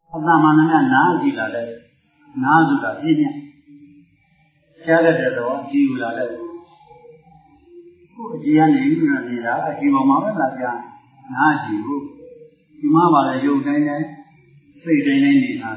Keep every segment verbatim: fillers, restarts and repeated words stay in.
အတမနာနာကြည့်လာတဲ့နာဆိုတာပြည့်ညက်ရှားတဲ့တော့ကြည့်လာတဲ့ကိုအကြည့်ကနေနေတာအကြည့်ပေါ်မှာပဲလာကြနာကြည့်ကိုဒီမှာပါလေရုပ်တိုင်းနဲ့စိတ်တိုင်းနဲ့နေတာ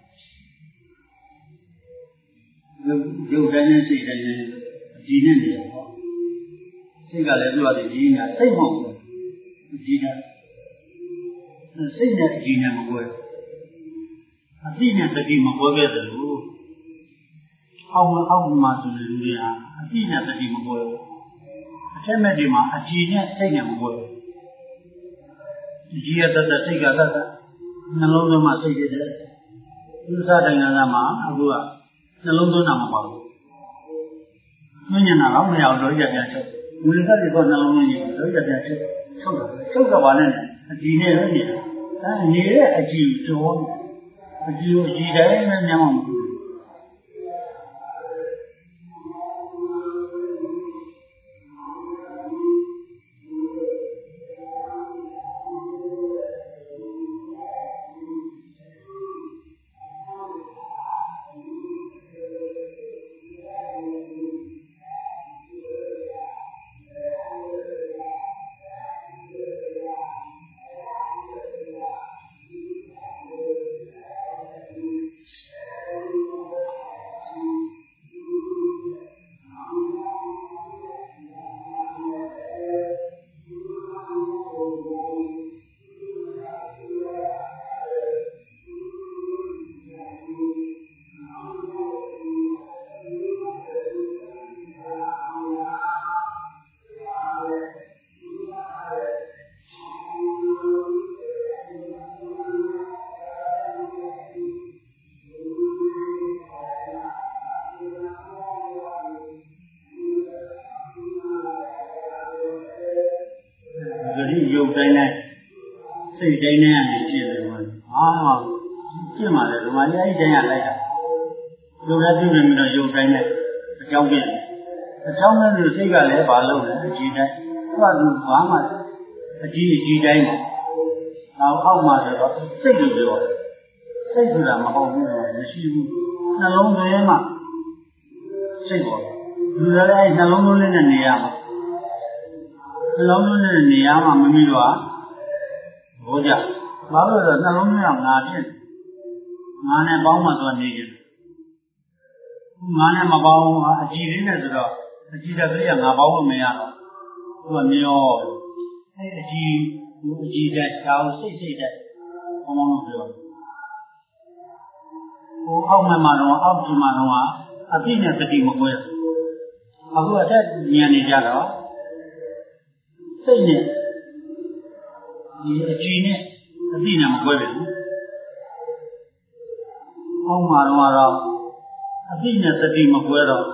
ရုပ်ရုပ်တိုင်းနဲ့စိတ်တိုင်းနဲ့အကြည့်နဲ့နေရောစိတ်ကလည်းပြောရတယ်ဒီညာစိတ်မဟုတ်ဘူးအကြည့်နဲ့စိတ်နဲ့အကြည့်နဲ့မကွဲအတိနဲ့တတိမကွဲခဲ့တယ်လို့အောက်မှာအောက်မှာဆိုနေလူတွေဟာအတိနဲ့တတိမကွဲဘူးအထက်မဲ့ဒီမှာအကြည့်နဲ့စိတ်နဲ့မကွဲဘူးအကြည့်ရတတ်စိတ်ကတတ်နှလုံးသွင်းမှစိတ်ဖြစ်တယ်သူစားတိုင်းကမှအခုကနှလုံးသွင်းတာမပါဘူးမင်းညာတော့မရတော့ကြပြန်ချုပ်ဝိသတိကနှလုံးသွင်းရင်တော့ကြပြန်ချုပ်ချုပ်တော့ချုပ်တော့ပါနဲ့အကြည့်နဲ့လည်းနေတာအဲနေတဲ့အကြည့်တော်အကြည့်ကိုအကြည့်တိုင်းနဲ့ညောင်းအောင်ရုပ်တိုင်းနဲ့စိတ်တိုင်းနဲ့နေကြည့်တယ်ဘာမှပြင့်ပါလေဒီမှာလည်းအဲ့တိုင်းရလိုက်တာရုပ်လည်းပြုနေပြီးတော့ရုပ်တိုင်းနဲ့အကြောင်းပြတယ်အကြောင်းနဲ့ဆိုစိတ်ကလည်းဘာလို့လဲအကြည့်တိုင်းသူကသူဘာမှအကြည့်အကြည့်တိုင်းပေါ့အောက်အောက်မှာဆိုတော့စိတ်လို့ပြောတယ်စိတ်ဆိုတာမဟုတ်ဘူးတော့မရှိဘူးနှလုံးသွင်းမှစိတ်ပေါ်လူလည်းအဲ့နှလုံးသွင်းနဲ့နေရမှာနှလုံးသွင်းနဲ့နေရာမှာမမီတော့ဘောကြဘာလို့လဲနှလုံးသွင်းကငါဖြစ်ငါနဲ့ပေါင်းမှသွားနေကြငါနဲ့မပေါင်းအကြည့်လေးနဲ့ဆိုတော့အကြည့်တဲ့ကလေးကငါပေါင်းလို့မရတော့သူကမျောအဲ့အကြည့်အကြည့်တဲ့ရှားစိတ်စိတ်တဲ့ဘောင်းဘောင်းလို့ပြောဟိုအောက်မှမှာတော့အောက်ဒီမှာတော့အပြည့်နဲ့တတိမကွဲအခုအထက်ဉာဏ်နေကြတော့စိတ်နဲ့ဒီအကြည့်နဲ့အတိနဲ့မကွဲဘူး။အောက်မှာတော့အတိနဲ့တတိမကွဲတော့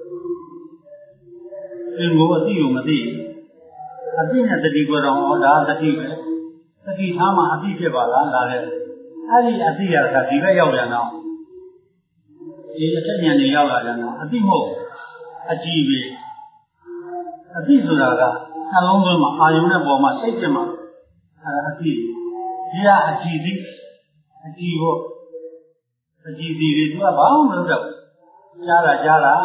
အင်းကိုအတိကိုမသိအတိနဲ့တတိကွဲတော့ဟောဒါတတိပဲတတိထားမှအတိဖြစ်ပါလားဒါလည်းအဲ့ဒီအတိရတာဒီဘက်ရောက်ပြန်တော့ဒီအထက်ဉာဏ်နဲ့ရောက်လာပြန်တော့အတိမဟုတ်အကြည့်ပဲအတိဆိုတာကနှလုံးသွင်းမှာအာယုံနဲ့ပေါ်မှာစိတ်ဖြစ်မှာအဲအကြည့်ဒီကအကြည့်သိအကြည့်ဖို့အကြည့်ဒီတွေသူကဘာမှမလုပ်တော့ကြားတာကြားတာ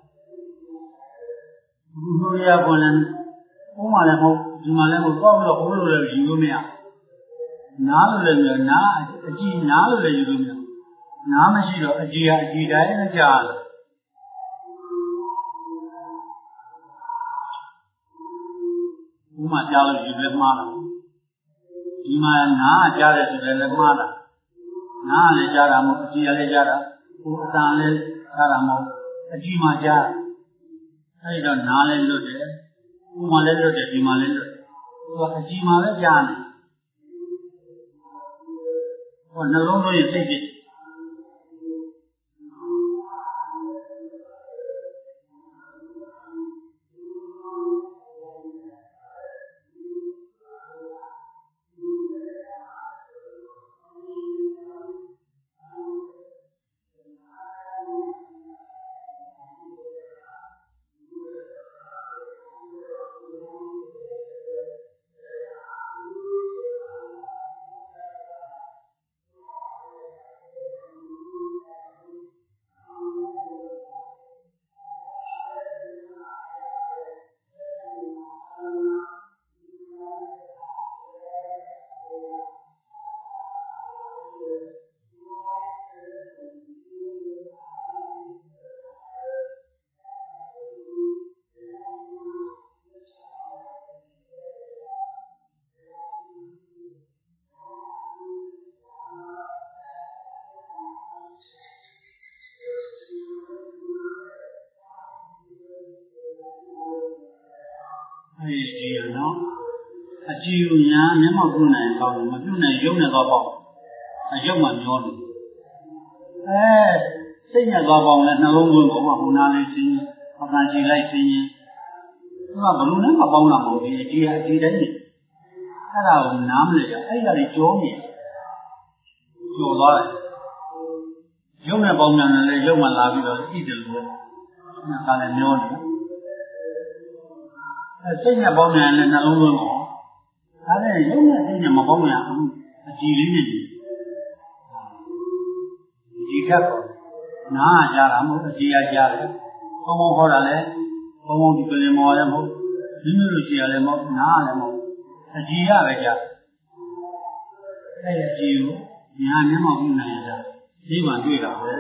ဘူးလို့ရပေါ်လဲဘုံမှလည်းမဟုတ်ဒီမှလည်းမဟုတ်တော့လို့ဘိုးလိုလည်းယူလို့မရနားလို့လည်းမရနားအကြည့်နားလို့လည်းယူလို့မရနားမရှိတော့အကြည့်ကအကြည့်တိုင်းနဲ့ကြားတယ်ဥမာကြားလို့ယူလည်းမှားတာဒီမှာနားကြားတယ်ဆိုလည်းမှားတာနားလည်းကြားတာမဟုတ်အကြည့်လည်းကြားတာဟိုအတန်လည်းကြားတာမဟုတ်အကြည့်မှကြားအဲဒီတော့နားလည်းလွတ်တယ်ဥမာလည်းလွတ်တယ်ဒီမှာလည်းလွတ်တယ်သူကအကြည့်မှပဲကြားတယ်ဟောနှလုံးသွင်းရင်စိတ်ဖြစ်ဒီဒီနော်အကြည့်ဉာဏ်မျက်မှောက်ပြုနိုင်ကောင်းမပြုနိုင်ရုပ်နဲ့တော့ပေါ့အရုပ်မှမျောနေအဲစိတ်နဲ့တော့ပေါ့လဲနှလုံးသွင်းပေါ်မှာဟိုနာလေးသိရင်အပန်းကြည့်လိုက်သိရင်သူကဘလို့နဲ့မပေါင်းတာမဟုတ်ဘူးအကြည့်အကြည့်တိုင်းနေအဲ့ဒါကိုနားမလဲကြအဲ့ဒါလေးကြောနေကြောသွားတယ်ရုပ်နဲ့ပေါင်းတယ်လည်းရုပ်မှလာပြီးတော့ဣတယ်လို့အဲ့ဒါလည်းမျောနေအဲစိတ်နဲ့ပေါင်းတယ်လည်းနှလုံးသွင်းပေါ်ဒါနဲ့ရုပ်နဲ့စိတ်နဲ့မပေါင်းရဘူးအကြည့်လေးနဲ့ဒီကပ်ပေါ်နားကြတာမဟုတ်အကြည့်ရကြတယ်ဘုံဘုံဟောတာလည်းဘုံဘုံဒီပြင်မော်လည်းမဟုတ်မိမိတို့ကြည့်ရလည်းမဟုတ်နားလည်းမဟုတ်အကြည့်ရပဲကြအဲ့အကြည့်ကိုညာမျက်မှောက်ပြုနိုင်ရတာဒီမှတွေ့တာပဲ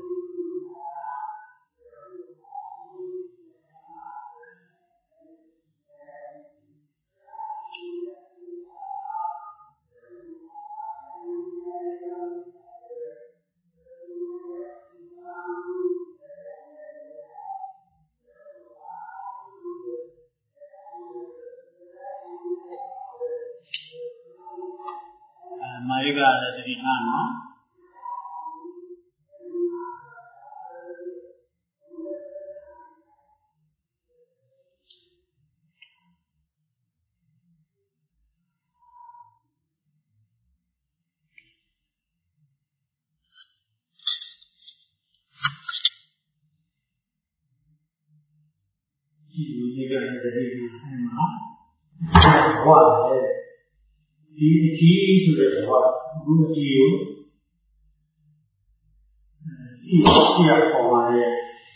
မာရိကလည်းတတိထားနော်ဒီလိုကြတဲ့တတိထားနော်ဘဝလည်းဒီအကြည့်ဆိုတဲ့ဘာဘုရားကြီးကိုဒီအရာပေါ်မှာလေ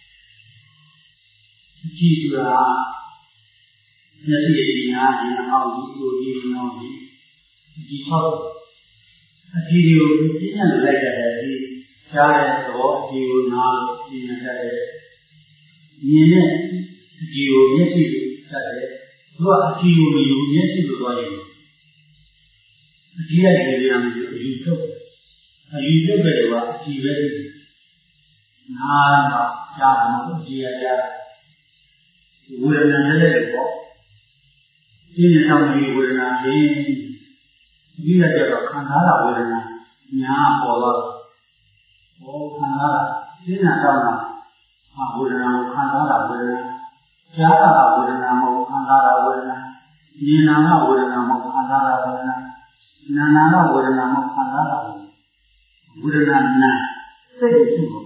အကြည့်ဆိုတာမျက်စိရည်ညာဒီအောက်ဒီကိုဒီနော်ဒီဒီဆောက်အကြည့်ကိုပြင်းရလိုက်တဲ့ဒီကြားတဲ့သဘောအကြည့်ကိုနားလို့ပြင်းရတဲ့မြင်တဲ့အကြည့်ကိုမျက်စိကိုတတ်တယ်သူကအကြည့်ကိုယူမျက်စိကိုသွားရင်အကြည့်ရတဲ့နေရာမှာအယူထုတ်အယူထုတ်တယ်ကအကြည့်ပဲနားတော့ကြားတာမဟုတ်အကြည့်ရကြဝေဒနာနဲ့လည်းပေါ့ဒီနေ့တော့ဒီဝေဒနာပြီးဒီရကြတော့ခံစားတာဝေဒနာညာပေါ်တော့ဟောခံစားတာဒီနေ့တော့အာဝေဒနာကိုခံစားတာဝေဒနာကြားတာဝေဒနာမဟုတ်ခံစားတာဝေဒနာဉာဏ်နာဝေဒနာမဟုတ်ခံစားတာဝေဒနာနာနာဝေဒနာမဟုတ်ခံစားတာဝေဒနာနာစိတ်ရှိဖို့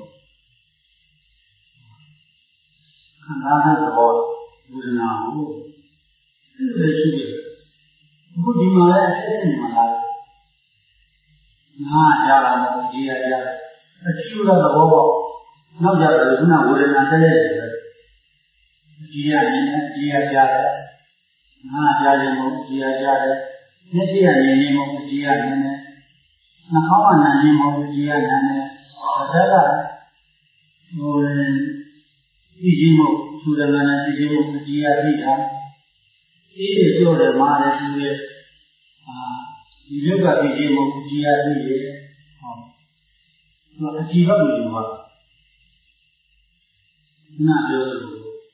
ခံစားတဲ့သဘောဝေဒနာကိုသိတယ်ရှိတယ်အခုဒီမှာလည်းအစစ်အစစ်မှာလာတယ်နားကြတာမဟုတ်ကြည်ရကြအကျိုးတဲ့သဘောပေါ့နောက်ကြတော့ခုနဝေဒနာတည်းရဲ့ကြည်ရနေကြည်ရကြတယ်နားကြတယ်မဟုတ်ကြည်ရကြတယ်မျက်စိကနေနေမဟုတ်ကြည်ရနေတယ်နှာခေါင်းကနာနေမဟုတ်ကြည်ရနေတယ်ဒါကဟိုဒီကြီးမဟုတ်သူတမန်နဲ့ဒီကြီးမဟုတ်ကြည်ရပြီးတာအေးပြောတယ်မှားတယ်သူရဲ့အာဒီလောကဒီကြီးမဟုတ်ကြည်ရပြီးတယ်ဟောသူအကြည့်ဘက်ကိုယူပါနာပြောလို့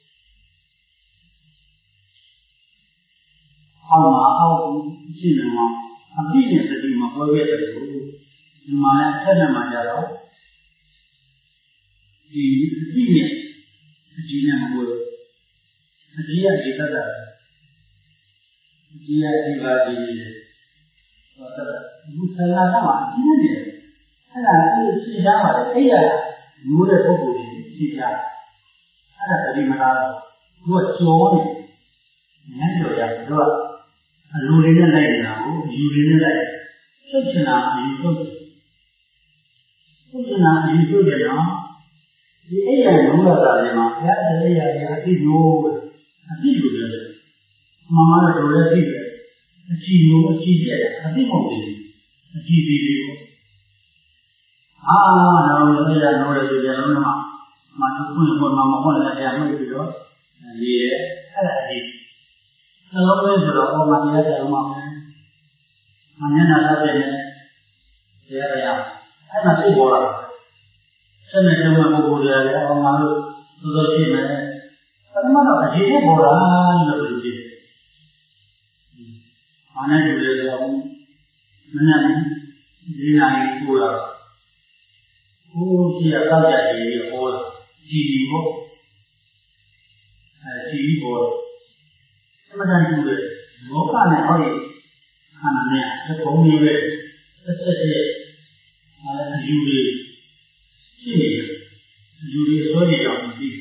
အောက်မှာအောက်ရှိနေမှာအပြည့်နဲ့တတိမှာပြောခဲ့တယ်လို့ဒီမှာလည်းအထက်နဲ့မှကြတော့ဒီအပြည့်နဲ့အကြည့်နဲ့မဟုတ်ဘူးအကြည့်ရဒီကတာအကြည့်ရဒီပါဒီဟောတော့ဒီဆန္ဒကမှအကြည့်နေတယ်အဲ့ဒါကိုသိကြပါတယ်အဲ့ရမျိုးတဲ့ပုဂ္ဂိုလ်ကြီးသိကြအဲ့ဒါတတိမလားသူကကြောနေညံ့ကြော်ကြသူကအလူတွေနဲ့လိုက်နေတာကိုယူတွေနဲ့လိုက်သုတ်ချင်တာအယူသုတ်သုတ်ချင်တာအယူသုတ်တယ်နော်ဒီအိယာလုံးလာတာတွေမှာဘုရားအိယာတွေအတိလို့အတိလို့ပြောတယ်မမတို့လည်းသိတယ်အကြည့်လို့အကြည့်တယ်အတိမဟုတ်ဘူးအကြည့်ပြီးပြီပေါ့အာတော့အိယာလုံးလည်းဆိုကြလုံးမှာမတူခွင့်ပေါ်မှာမဟုတ်လည်းတရားမှတ်ပြီးတော့ရေးတယ်အဲ့ဒါအကြည့်နှလုံးသွင်းဆိုတော့ပေါ်မှာတရားတယ်မှာအမျက်နှာသက်တဲ့တရားရအဲ့မှာစိတ်ပေါ်လာဆက်နေတဲ့ပုဂ္ဂိုလ်တွေလည်းအောင်မှာလို့သိလို့ရှိမယ်ပထမတော့အခြေပေါ်လာလို့ပြောကြည့်ဘာနဲ့တူလဲဆိုတော့မနဲ့ဒီနိုင်ကိုလာဘိုးကြီးကတောက်ကြတယ်ဟောလာကြည်ဒီပေါ့အဲကြည်ဒီပေါ့အမှန်တန်တူတယ်လောကနဲ့ဟောဒီခန္ဓာနဲ့အကုန်မျိုးပဲတစ်ချက်တည်းအဲယူပြီးရှိနေတယ်ယူပြီးဆိုနေတော့ဒီ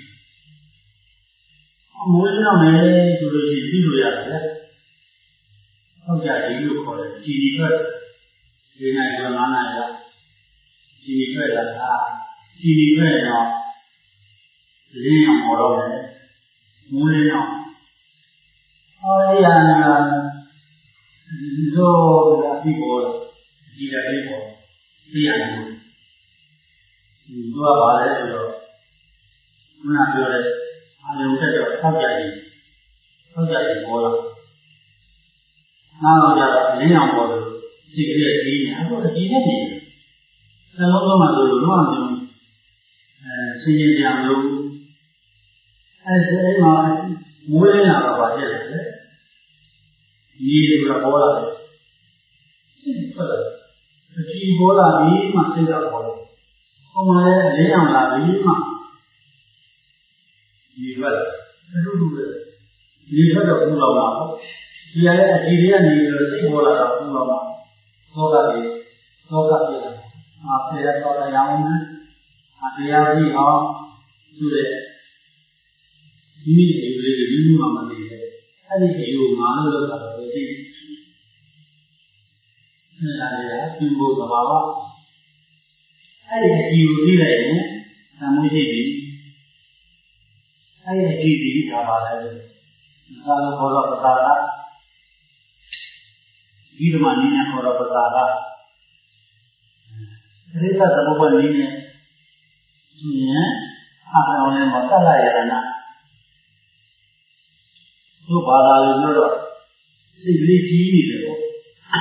အမိုးရောက်မယ်ဆိုလို့ရှိရင်ပြီးလို့ရတယ်တောက်ကြတယ်လို့ခေါ်တယ်ကြည်ဒီထွက်ဒီနိုင်ကငါးနိုင်တော့ကြည်ထွက်တာဟာကြည်ထွက်တော့လင်းအောင်ပေါ်တော့တယ်မူးလင်းတော့ဟောရရနာဇောလာပြီးပေါ်ဒီကလေးပေါ်ပြရတယ်ဒီတော့ပါလဲဆိုတော့ခုနပြောတဲ့အာယုံတက်တော့ထောက်ကြတယ်ထောက်ကြတယ်ပေါ်လာနောက်တော့ကျတော့လင်းအောင်ပေါ်လို့စိတ်ကလေးကြီးနေအခုအကြည့်နဲ့နေနှလုံးသွင်းမှဆိုလို့လုံးဝမပြောအဲစဉ်းရင်ကြလို့အဲဒီအိမ်မှာမွေးနေတာတော့ပါဖြစ်တယ်လေဒီလိုတော့ပေါ်လာတယ်စိတ်ထွက်လာအကြည့်ပေါ်လာပြီးမှစိတ်ကပေါ်လာပုံမှန်လည်းအလင်းအောင်လာပြီးမှဒီဘက်အတူတူပဲဒီဘက်တော့ပူလောင်လာပေါ့ဒီရတဲ့အကြည့်တွေကနေလို့စိတ်ပေါ်လာတော့ပူလောင်လာသောကပြေသောကပြေအာဖေရတော်ရအောင်နဲ့အတရားကြီးအောင်သူတဲ့ဒီနည်းလေးတွေဒီနည်းမှမသိဘူးအဲ့ဒီဒီကိုငါလို့လောက်တာပဲဒီအဲ့ဒါလည်းပြင်ဖို့သဘာဝအဲ့ဒီအကြည့်ကိုသိလိုက်ရင်သံမှုရှိပြီအဲ့ဒီအကြည့်ဒီဒါပါလဲသာလဘောရပတာကဒီဓမ္မနည်းနဲ့ဟောရပတာကပရိသတ်သမုပ္ပါဒ်နည်းနဲ့ဉာဏ်အားလုံးနဲ့မတတ်လိုက်ရတာတို့ဘာသာလို့ပြောတော့စိတ်ကလေးကြီးနေတယ်ပေါ့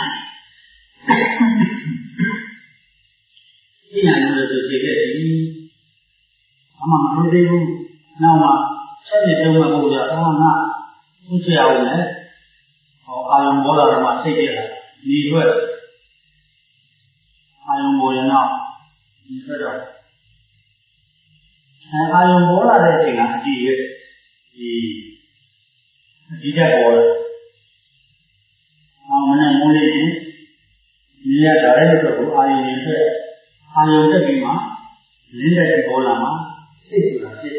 ဒီညာလို့ဆိုစိတ်ကကြီးအမှမလို့သေးဘူးနောက်မှဆက်နေတော့မှဘုရားအော်ငါသူ့ချအောင်လေဟောအာယုံဘောလာတော့မှစိတ်ပြလာဒီအတွက်အာယုံဘောရင်တော့ဒီအတွက်တော့အဲအာယုံဘောလာတဲ့အချိန်ကအကြည့်ရဲ့ဒီဒီတက်ပေါ်လာအောင်မနဲ့မိုးလေးရင်ဒီရတာလည်းတော့ကိုအာယုံရင်အတွက်အာယုံတက်ပြီးမှလင်းတဲ့ပေါ်လာမှစိတ်ဆိုတာဖြစ်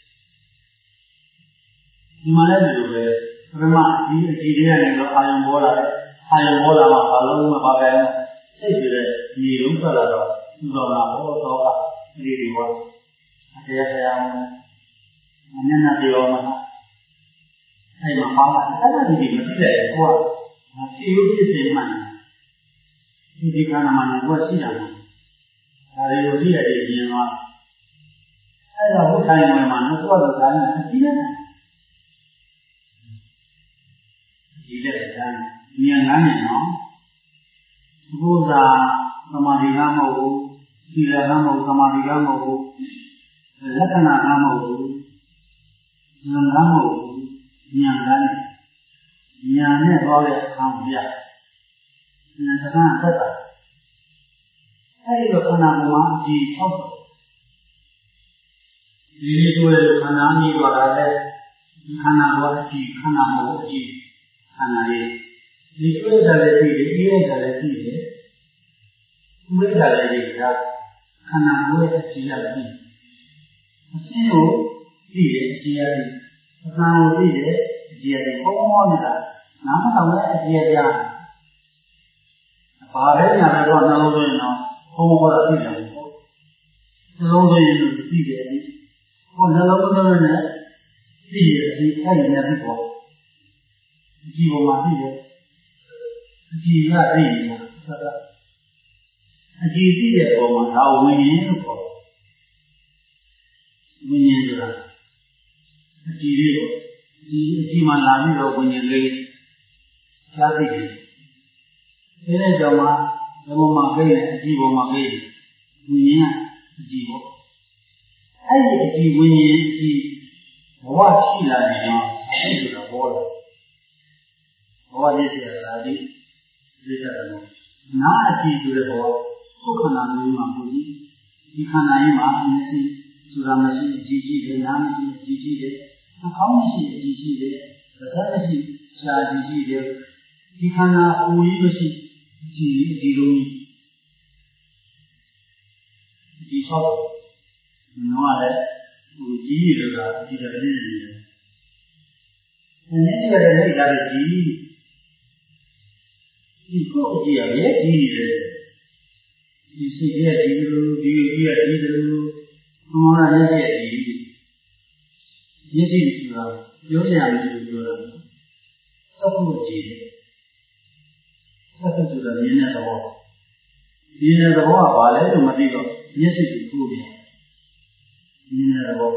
ဒီမှာလည်းဒီလိုပဲပရမဒီအကြည့်တွေကနေတော့အာယုံပေါ်လာတယ်အာယုံပေါ်လာမှဘာလို့မပါကြလဲစိတ်တွေဒီလုံးထွက်လာတော့ဒီတော့လာဘောတော့ကဒီဒီဘောတရားတရားအောင်မျက်နှာပြောမှာအဲ့မှာပါလာအဲ့ဒါဒီမသိတယ်ကိုကဒီလိုဖြစ်စေမှန်ဒီဒီကနာမနဲ့ကိုရှိတာဒါတွေလိုသိရတယ်ကျင်သွားအဲ့တော့ဘုထိုင်ဝင်မှာတော့ကိုယ်ကတော့ဒါနဲ့အရှိတယ်ဒီလက်တိုင်းဉာဏ်နားနဲ့နော်ဘုရားသမာဓိကမဟုတ်ဘူးသီလကမဟုတ်သမာဓိကမဟုတ်ဘူးလက္ခဏာကမဟုတ်ဘူးဉာဏ်ကမဟုတ်ဘူးဉာဏ်ကနဲ့ဉာဏ်နဲ့ဟောတဲ့အခါပြဉာဏ်စကားသက်တာအဲဒီလိုခန္ဓာကိုယ်မှာအကြည့်ထောက်ဒီလိုဆိုရခန္ဓာကြီးပါတာလေခန္ဓာကိုယ်အကြည့်ခန္ဓာမဟုတ်အကြည့်ခန္ဓာလေးဒီပြည့်တယ်လည်းကြည့်တယ်အေးရတယ်လည်းကြည့်တယ်မွေးတယ်လည်းကြည့်တာခန္ဓာကိုယ်ရဲ့အကြည့်ရတယ်အစင်းကိုကြည့်တယ်အကြည့်ရတယ်အသံကိုကြည့်တယ်အကြည့်ရတယ်ဘုံမောနေတာနာမတော်လည်းအကြည့်ရဘာပဲညာတော့နှလုံးသွင်းတော့ဘုံမောတာကြည့်တယ်ပေါ့နှလုံးသွင်းရင်ကြည့်တယ်ဟောနှလုံးသွင်းနဲ့ကြည့်ရဒီအဲ့ဒီနဲ့ပေါ့အကြည့်ပေါ်မှာကြည့်တယ်အကြည့်ရသိနေတာဆက်တာအကြည့်သိတဲ့ပုံမှာဒါဝိညာဉ်လို့ခေါ်ဝိညာဉ်ဆိုတာအကြည့်လေးပေါ့ဒီအကြည့်မှလာပြီးတော့ဝိညာဉ်လေးသာသိတယ်ဒီနေ့ကြောင့်မှဘယ်ပုံမှာပြည့်အကြည့်ပုံမှာပြည့်ဝိညာဉ်ကအကြည့်ပေါ့အဲ့ဒီအကြည့်ဝိညာဉ်ဒီဘဝရှိလာရင်တော့အဲ့ဒီလိုပေါ်လာဘဝဘောပြည့်စရာစာတိသိကြတယ်နာအကြည့်ဆိုတဲ့ဘောခုခန္ဓာမျိုးမှာပူကြည့်ဒီခန္ဓာကြီးမှာမျက်စိဆိုတာမရှိအကြည့်ရှိတယ်နားမရှိအကြည့်ရှိတယ်နှာခေါင်းမရှိအကြည့်ရှိတယ်ပါးစပ်မရှိရှားအကြည့်ရှိတယ်ဒီခန္ဓာပူကြီးမရှိအကြည့်ဒီလိုဒီဆောက်နော်လည်းဟိုကြီးရလို့ကဒီတည်းနေတယ်။ဒီနေ့ရတဲ့နေ့ကလည်းကြီးဒီကိုအကြည့်ရရဲ့ကြီးနေတယ်။ဒီစိတ်ရဲ့ဒီလိုဒီလိုရဲ့ဒီလိုမောဟရဲ့ရဲ့ဒီမျက်စိဆိုတာပြောစရာမရှိဘူးပြောတာ။စောက်ဖို့ကြည့်တယ်။စောက်ဖို့ဆိုတာမြင်တဲ့သဘော။မြင်တဲ့သဘောကဘာလဲလို့မသိတော့မျက်စိကိုထိုးပြန်။မြင်တဲ့သဘော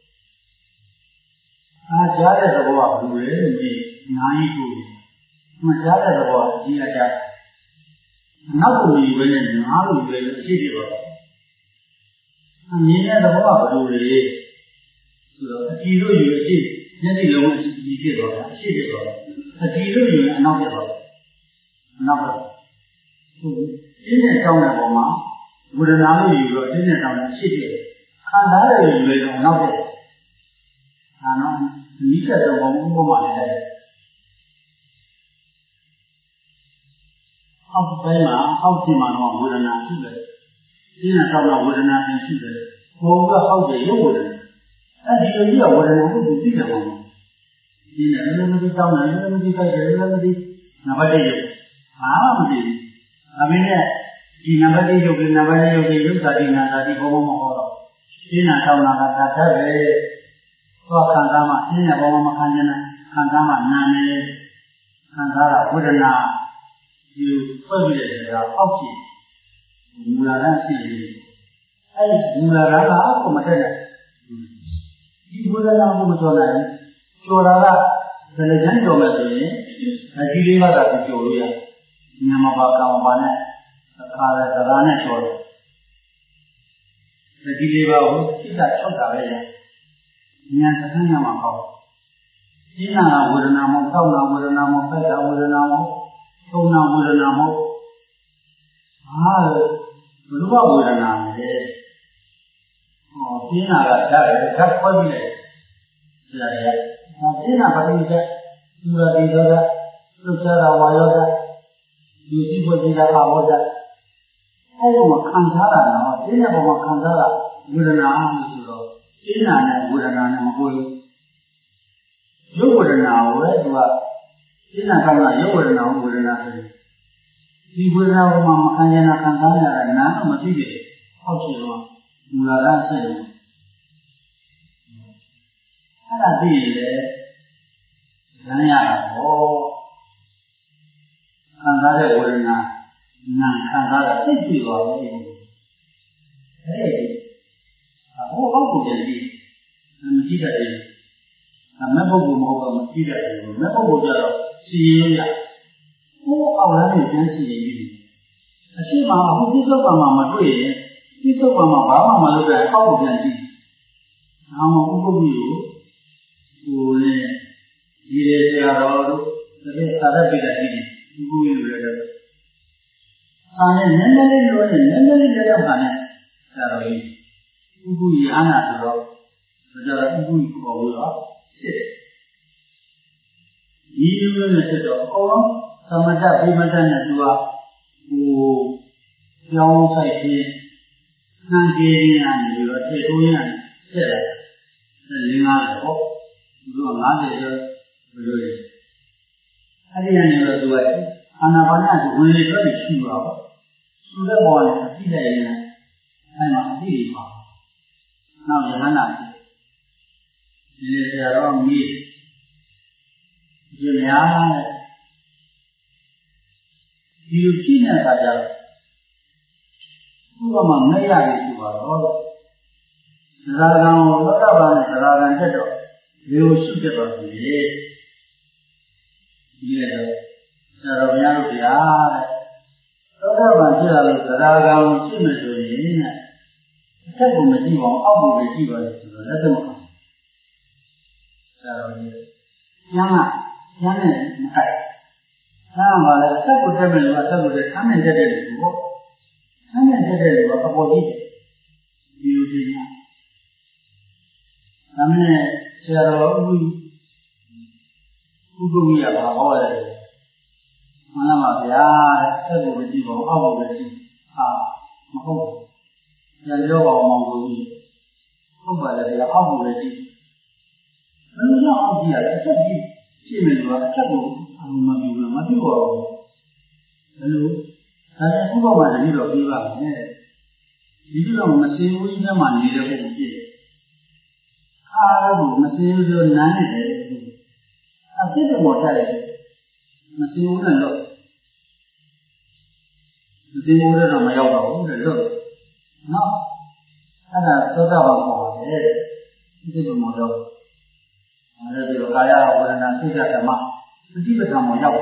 အားကြားတဲ့သဘောကဘယ်လိုလဲလို့ဒီနာယီကိုမကြားတဲ့သဘောကကြီးရကြအနောက်ကိုမြည်ဝဲနဲ့နားလိုပဲအရှိပြတော့အမြင်တဲ့သဘောကဘယ်လိုလဲဆိုတော့အကြည့်လို့ယူအရှိမျက်စိလုံးအကြည့်ပြတော့အရှိပြတော့အကြည့်လို့ယူအနောက်ပြတော့အနောက်ပြဟုတ်ဒီနဲ့တောင်းတဲ့ပုံမှာဝေဒနာလို့ယူတော့ဒီနဲ့တောင်းတဲ့အရှိပြခံစားရယူလေတော့အနောက်ပြအာနော်ဒီကဆုံးဘုံဘုံမှာလည်းအောက်ပိုင်းမှာအောက်ဖြစ်မှာတော့ဝေဒနာရှိတယ်ဒီနဲ့တောင်းတော့ဝေဒနာရှိတယ်ဘုံကအောက်တယ်ရုပ်ဝေဒနာအဲဒီလိုကြီးကဝေဒနာကိုသိတယ်ပေါ့ဒီနဲ့လည်းမသိတောင်းတယ်လည်းမသိတိုက်တယ်လည်းမသိနံပါတ်တစ်ရုပ်ဘာမှမသိဘူးအမင်းနဲ့ဒီနံပါတ်တစ်ရုပ်ကနံပါတ်တစ်ရုပ်ကရုပ်သာတိနာသာတိဘုံဘုံမဟောတော့ဒီနဲ့တောင်းတာကသာတတ်ပဲသောခံစားမှအင်းနဲ့ဘဝမခံကျင်တဲ့ခံစားမှနာနေခံစားတာဝေဒနာဒီလိုဖွဲ့ပြီးတဲ့စကားအောက်ရှိမူလာရှိနေအဲဒီမူလာကအကိုမတက်နဲ့ဒီဝေဒနာကိုမကျော်နိုင်ကျော်တာကဇလကြမ်းကျော်မဲ့ဆိုရင်ဒီလေးပါးကကျော်လို့ရညမပါကံပါနဲ့အခါရသရာနဲ့ကျော်တယ်ဒီလေးပါးကိုစိတ်ကထုတ်တာပဲရဉာဏ်စခန်းရမှာပေါ့ဒီနာဝေဒနာမောသောနာဝေဒနာမောဖိုက်တာဝေဒနာမောသုံးနာဝေဒနာမောဟာဘုရားဝေဒနာလေဟောဒီနာကဓာတ်ဓာတ်ခွဲပြီးလိုက်ဆရာရဲ့ဟောဒီနာဘာလို့လဲသူရတိသောတာသုချရာဝါယောတာဒီစီပေါ်စီတာဘောတာအဲ့လိုမှခံစားတာနော်ဒီနေ့ပေါ်မှာခံစားတာဝေဒနာလို့ဆိုတော့ဒီနာနဲ့ဝေဒနာနဲ့မကိုယ်ရုပ်ဝေဒနာကိုပဲသူကဒီနာကမှရုပ်ဝေဒနာကိုဝေဒနာဆိုတယ်ဒီဝေဒနာကမှမခံရတာခံစားရတာနာမသိတယ်ဟောက်ချင်တော့မူလာရဆက်တယ်အဲ့ဒါသိရင်လေဉာဏ်ရတာပေါ့ခံစားတဲ့ဝေဒနာနာခံစားတာသိပြီပါပဲအဲ့ဟိုအောက်ကိုကြည့်မကြည့်တတ်တယ်အမဲ့ပုဂ္ဂိုလ်မဟုတ်တော့မကြည့်တတ်ဘူးမဲ့ပုဂ္ဂိုလ်ကြတော့စီရင်ရဟိုအောက်လမ်းကိုကျန်းစီရင်ပြီးအရှိမဟိုပြစ္ဆုတ်ပံမှာမတွေ့ရင်ပြစ္ဆုတ်ပံမှာဘာမှမလုပ်တဲ့အောက်ကိုပြန်ကြည့်အာမဥပ္ပမိကိုဟိုလေဒီရေဆရာတော်တို့ဒီသာရပိဋကကြီးဥပ္ပမိလိုလည်းအာနဲ့နည်းနည်းလေးလိုနဲ့နည်းနည်းလေးလက်ရောက်ပါနဲ့ဆရာတော်ကြီးဥပ္ပမိအာနာဆိုတော့ဒါကြတော့ဥပ္ပမိပေါ်လို့တော့စစ်ဒီလိုနဲ့စစ်တော့အော်သမထပိမတနဲ့သူကဟိုကြောင်းဆိုင်ပြီးနှံကြေးရင်းကနေပြီးတော့ထေထိုးရင်းစစ်တယ်လင်းကားတယ်ပေါ့သူကငါးဆယ်ကျော်ဘယ်လိုလဲအဲ့ဒီကနေတော့သူကအာနာပါနကဝင်လေထွက်ပြီးရှူတာပေါ့ရှူတဲ့ပေါ်နဲ့အကြည့်လိုက်ရင်အဲ့မှာအကြည့်ပါနောက်ယဟန္တာဒီဆရာတော်မီးဒီများဒီလိုကြည့်နေတာကြတော့ဘုရားမမဲ့ရပြီဆိုတော့သရဂံကိုလောကဘာနဲ့သရဂံတက်တော့ဒီလိုရှုတတ်ပါစေဒီလေတော့ဆရာတော်များတို့ဗျာတဲ့လောကဘာဖြစ်လာလို့သရဂံကိုရှုမယ်ဆိုရင်တဲ့အထက်ကိုမကြည့်ပါဘူးအောက်ကိုပဲကြည့်ပါလို့ဆိုတော့လက်သမဆရာတော်ကြီးကျမ်းကကျမ်းနဲ့မကိုက် Nah, malah saya sudah melihat saya sudah sama jadi dulu, sama jadi dulu apa boleh diujinya. Kami secara umum, umum ya bahwa mana maksudnya saya sudah di bawah apa boleh ah, mahu yang jauh mau boleh, apa boleh apa boleh. Lalu yang dia saya di sini dua saya mati mati kok. Lalu saya juga mana ni loh bilang ni. Jadi orang masih punya mana dia pun dia. Kalau masih punya nani dia. Apa tu modal dia? Masih punya loh. Masih punya nama yang baru dia loh. No. Ada toda bangsa dia. Itu tu modal. Ada tu kaya orang nasi dah sama. Jadi bersama jauh.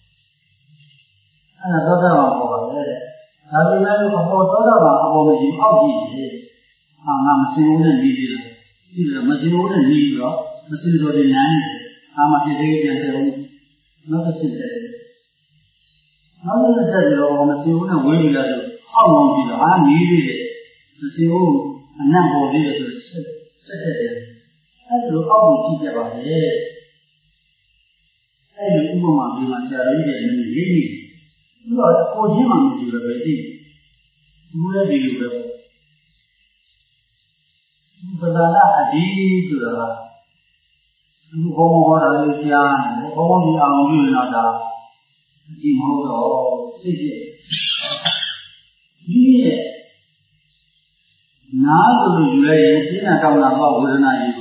Anak saudara apa boleh? Tapi kalau apa saudara apa mesti awji je. Angam mesti orang ni je. Tidak mesti orang ni je. Mesti orang lain. Amat dia yang terus. Nak sesuatu. Nak sesuatu mesti orang boleh lah. Awam je. Ah ni je. Mesti orang anak boleh tu sesuatu. Kalau awam je boleh. Saya juga mampu mencari yang ini. Kalau kau mampu juga berarti, boleh juga. Pertama haji juga. Kau orang Malaysia, kau ni Anggun ada, haji mahu tu, sih. Ini, nak tu juga ini nak kau nak bawa orang lagi.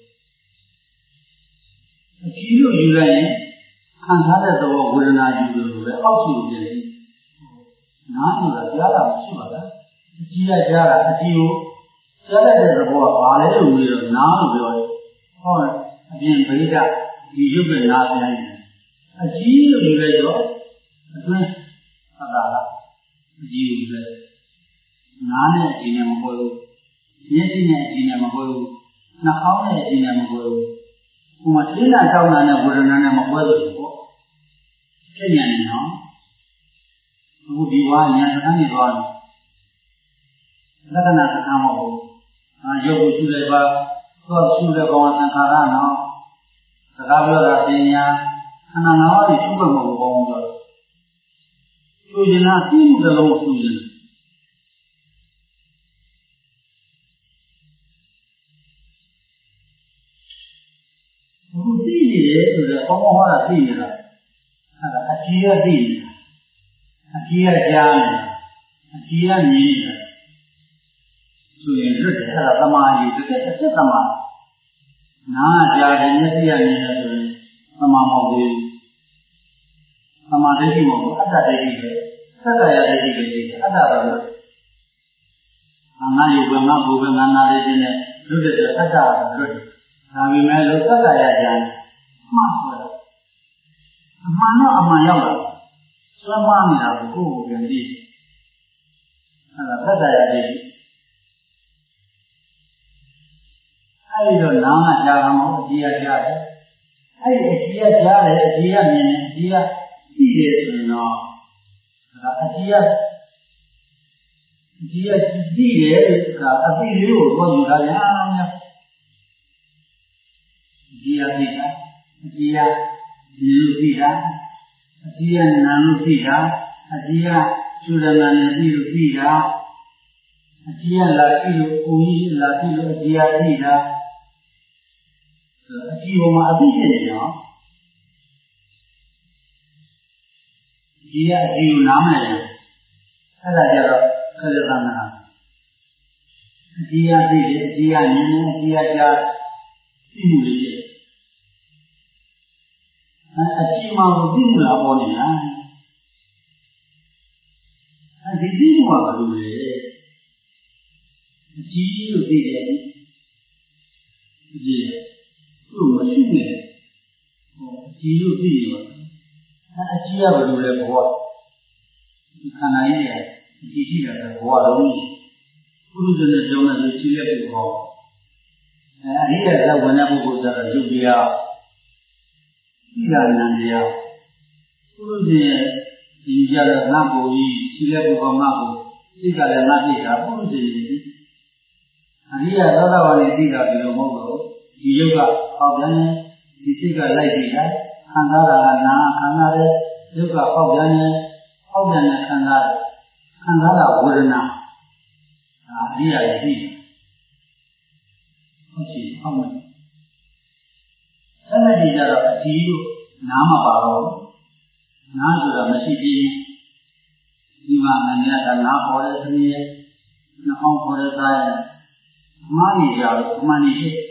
Kilo juga ini. Antara tu orang nak juga, apa sih jadi? Nak juga jalan siapa dah? Dia jalan, dia jalan dia bawa balik juga, nak juga. Oh, dia berita, dia juga nak ni. Dia juga juga, tu apa lah? Dia juga. Nak ni dia mahu, dia ni dia mahu, nak kau ni dia mahu. Umat ini nak tahu mana orang mana mahu tu. Kenya ni no, aku diwanya kan ni tuan. Nak nak nama aku, jauh sudah ba, tuan sudah bawa tangkaran no. Sekarang rasanya, anak nawa ni sudah mau bawa tu. Tujuan hati muda lalu tujuan. Aku tinggi sudah, kamu orang tinggi lah. Ada ajiya di, ajiya jalan, ajiya ni. So yang itu ada sama itu kita sama. Nah jalan ni siapa ni tu sama mobil, sama lagi mobil, ada lagi, ada ya lagi lagi, ada apa? Anak juga anak juga anak lagi ni, tu dia ada tu. Kami melu ada ya jalan, masuk. Mana amal lah, selama ni aku ganti. Ada berapa jadi? Ayo nama jangan dia jadi. Ayo dia jadi dia ni dia dia tu ada dia dia dia tapi dia pun juga yang dia dia dia Lupa, dia nak lupa, dia sudah mana lupa, dia lagi lupa, lagi lupa dia tidak, dia cuma ada je no, dia dia nama je, ada je kerja mana, dia dia dia ni dia dia ini je. Aci mahu dimula boleh lah. Aci dimula boleh. Aci itu dia ni. Dia tu masih ni. Aci itu dia. Aci apa boleh buat? Kerana ini aci tidak buat lagi. Guru jenis jangan bercakap buat. Dia dah banyak buat dah juga. Tidak nanti ya, ပုရုဇဉ်ဒီကြတဲ့ငါကိုကြီးရှိတဲ့ဘုရားငါကိုစိတ်ကလည်းငါသိတာပုရုဇဉ်အရိယသောတာပန်နဲ့သိတာဒီလိုမဟုတ်တော့ဒီယုတ်ကဟောက်ပြန်ရင်ဒီစိတ်ကလိုက်ပြီးတာခံစားတာကနာခံစားတဲ့ယုတ်ကဟောက်ပြန်ရင်ဟောက်ပြန်တဲ့ခံစားခံစားတာဝေဒနာအရိယရဲ့သိဟုတ်ပြီဟုတ်မယ်ဆက်လက်ကြည့်ကြတော့အကြီးတို့နားမပါတော့နားဆိုတာမရှိသေးဒီမှာမင်းကနားပေါ်တဲ့သမီးရဲ့နှောင်းပေါ်တဲ့သားရဲ့အမှားကြီးကြလို့အမှန်ကြီးဖြစ်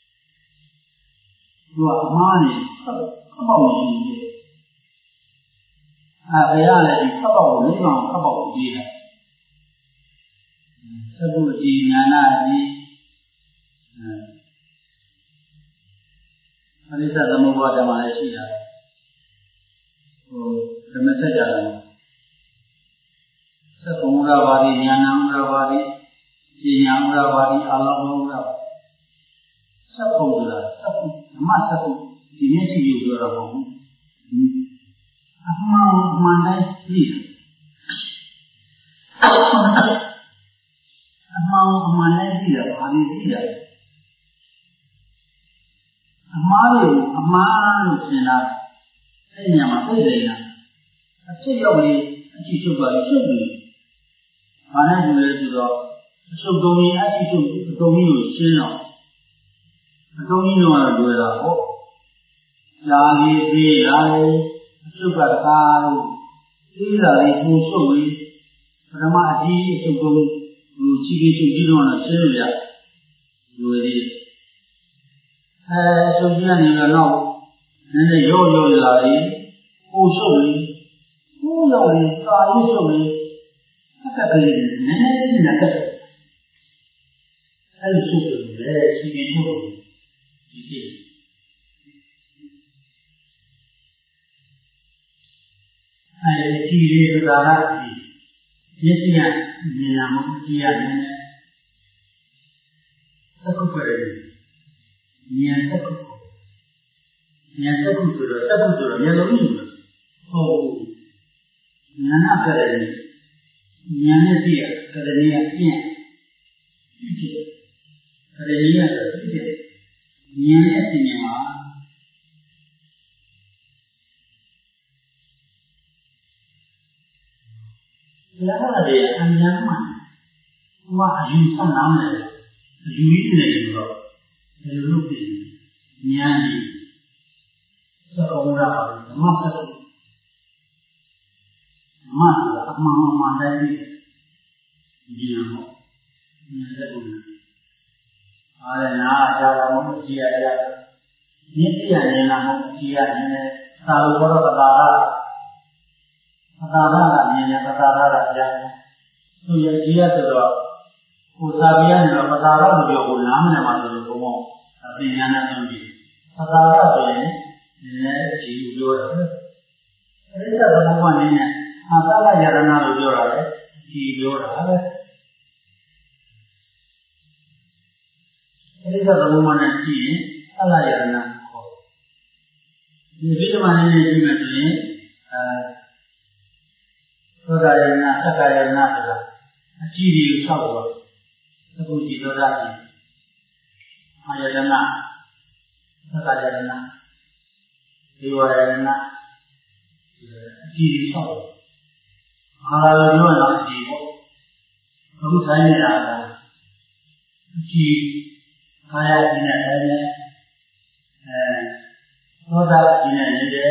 သူကအမှားကြီးခပ်ပေါက်နေတယ်အဲဘုရားလည်းဒီခပ်ပေါက်ကိုလိမ့်အောင်ခပ်ပေါက်ကိုကြီးတယ်သက္ကုတိညာနာတိအရိစ္ဆသမုပ္ပါဒမှာလည်းရှိတာဟိုဓမ္မစကြာတယ်သက္ကုမူရပါတိညာနာမူရပါတိပညာမူရပါတိအာလောကမူရပါတိသက္ကုဆိုတာသက္ကုဓမ္မသက္ကုဒီမျက်စိကိုပြောတာမဟုတ်ဘူးအမှန်အမှန်တိုင်းသိတယ်အမှန်အမှန်တိုင်းသိတယ်ဘာလို့သိတယ်အမှားလို့အမှားလို့ထင်တာအဲ့ညမှာသိတယ်ညာအဖြစ်ရောက်ရင်အကြည့်ချုပ်ပါချုပ်ပြီဘာနဲ့တူလဲဆိုတော့အချုပ်တုံးကြီးအကြည့်ချုပ်အတုံးကြီးကိုရှင်းတော့အတုံးကြီးတော့တွေ့တာဟုတ်ရှားလေးသေးတာလေအချုပ်ကတကားလို့သေးတာလေးပူချုပ်ပြီးပထမအကြီးအချုပ်တုံးလူချီကြီးချုပ်ကြီးတော့ရှင်းလို့ရလူတွေအဲဆိုကြည့်နေတော့နည်းနည်းရော့ရော့လာပြီးပူချုပ်ပြီးပူရောက်ပြီးကာရုပ်ချုပ်ပြီးအတက်ကလေးနည်းနည်းလေးနဲ့တက်အဲဒီချုပ်ပြီးလေချီကြီးချုပ်ဒီကြည့်အဲဒီကြည့်လေးကသာကြည့်မျက်စိကမြင်လာမှကြည့်ရတယ်သက္ကုပ္ပရေဉာဏ်သက္ကုဉာဏ်သက္ကုဆိုတော့သက္ကုဆိုတော့မျက်လုံးကြီးဟုတ်ဉာဏ်ကလည်းဉာဏ်နဲ့သိရကလေးကပြင်းဒီကလေးကသိတယ်ဉာဏ်နဲ့သိနေမှာဘုရားကလည်းအញ្ញမ်းမှဟိုကအယူဆနားမယ်အယူကြီးနေတယ်တော့ဒီလိုလုပ်ပြီးဉာဏ်ကြီးသက္ကုရပါဓမ္မသက္ကုဓမ္မဆိုတာအမှန်အမှန်တိုင်းဒီလိုပေါ့ဉာဏ်သက္ကုအားရနာအကြောင်းကိုကြည့်ရရမျက်စိရနေတာကိုကြည့်ရတယ်သာဝဘောပတာရပတာရကမြင်တယ်ပတာရကကြားတယ်သူရကြည့်ရဆိုတော့ကိုသာပြရနေတော့ပတာရလို့ပြောကိုနားမလည်မှဆိုလို့ဘုံဘုံအပညာနဲ့ဆုံးပြီပတာရဆိုရင်လည်းကြည့်ပြောတယ်အရိစ္ဆသမုပ္ပါဒ်နည်းနဲ့အာသလယရဏလို့ပြောတာလေကြည့်ပြောတာပဲအရိစ္ဆသမုပ္ပါဒ်နဲ့ကြည့်ရင်အလယရဏခေါ်ဒီဗိဓမာနည်းနဲ့ကြည့်မယ်ဆိုရင်အဲသောတာယရဏသက္ကာယရဏဆိုတာအကြည့်ကြီးဆောက်တော့သကုတိသောတာတိအာယတနာသက္ကာယရဏဇေဝယရဏအကြည့်ကြီးဆောက်တော့အားလုံးပြောတော့အကြည့်ပေါ့အခုဆိုင်နေတာကအကြည့်ကာယကြီးနဲ့လည်းအဲသောတာကြီးနဲ့နေတယ်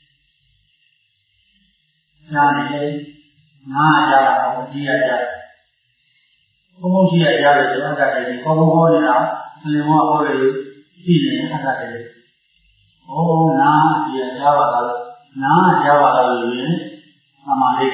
နားနေတယ်နားကြတာကိုကြည့်ရကြဘုံဘုံကြည့်ရကြလို့ဒီအကတည်းကဘုံဘုံဟောနေတာအလင်းမောဟောတယ်ကြည့်နေအကတည်းကဟောနားကြည့်ရကြပါလားနားကြပါလားလို့ရင်သမာဓိ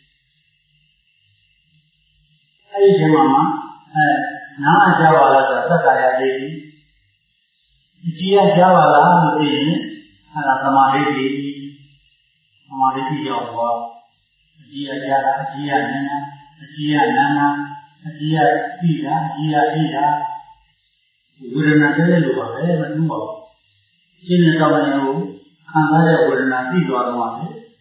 အဲဒီချိန်မှာအဲနားကြပါလားဆိုတော့သက္ကာယဒိဋ္ဌိကြည့်ရကြပါလားလို့သိရင်အဲဒါသမာဓိဒိဋ္ဌိသမာဓိကြောင့်ဟောအကြည့်ရကြတာအကြည့်ရနနာအကြည့်ရနာနာအကြည့်ရပြီးတာအကြည့်ရပြီးတာဝေဒနာတည်းလို့ပါပဲမတူပါဘူးရှင်းနေတော့လည်းခံစားတဲ့ဝေဒနာပြီးသွားတော့လေ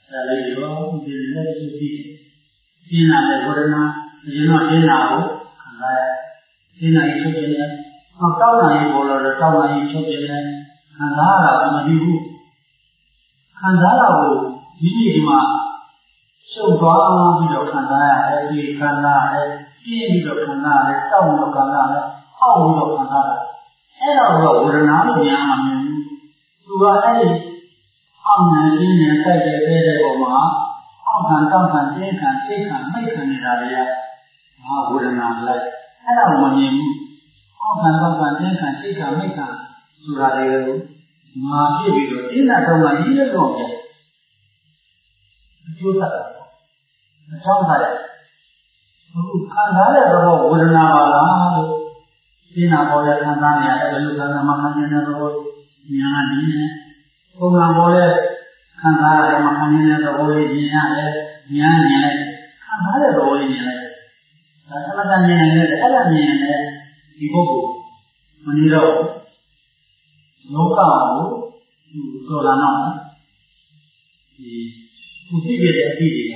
ဒါလေးရောဒီလည်းသူကြည့်ရှင်းလာတဲ့ဝေဒနာဒီတော့ရှင်းလာကိုခံစားရရှင်းလာရင်ချုပ်တယ်ဟောတောက်လာရင်ပေါ်တော့တောက်လာရင်ချုပ်တယ်ခံစားရတာမကြည့်ဘူးခံစားတာကိုဒီနေ့ဒီမှာရှုပ်သွားအောင်ပြီးတော့ခံစားရတယ်ဒီခံစားရတယ်ပြင်းပြီးတော့ခံစားရတယ်တောက်ပြီးတော့ခံစားရတယ်အောက်ပြီးတော့ခံစားရတယ်အဲ့တော့ဝေဒနာလို့ညာမှာမြင်သူကအဲ့ဒီအောက်နဲ့ရှင်းနဲ့တိုက်တဲ့တဲ့ပုံမှာအောက်ခံတောက်ခံပြင်းခံသိခံမိတ်ခံနေတာတွေကငါဝေဒနာလိုက်အဲ့ဒါမမြင်ဘူးအောက်ခံတောက်ခံပြင်းခံသိခံမိတ်ခံဆိုတာတွေကိုငါပြည့်ပြီးတော့ဒီနဲ့တော့မှရင်းရတော့ပြန်အကျိုးသက်တာအကြောင်းသားရဲ့အခုခံစားတဲ့သဘောဝေဒနာပါလားလို့ဒီနာပေါ်လဲခံစားနေရတယ်ဘယ်လိုခံစားမှခံနေတဲ့သဘောညာဒီနဲ့ပုံမှန်ပေါ်လဲခံစားရတယ်မှခံနေတဲ့သဘောလေးမြင်ရတယ်ညာမြင်လိုက်ခံစားတဲ့သဘောလေးမြင်လိုက်ဒါသမထမြင်နေတယ်အဲ့ဒါမြင်ရင်ဒီပုဂ္ဂိုလ်မနေတော့လောကကိုတော်လာတော့ဒီသူသိတဲ့အဖြစ်တွေ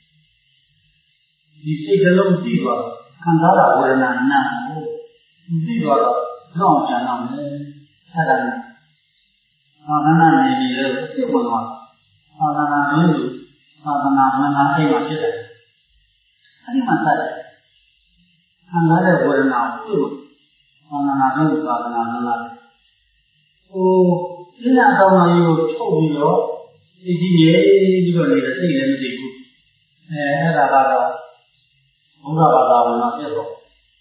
ဒီစိတ်ကလုံးသိသွားခံစားတာဝေဒနာနာကိုသူသိသွားတော့တော့ပြန်တော့မယ်အဲ့ဒါနဲ့သာသနာနေပြီးတော့စိတ်ဝင်သွားသာသနာလို့သာသနာမနာအိမ်မှာဖြစ်တယ်အဲ့ဒီမှာစတယ်ခံစားတဲ့ဝေဒနာကိုသာသနာလို့သာသနာမနာဟိုဒီနာကောင်းတော်ကြီးကိုထုတ်ပြီးတော့ဒီကြီးရေးပြီးတော့နေတဲ့စိတ်လည်းမသိဘူးအဲအဲ့ဒါကတော့ဘုရားဘာသာဝင်တော့ဖြစ်တော့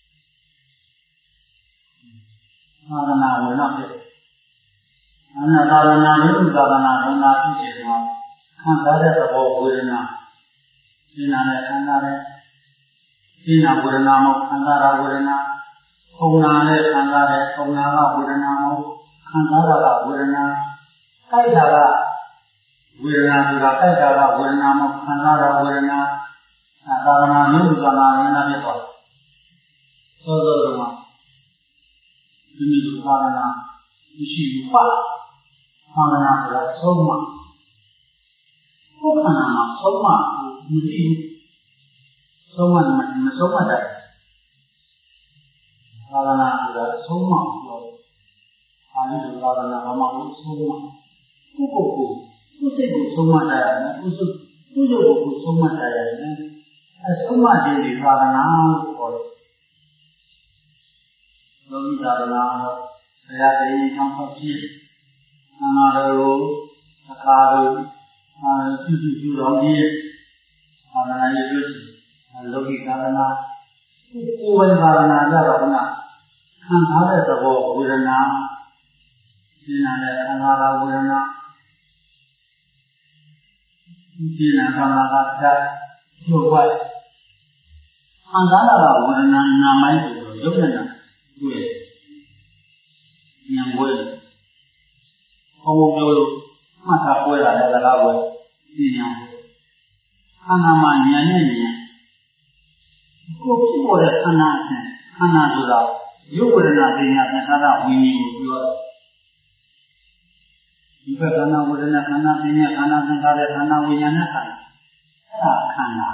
သာသနာဝင်တော့ဖြစ်အနာသာသနာလို့သာသနာဝင်တာဖြစ်တယ်ဆိုတော့ခံစားတဲ့သဘောဝေဒနာဒီနာနဲ့ခံစားတဲ့ဒီနာဝေဒနာမခံစားတာဝေဒနာပုံနာနဲ့ခံစားတဲ့ပုံနာကဝေဒနာမခံစားတာကဝေဒနာခိုက်တာကဝေဒနာဆိုတာခိုက်တာကဝေဒနာမခံစားတာဝေဒနာသာသနာ့လို့သာသနာ့ရင်းနာဖြစ်သွားသောသောကမှာဒီလိုသာသနာမရှိဘူးပါသာသနာဆိုတာဆုံးမဘုခန္ဓာမှာဆုံးမမရှိဘူးဆုံးမမဆုံးမတဲ့သာသနာဆိုတာဆုံးမပြောအာလိသာသနာမှာမဟုတ်ဆုံးမပုဂ္ဂိုလ်ကိုသူ့စိတ်ကိုဆုံးမတတ်ရတယ်သူ့စိတ်သူ့ရုပ်ကိုဆုံးမတတ်ရတယ်အဆုံးမခြင်းဒီသာသနာလို့ခေါ်တယ်လောကီသာသနာတော့ဘုရားတရားကြောင့်ဖြစ်ဖြစ်အနာတော်အခါတို့အာသူသူသူတော်ကြီးသာသနာရေးလို့လောကီသာသနာကိုယ်ပိုင်သာသနာကြတော့ကခံစားတဲ့သဘောဝေဒနာဒီနာနဲ့ခံစားတာဝေဒနာဒီနာကမှကတည်းကကျိုးဝိုက်ခံစားတာကဝေဒနာနာမိုင်းဆိုတော့ရုပ်နဲ့တွေ့ဉာဏ်ဝဲဘုံဘုံပြောလို့မှတ်တာပွဲတာလည်းစကားပွဲဒီဉာဏ်ခန္ဓာမှာဉာဏ်နဲ့ဉာဏ်ကိုဖြစ်ပေါ်တဲ့ခန္ဓာအစဉ်ခန္ဓာဆိုတာရုပ်ဝေဒနာပညာသင်္ခါရဝိညာဉ်ကိုပြောတယ်ဒီဘက်ခန္ဓာဝေဒနာခန္ဓာပညာခန္ဓာသင်္ခါရခန္ဓာဝိညာဉ်နဲ့ခန္ဓာအဲ့ဒါခန္ဓာ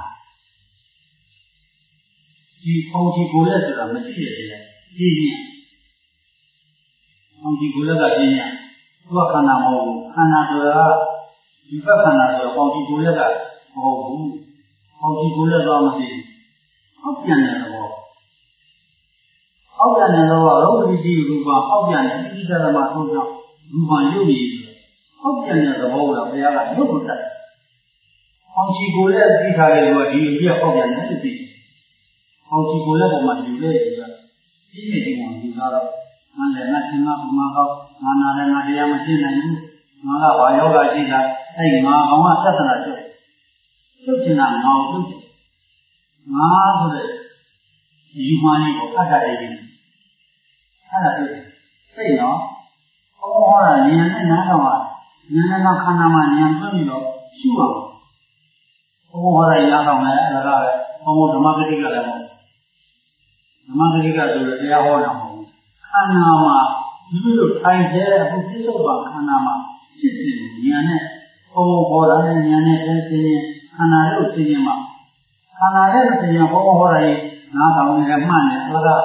ဒီပုံကြည့်ကိုလည်းဆိုတာမရှိရသေးတယ်ပြည့်ညက်ပုံကြည့်ကိုလည်းကပြည့်ညက်သူကခန္ဓာမဟုတ်ဘူးခန္ဓာဆိုတာဒီဘက်ခန္ဓာဆိုပုံကြည့်ကိုလည်းကမဟုတ်ဘူးပုံကြည့်ကိုလည်းတော့မရှိဘူးအောက်ပြန်တဲ့ဘောအောက်ပြန်တဲ့ဘောရောဂတိကြီးရူပအောက်ပြန်တဲ့ဣတိဓမ္မသုံးကြောင့်ရူပရုပ်ရည်အောက်ပြန်တဲ့သဘောကဘုရားကရုပ်ကိုတတ်တယ်။အောင်ချီကိုလည်းသိထားတယ်လို့ဒီအပြည့်အောက်ပြန်တယ်လို့သိတယ်။အောင်ချီကိုလည်းပုံမှန်ယူလေဆိုတာဒီနေ့ဒီမှာယူထားတော့ငါလည်းငါသင်္ဃပမာကောငါနာလည်းငါတရားမသိနိုင်ဘူး။ငါကဘာယောဂရှိတာအဲ့ငါကောင်ကသတ္တနာကျွတ်။ကျွတ်ချင်တာငါ့ကိုကျွတ်။ငါဆိုတဲ့ယူမှန်ကိုအတ္တတည်းကြီးအဲ့ဒါတွေ့စိတ်နော်ဟောဟောတာဉာဏ်နဲ့နားတော့ဉာဏ်နဲ့တော့ခန္ဓာမှာဉာဏ်တွေ့ပြီးတော့ရှုအောင်ဟောဟောတာနားတော့လည်းအဲ့ဒါကဘုံဘုံဓမ္မဂတိကလည်းမဟုတ်ဓမ္မဂတိကဆိုတော့တရားဟောတာမဟုတ်ခန္ဓာမှာဒီလိုထိုင်ကျဲအခုပြစ္ဆုတ်ပါခန္ဓာမှာဖြစ်စဉ်ဉာဏ်နဲ့ဟောဘောဘောတာနဲ့ဉာဏ်နဲ့သိစင်းရင်ခန္ဓာလို့သိရင်မှာခန္ဓာနဲ့သိရင်ဘောဘောဟောတာကြီးငါးကောင်နဲ့မှတ်နေအလကား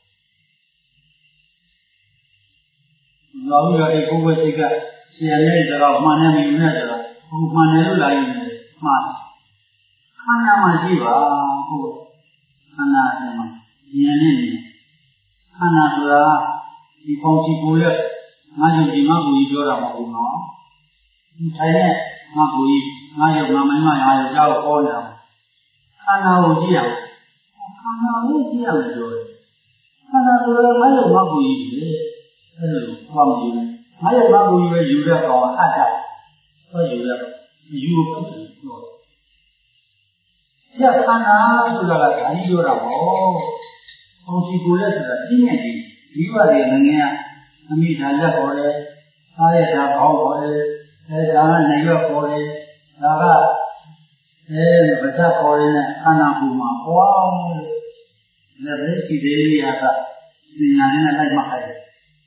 လောကရတဲ့ပုဂ္ဂိုလ်စိတ်ကဆရာနဲ့ကြတော့မှန်နေပြီနဲ့ကြတော့ဘုမှန်တယ်လို့လာရင်မှန်ခန္ဓာမှာရှိပါဟုတ်ခန္ဓာအစမှာဉာဏ်နဲ့ခန္ဓာဆိုတာဒီပေါင်းစီကိုရဲ့ငါ့ယုတ်ဒီငါ့ကိုကြီးပြောတာမဟုတ်ဘူးနော်ဒီထိုင်နဲ့ငါ့ကိုကြီးငါ့ယုတ်ငါမိုင်းမငါ့ယုတ်ကြောက်ပေါ်နေတာခန္ဓာကိုကြည့်ရအောင်ခန္ဓာကိုကြည့်ရမယ်ပြောတယ်ခန္ဓာဆိုတော့ငါ့ယုတ်ငါ့ကိုကြီးပဲအဲ့လိုဘာမှမယူနဲ့ငါ့ယုတ်ငါ့ကိုကြီးပဲယူတဲ့ကောင်အတ္တဟောယူတဲ့ယူဖို့ပြောတယ်ခန္ဓာဆိုတာကဓာကြီးပြောတာပေါ့ပေါင်းစီကိုရဲ့ဆိုတာပြင်းရဲ့ဒီဒီပါလေငငယ်ကအမိဓာလက်ခေါ်တယ်စားရတာခေါင်းခေါ်တယ်အဲဒါကနိုင်ရွက်ခေါ်တယ်ဒါကအဲဗဇတ်ခေါ်တယ်နဲ့ခန္ဓာကိုယ်မှာဟောလည်းပဲရှိသေးရတာဉာဏ်နဲ့လိုက်မှတ်တယ်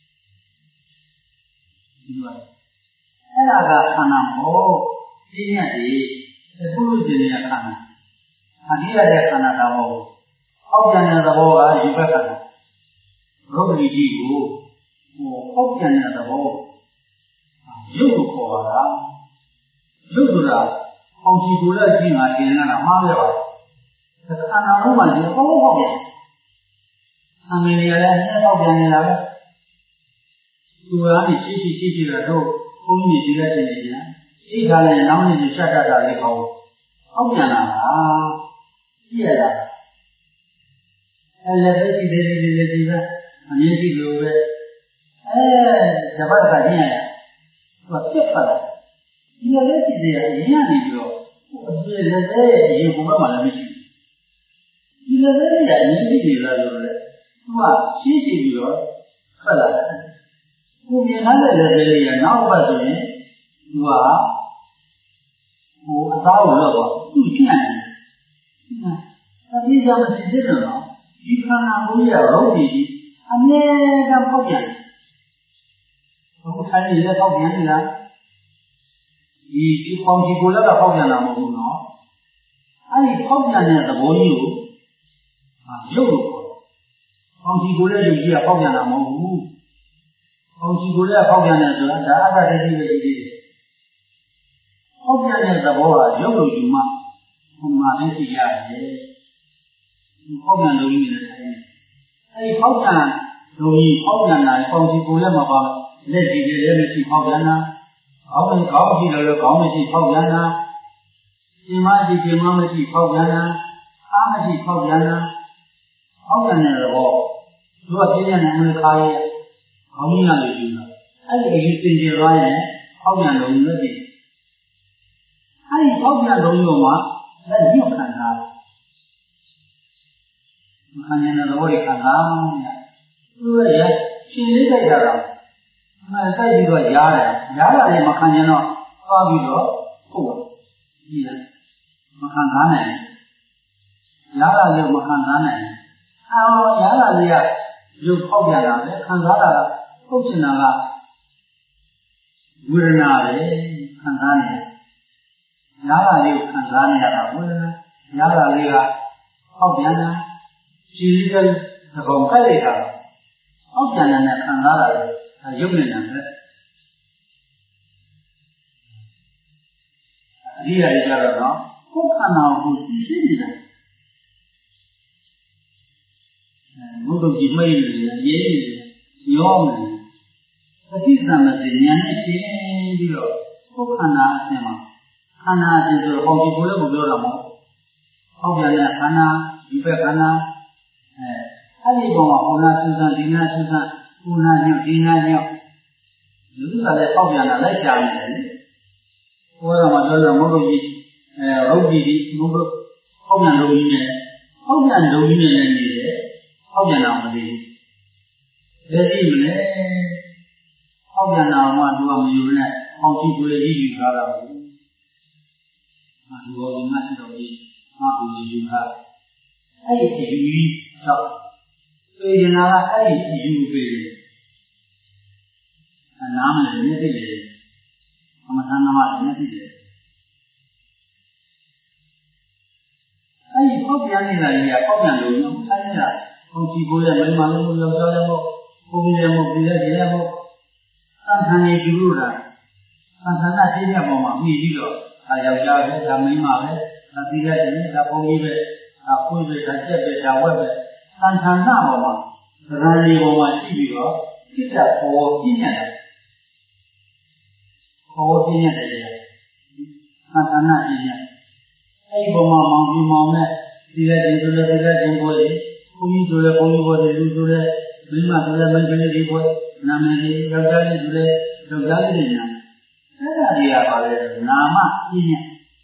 ဒီပါအဲ့ဒါကခန္ဓာမို့ပြင်းရဲ့ဒီအခုလိုကျင်တဲ့ခန္ဓာအဓိရတဲ့ခန္ဓာတော်ဟုတ်အောက်ပြန်တဲ့သဘောကယူဘက်ခန္ဓာရုပ်ရည်ကြီးကိုဟိုအောက်ပြန်တဲ့သဘောရုပ်ကိုခေါ်ပါလားရုပ်ဆိုတာအောင်စီကိုလည်းကြည့်မှာကျင်လာတာမှားရပါဘူးခန္ဓာလုံးမှာဒီအောက်အောက်ပြန်ဆံမင်းရလည်းအအောက်ပြန်နေတာပဲသူကနေရှိရှိရှိရှိတော့ဘုန်းကြီးတွေဒီလက်တင်နေကြအိတ်ခါလည်းနောင်နေရှက်တတ်တာလေးကောင်းအောက်ပြန်လာတာကြည့်ရတာအဲလည်းပဲရှိသေးတယ်ဒီလေဒီပဲအမြင်ရှိလို့ပဲအဲတပတ်ကညံ့ရသူကပြတ်သွားတယ်ဒီလည်းရှိသေးတယ်အရင်ကနေပြီးတော့ဒီလည်းလည်းအရင်ဘုံမှာလည်းမရှိဘူးဒီလည်းလည်းကအရင်ရှိနေလားလို့လေသူကရှိရှိပြီးတော့ထွက်လာတယ်ကိုမြင်လာတဲ့လည်းလည်းရနောက်ပတ်ဆိုရင်သူကဟိုအသားကိုတော့သူ့ကြည့်ရတယ်အပြည့်ရမရှိသေးတယ်နော်ဒီခန္ဓာကိုယ်ရဲ့ရုပ်ရည်ကြီးအမြဲတမ်းပေါက်ပြန်အခုထိုင်နေလည်းပေါက်ပြန်နေတာဒီဒီပေါင်းစီကိုလည်းပေါက်ပြန်လာမဟုတ်ဘူးနော်အဲ့ဒီပေါက်ပြန်တဲ့သဘောကြီးကိုရုပ်လို့ခေါ်တယ်ပေါင်းစီကိုလည်းရုပ်ကြီးကပေါက်ပြန်လာမဟုတ်ဘူးပေါင်းစီကိုလည်းပေါက်ပြန်တယ်ဆိုတာဒါအတ္တတည်းပဲရှိသေးတယ်ပေါက်ပြန်တဲ့သဘောကရုပ်လို့ယူမှဟိုမှာသိသိရတယ်ပေါက်ပြန်လို့ယူနေတယ်အဲဒီပေါက်ပြန်လို့ယူပေါက်ပြန်တာပေါင်းစီကိုလည်းမပါလက်ကြည့်တယ်လည်းမရှိပေါက်ပြန်တာအောင်းကောင်းကြည့်လို့ကောင်းမရှိပေါက်ပြန်တာဒီမှာဒီဒီမှာမရှိပေါက်ပြန်တာအားမရှိပေါက်ပြန်တာပေါက်ပြန်တဲ့သဘောသူကပြင်းနေတဲ့မခါရဲ့ခေါင်းကြီးရလို့ယူတာအဲ့ဒီအယူသင်ကျသွားရင်ပေါက်ပြန်လို့ယူလို့ဒီအဲ့ဒီပေါက်ပြန်လို့ယူမှာလက်ညှို့ခံတာမခံရတဲ့သဘောတွေခံတာသူရဲ့ရှင်းလေးတိုက်တာတော့အဲတိုက်ပြီးတော့ရားတယ်ရားတာလည်းမခံရင်တော့သွားပြီးတော့ဟုတ်ကြည့်တယ်မခံကားနိုင်ရားတာလည်းမခံကားနိုင်အော်ရားတာလေးကရုပ်ပေါက်ပြန်တာပဲခံစားတာကဟုတ်ချင်တာကဝေဒနာပဲခံစားနေတယ်ရားတာလေးကိုခံစားနေရတာဝေဒနာရားတာလေးကပေါက်ပြန်တာကြည်တဲ့သဘောကြိုက်လိုက်တာပေါက်ပြန်တဲ့ခံစားတာလေရုပ်နေတာပဲအဒီရကြတော့နော်ကိုယ်ခန္ဓာကိုသိသိနေတာဘုဒ္ဓကြီးမိတ်နေတယ်ရေးနေတယ်ရောနေတယ်ပဋိသန္ဓေဉာဏ်နဲ့ရှင်းပြီးတော့ကိုယ်ခန္ဓာအစဉ်မှာခန္ဓာအစဉ်ဆိုတော့ဟောဒီကိုလည်းမပြောတာမဟုတ်ဟောပြန်တဲ့ခန္ဓာဒီဘက်ခန္ဓာအဲအဲ့ဒီပုံမှာဟောနာသုသံဒီနာသုသံကုနာညောဒီနာညောလူကလည်းပေါက်ပြန်တာလိုက်ရှာနေတယ်လေဟောတော့မှပြောလို့မဟုတ်ဘူးအဲရုပ်ကြီးဒီဘုဘပေါက်ပြန်လို့ကြီးနေပေါက်ပြန်လို့ကြီးနေလည်းနေတယ်ပေါက်ပြန်တာမသိဘူးလက်ကြည့်မလဲပေါက်ပြန်တာမှသူကမယူနဲ့ပေါက်ကြည့်ကိုလည်းယူထားတာဘူးအာဒီဘောဒီမှာတော့ဒီမှာကိုယူထားအဲ့ဒီအယူကြီးတော့ပြေရင်လာအဲ့ဒီအယူပြေအနားမလည်းမြစ်သိတယ်ဟေမဆန်းသမားလည်းရှိတယ်အဲ့ဒီပေါက်ပြန်နေတာကြီးကပေါက်ပြန်လို့နော်ဆိုင်နေတာဟိုဒီကိုရဲ့မိမလုံးလို့ပြောတယ်မို့ကိုကြီးလည်းမို့ပြည်လည်းဒီလည်းမို့သံဃာနေကျူလို့တာသံဃာနာသိတဲ့ပုံမှာပြီးပြီးတော့ဒါယောက်ျားပဲဒါမိန်းမပဲဒါပြည်လည်းဒီဒါပုံကြီးပဲဒါခွေးပဲဒါချက်ပဲဒါဝက်ပဲသံဃာနာပေါ်မှာသရဏီပေါ်မှာရှိပြီးတော့စိတ်ကပေါ်ပြင်းရတယ်ပေါ်ပြင်းရတယ်လေသံဃာနာပြင်းရတယ်အဲ့ဒီပုံမှာမောင်ပြီးမောင်နဲ့ဒီလည်းဒီလိုလည်းဒီလည်းဒီပွဲဘုန်းကြီးတို့လည်းဘုန်းကြီးဘောတွေလူတို့လည်းမိမတို့လည်းမိန်းကလေးတွေပွဲနာမည်တွေယောက်ျားလေးတွေလည်းယောက်ျားလေးတွေနာအဲ့ဒါတွေကပါလေနာမပြင်းရ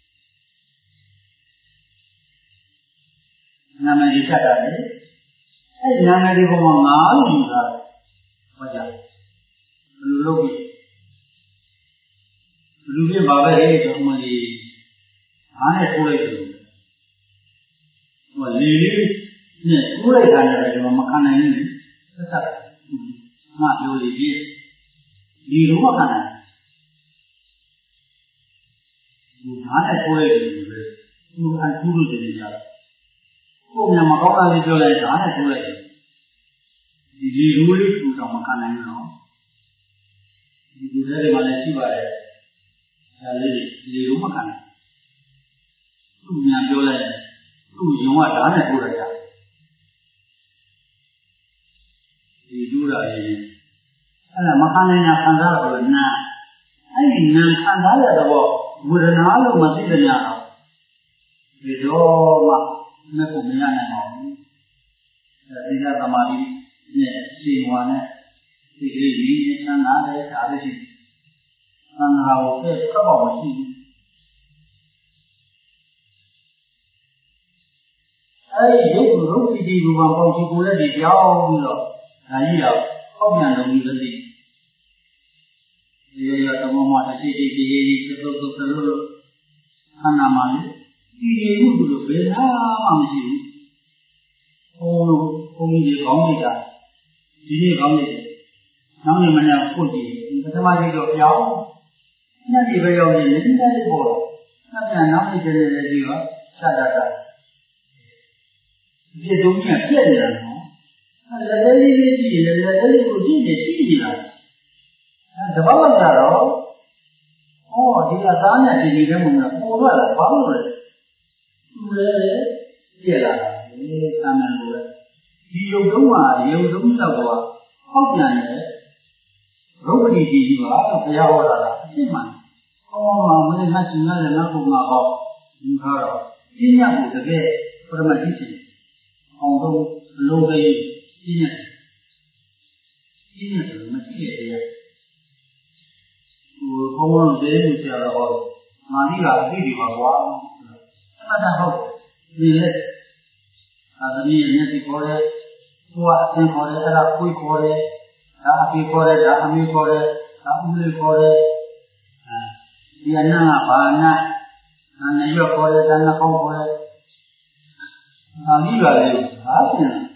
နာမည်တွေတက်တာလေအဲ့ဒီနာမည်တွေပုံမှာငါလို့ယူတာဟောကြဘယ်လိုလုပ်ပြီးဘယ်လိုဖြစ်ပါပဲဆိုမှဒီအားနဲ့ထိုးလိုက်တယ်ဟိုလေလေးနဲ့ထိုးလိုက်တာလည်းကျွန်တော်မခံနိုင်ဘူးဆက်ဆက်မှပြောရည်ကြီးဒီလိုမခံနိုင်ဘူးအားနဲ့ထိုးလိုက်တယ်ပဲသူအထူးလို့တည်ကြတယ်ကိုယ်မှမကောင်းတာလေးပြောလိုက်တာနဲ့ထိုးလိုက်တယ်ဒီလေလိုလေးသူတော့မခံနိုင်ဘူးနော်ဒီလိုလည်းမှလည်းရှိပါတယ်ဒါလေးလေလိုမခံနိုင်သူ့ညာပြောလိုက်သူ့ယုံကဓာတ်နဲ့ထိုးလိုက်တာဒီကျူးတာလေးအဲ့ဒါမခံနိုင်တာခံစားတော့နာအဲ့ဒီနာခံစားရတော့ဝေဒနာလို့မသိတဲ့ညာတော့ဒီတော့မှမကိုမရနိုင်ပါဘူးအဲဒီကသမာဓိနဲ့စီဝါနဲ့ဒီကလေးကြီးဆန်းလာတဲ့ဒါပဲရှိသံဃာကိုပြတ်တော့မရှိဘူးအဲဒီရုပ်ရုပ်တိတိဘူပံပေါ့ဒီကိုလည်းဒီကြောင်းပြီးတော့ဒါကြီးတော့ဟောက်ပြန်လုံးကြီးပဲဒီရရသမမတတိတိတိကြီးသုတ်သုတ်သုတ်လို့ခန္ဓာမှာဒီဒီမှုလို့ဘယ်နာမှမရှိဘူးဟိုဘုန်းကြီးကောင်းနေတာဒီနေ့ကောင်းနေတယ်နောက်နေ့မနေ့ဖုတ်ကြည့်ပထမကြီးတော့ပြောင်းနှစ်ဒီပဲရောက်နေနည်းနည်းလေးပေါ်တော့ဆက်ပြန်နောက်နေ့ကျနေလေပြီးတော့ဆက်တာတာဒီဒုက္ခပြည့်နေတာနော်အဲလက်သေးလေးကြည့်ရင်လက်သေးလေးကိုကြည့်နေကြည့်နေတာအဲတပတ်လောက်ကြတော့ဟောဒီအသားနဲ့ဒီဒီထဲမှာပေါ်လာတာဘာလို့လဲသူလည်းပြည့်လာတာဒီသာမန်လိုပဲဒီယုံတုံးမှာယုံတုံးတော့ကဟောက်ပြန်တယ်ရုပ်ပရိဒီကြီးပါဘုရားဟောတာလားအစ်မှန်ဟောမှာမင်းကရှင်ရတယ်နောက်ပုံမှာဟောဒီကားတော့ပြည့်ညတ်ကိုတကယ်ပရမတိရှင်အောင်တော့လိုပဲပြည့်ညတ်ပြည့်ညတ်ကမရှိတဲ့တရားဟိုဘုံဘုံသေးမှုဆရာတော်ဟောမာနိကအသိဒီပါကွာအဲ့ဒါဟုတ်ဒီလက်အာသမီးရဲ့မျက်စိခေါ်တယ်ကိုယ်ကအစင်ခေါ်တယ်အဲ့ဒါကိုယ်ခေါ်တယ်ဒါအဖေခေါ်တယ်ဒါအမေခေါ်တယ်ဒါဦးလေးခေါ်တယ်အဲဒီအနာကဘာနာနာနေရခေါ်တယ်ဒါနှခေါင်းခေါ်တယ်အာလိပါလေဘာဖြစ်လဲ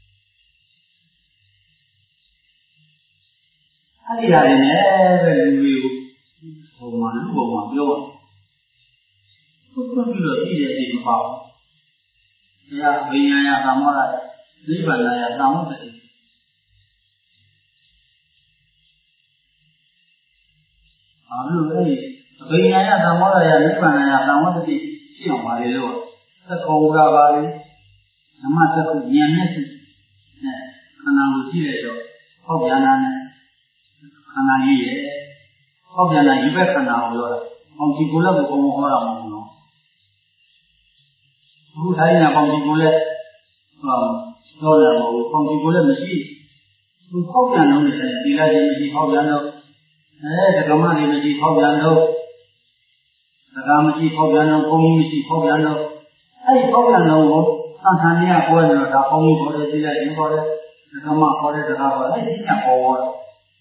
အဲ့ဒီဟာတွေနဲ့ပဲလူတွေကိုဟိုမှာလူပုံမှာပြောတယ်သူကပြီးတော့ကြည့်တဲ့အချိန်မပေါ့ဘုရားဝိညာယသမောရနိဗ္ဗာန်ယသမောတတိအားလို့အဲ့ဒီဝိညာယသမောရနိဗ္ဗာန်ယသမောတတိရှိအောင်ပါလေလို့သက္ကောဝါပါလေဓမ္မသက္ကုဉာဏ်နဲ့ရှိနဲ့ခန္ဓာကိုကြည့်ရတော့ဟောပြန်လာတယ်ခန္ဓာကြီးရဲ့ဟောပြန်လာဒီဘက်ခန္ဓာကိုပြောတာ။ပေါင်းဒီကိုလည်းဘုံဘုံဟောတာမဟုတ်ဘူးနော်။အခုတိုင်းကပေါင်းဒီကိုလည်းဟောပြောတယ်မဟုတ်ဘူး။ပေါင်းဒီကိုလည်းမရှိ။သူဟောပြန်လို့လည်းဒီလိုက်ရင်မရှိဟောပြန်တော့အဲဒကမတွေမရှိဟောပြန်တော့ဒကာမရှိဟောပြန်တော့ဘုံကြီးမရှိဟောပြန်တော့အဲဒီဟောပြန်တော့ကိုသံဃာကြီးကပြောနေတော့ဒါဘုံကြီးခေါ်တယ်ဒီလိုက်ရင်ခေါ်တယ်ဒကမခေါ်တယ်ဒကာခေါ်တယ်အဲဒီကပေါ်ပေါ်တော့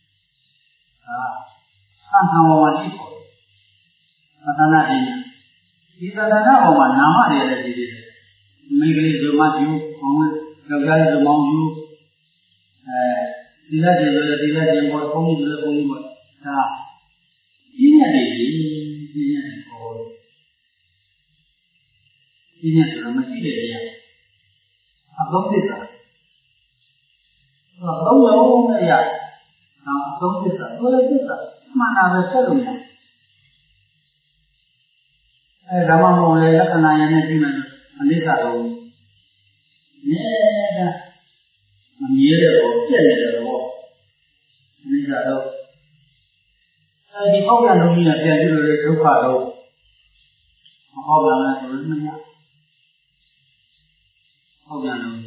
အာသံဃာဝါတိပေါ်သတ္တနာတိဒီသတ္တနာပေါ်မှာနာမတွေလည်းဒီလိုမိဂလိဇုမကျူအောင်ယောက်ျားလေးဇုမောင်ကျူအဲဒီလက်တွေလည်းဒီလက်တွေပေါ်ဘုန်းကြီးတွေလည်းဘုန်းကြီးပေါ်ဒါဒီပြည့်ညက်တွေပြည့်ညက်တွေပေါ်ပြည့်ညက်ဆိုတော့မရှိတဲ့နေရာအသုံးသစ္စာအသုံးလုံးနဲ့ရအောင်အသုံးသစ္စာဘယ်လိုသစ္စာမှန်တာပဲဆက်လို့ရတယ်အဲဒါမှမဟုတ်လေလက္ခဏာရနဲ့ပြီးမှအနိစ္စတော့မြဲတာမမြဲတဲ့ဘောပြည့်နေတဲ့ဘောအနိစ္စတော့အဲဒီပေါက်ရလုံးကြီးနဲ့ပြန်ကြည့်လို့လေဒုက္ခတော့မဟုတ်ပါနဲ့ဆိုလို့မရဟုတ်ပြန်လို့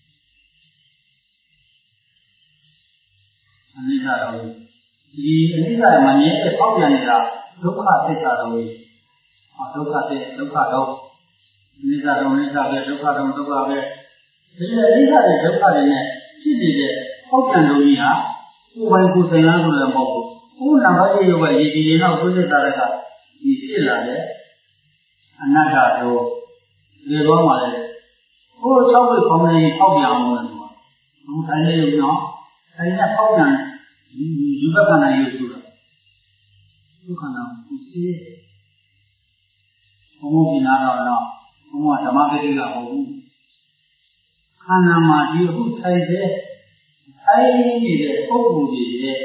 အနိစ္စတော့ဒီအနိစ္စမမြဲတဲ့ပေါက်ရနေတာဒုက္ခသစ္စာတော့ဒုက္ခတဲ့ဒုက္ခတော့အနိစ္စတော့အနိစ္စပဲဒုက္ခတော့ဒုက္ခပဲဒီအနိစ္စတဲ့ဒုက္ခတွေနဲ့ဖြစ်နေတဲ့ပေါက်ရလုံးကြီးဟာကိုယ်ပိုင်ကိုယ်ဆိုင်လားဆိုလည်းမဟုတ်ဘူးခုနဘာကြီးရောပဲရည်ကြည်ရင်တော့ကိုယ်သစ္စာကဒီဖြစ်လာတဲ့အနတ္တတော့ဒီဘောမှာလေကိုယ်၆ဝိခေါင်းနဲ့ပေါက်ပြန်အောင်လို့ဆိုတာအခုတိုင်းလေးလို့နော်အဲဒီကပေါက်ပြန်ယူဘက်ကနိုင်ရုပ်ဆိုတာဒုက္ခနာကိုသိဘုံဘုံပြနာတော့တော့ဘုံကဓမ္မပတိကဟုတ်ဘူးခန္ဓာမှာဒီအခုထိုင်တဲ့ထိုင်နေတဲ့ပုဂ္ဂိုလ်တွေရဲ့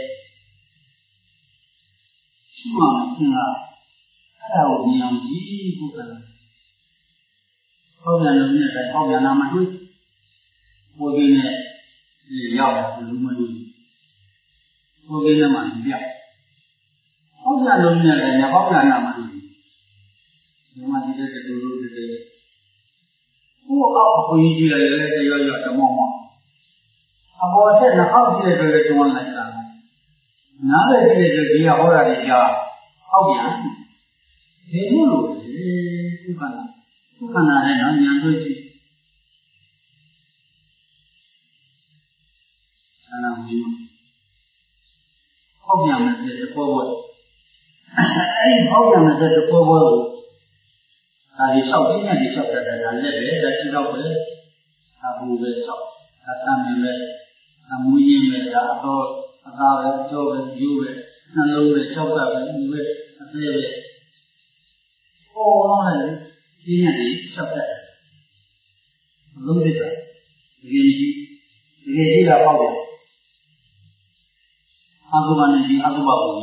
ရှိမှမသိလားအဲ့ဒါကိုမြင်အောင်ကြည့်ဖို့ကလည်းဟောပြန်လို့နဲ့ဟောပြန်လာမှတွေ့ဘုရားနဲ့ရောက်တာဘယ်လိုမှတွေ့ဘုရားနဲ့မှပြောက်ဟောပြန်လို့နဲ့လည်းဟောပြန်လာမှတွေ့ဒီမှာဒီတဲ့တူတူတဲ့ဘုရားအခွင့်အရေးကြီးတယ်လေရောရောတမောမောအပေါ်ဆက်နှောက်ကြည့်တဲ့တွေတုံးလိုက်တာနားလည်းကြည့်တဲ့ဒီကဟောတာတွေကြားဟောပြန်ဒီလိုလိုလေဒီကနာဒီကနာနဲ့တော့ညာတွေ့ရှိအဲ့ဒါမျိုးဟောပြန်မယ်ဆိုတဲ့ပေါ်ပေါ်အဲ့ဒီဟောပြန်မယ်ဆိုတဲ့ပေါ်ပေါ်ကိုဒါဒီလျှောက်ပြင်းနဲ့ဒီလျှောက်တတ်တယ်ဒါလည်းပဲဒါရှိတော့ပဲအဘူပဲလျှောက်ဒါသံမြင်ပဲအမူရင်းပဲဒါတော့အသာပဲကြောပဲယူပဲနှလုံးပဲကြောက်ကပဲယူပဲအသေးပဲပေါ်တော့လည်းပြင်းနဲ့ဒီလျှောက်တတ်တယ်အလုံးသစ္စာဒီကနေ့ဒီကနေ့ကြီးတာပေါ့တယ်အတုပနဲ့ဒီအတုပကို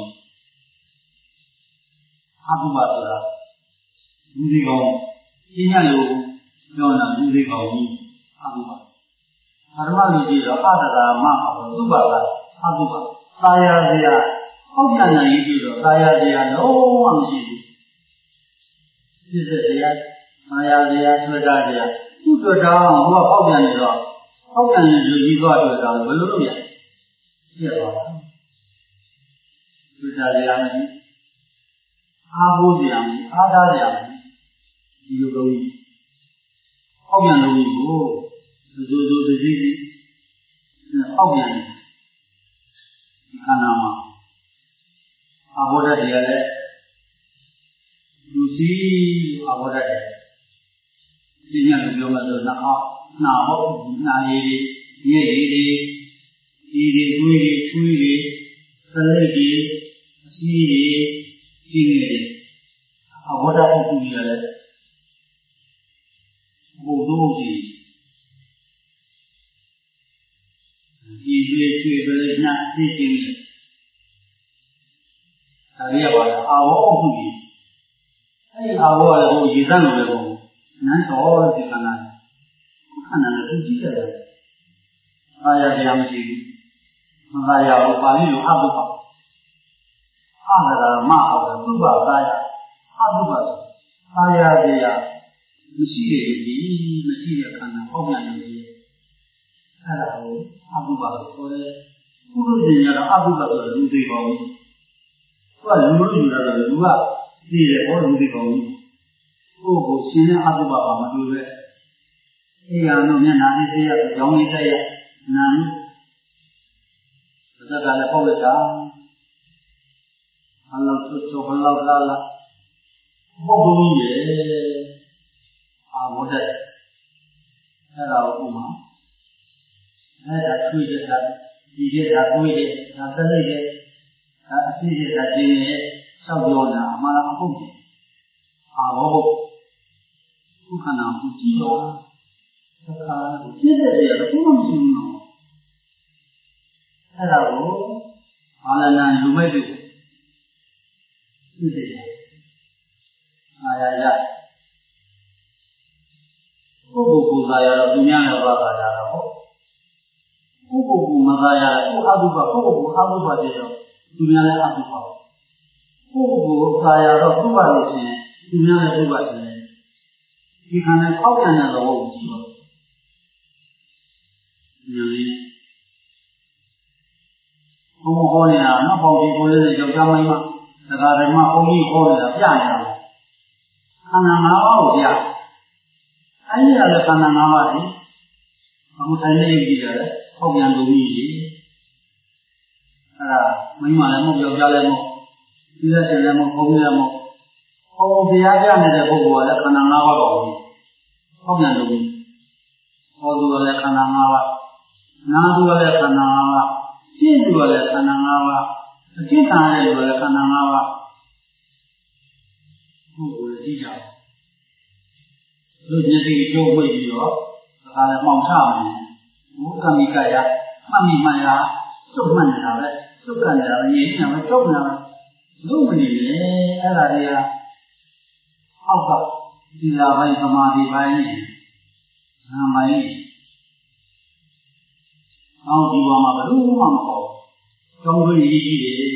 အတုပဆိုတာလူတွေကောင်ပြင်းရလို့ပြောတာလူတွေကောင်ကြီးအတုပဓမ္မလူကြီးတော့အတ္တရာမဟုတ်သူ့ဘာသာအတုပသာယာစရာဟောက်ပြန်နိုင်ပြီးတော့သာယာစရာလုံးဝမရှိဘူးပြည့်စရာသာယာစရာတွေ့တာစရာသူ့တွေ့တာဟိုကဟောက်ပြန်နေတော့ဟောက်ပြန်နေလူကြီးသွားတွေ့တာဘယ်လိုလုပ်ရပြည့်သွားတာတွေ့တာစရာမရှိအားကိုးစရာမရှိအားထားစရာမရှိဒီလိုတော့ဟောက်ပြန်လို့ကိုဇိုဇိုတကြီးကြီးဟောက်ပြန်ဒီခန္ဓာမှာအဘောဓာတ်တွေကလည်းလူစီအဘောဓာတ်တွေဒီညလိုပြောမှဆိုနှာခေါင်းနှာဟုတ်နှာရည်တွေညက်ရည်တွေဒီတွေတွေးတွေထွေးတွေသလိပ်တွေအစည်းတွေဒီငယ်တွေအဘောဓာတ်ပုဂ္ဂိုလ်ကြီးလည်းဘုဒ္ဓဘုရားဒီတွေထွေးပလိနာအစည်းချင်းတွေဒါရပါလားအာဝေါပုဂ္ဂိုလ်ကြီးအဲဒီအာဝေါကလည်းဟိုရေစမ်းလို့လည်းပေါ့နန်းတော်လို့ဒီခန္ဓာခန္ဓာနဲ့သူကြည့်ရတယ်အာရတရားမရှိဘူးမသာရဘူးပါဠိလိုအတုပအာရမဟုတ်သူ့ဘာသာရအတုပအာရတရားမရှိတဲ့ဒီမရှိတဲ့ခန္ဓာပေါ့ပြန်နေတယ်အဲ့ဒါကိုအတုပလို့ခေါ်တယ်ပုရုဇဉ်ကတော့အတုပဆိုလူသေးပါဘူးသူကလူလို့ယူတာတော့လူကသိတယ်ဟောလူသေးပါဘူးကိုယ်ကိုရှင်းတဲ့အတုပပါမတွေ့ပဲအေးရတော့မျက်နှာလေးသိရကြောင်းလေးတက်ရနာလို့ဒါကလည်းပေါ့လိုက်တာအလောချွတ်ချွတ်ဘလောက်လာလာဘုဘုံကြီးရဲ့အာဝတ်တဲ့အဲ့ဒါကိုဥမာအဲ့ဒါထွေးတဲ့ဒါဒီတဲ့ဒါတွေးတဲ့ဒါသလိတဲ့ဒါအစီတဲ့ဒါကျင်းရဲ့ဆောက်ပြောနေတာအမှန်အဟုတ်ကြီးအာဘောဘုခန္ဓာကိုကြည့်တော့သက္ကာကိုသိတဲ့နေရာတော့ဘုမမရှိဘူးနော်အဲ့ဒါကိုဘာလနာလူမိုက်တွေသိတယ်အာရရပုဂ္ဂိုလ်ကိုယ်သာရတော့သူများလည်းဘာသာရတော့ဟုတ်ပုဂ္ဂိုလ်ကိုမသာရကိုအတုပပုဂ္ဂိုလ်ကိုအတုပတဲ့တော့သူများလည်းအတုပပုဂ္ဂိုလ်ကိုသာရတော့သူ့ပါလို့ရှိရင်သူများလည်းသူ့ပါတယ်ဒီခန္ဓာအောက်ပြန်တဲ့သဘောကိုကြည့်တော့ညလေးဘုံဟောနေတာနော်ပေါ့ဒီကိုလေးနဲ့ကြောက်ကြမိုင်းမှာဒကာဓမ္မဘုန်းကြီးဟောနေတာပြနေတာခန္ဓာ၅ပါးကိုပြအဲ့ဒီကလည်းခန္ဓာ၅ပါးလေအခုတိုင်းလေးကြည့်ရတယ်အောက်ပြန်လို့ကြီးလေအဲ့ဒါမိမလည်းမဟုတ်ယောက်ျားလည်းမဟုတ်ဒီလက်ရှင်လည်းမဟုတ်ဘုန်းကြီးလည်းမဟုတ်ဟောတရားပြနေတဲ့ပုဂ္ဂိုလ်ကလည်းခန္ဓာ၅ပါးတော့ဘူးအောက်ပြန်လို့ကြီးဟောသူကလည်းခန္ဓာ၅ပါးနာသူကလည်းခန္ဓာ၅ပါးပြည့်သူကလည်းခန္ဓာ၅ပါးအကျင့်ထားတဲ့လူကလည်းခန္ဓာ၅ပါးဟုတ်ကိုကြည့်ကြလူမျက်စိကြိုးဝိတ်ပြီးတော့ဒါလည်းမှောင်ချမယ်ဘုကမိကရမှတ်မိမှန်ရစုပ်မှတ်နေတာပဲစုပ်ကန်နေတာပဲရင်းနေတာပဲတုံးနေတာလုံးမနေလေအဲ့ဒါတွေကအောက်ကဒီလာပိုင်းသမာဓိပိုင်းနဲ့ဇံပိုင်းအောက်ဒီဘဝမှာဘယ်လိုမှမဟုတ်ကျောင်းတွင်းကြီးကြီးတွေ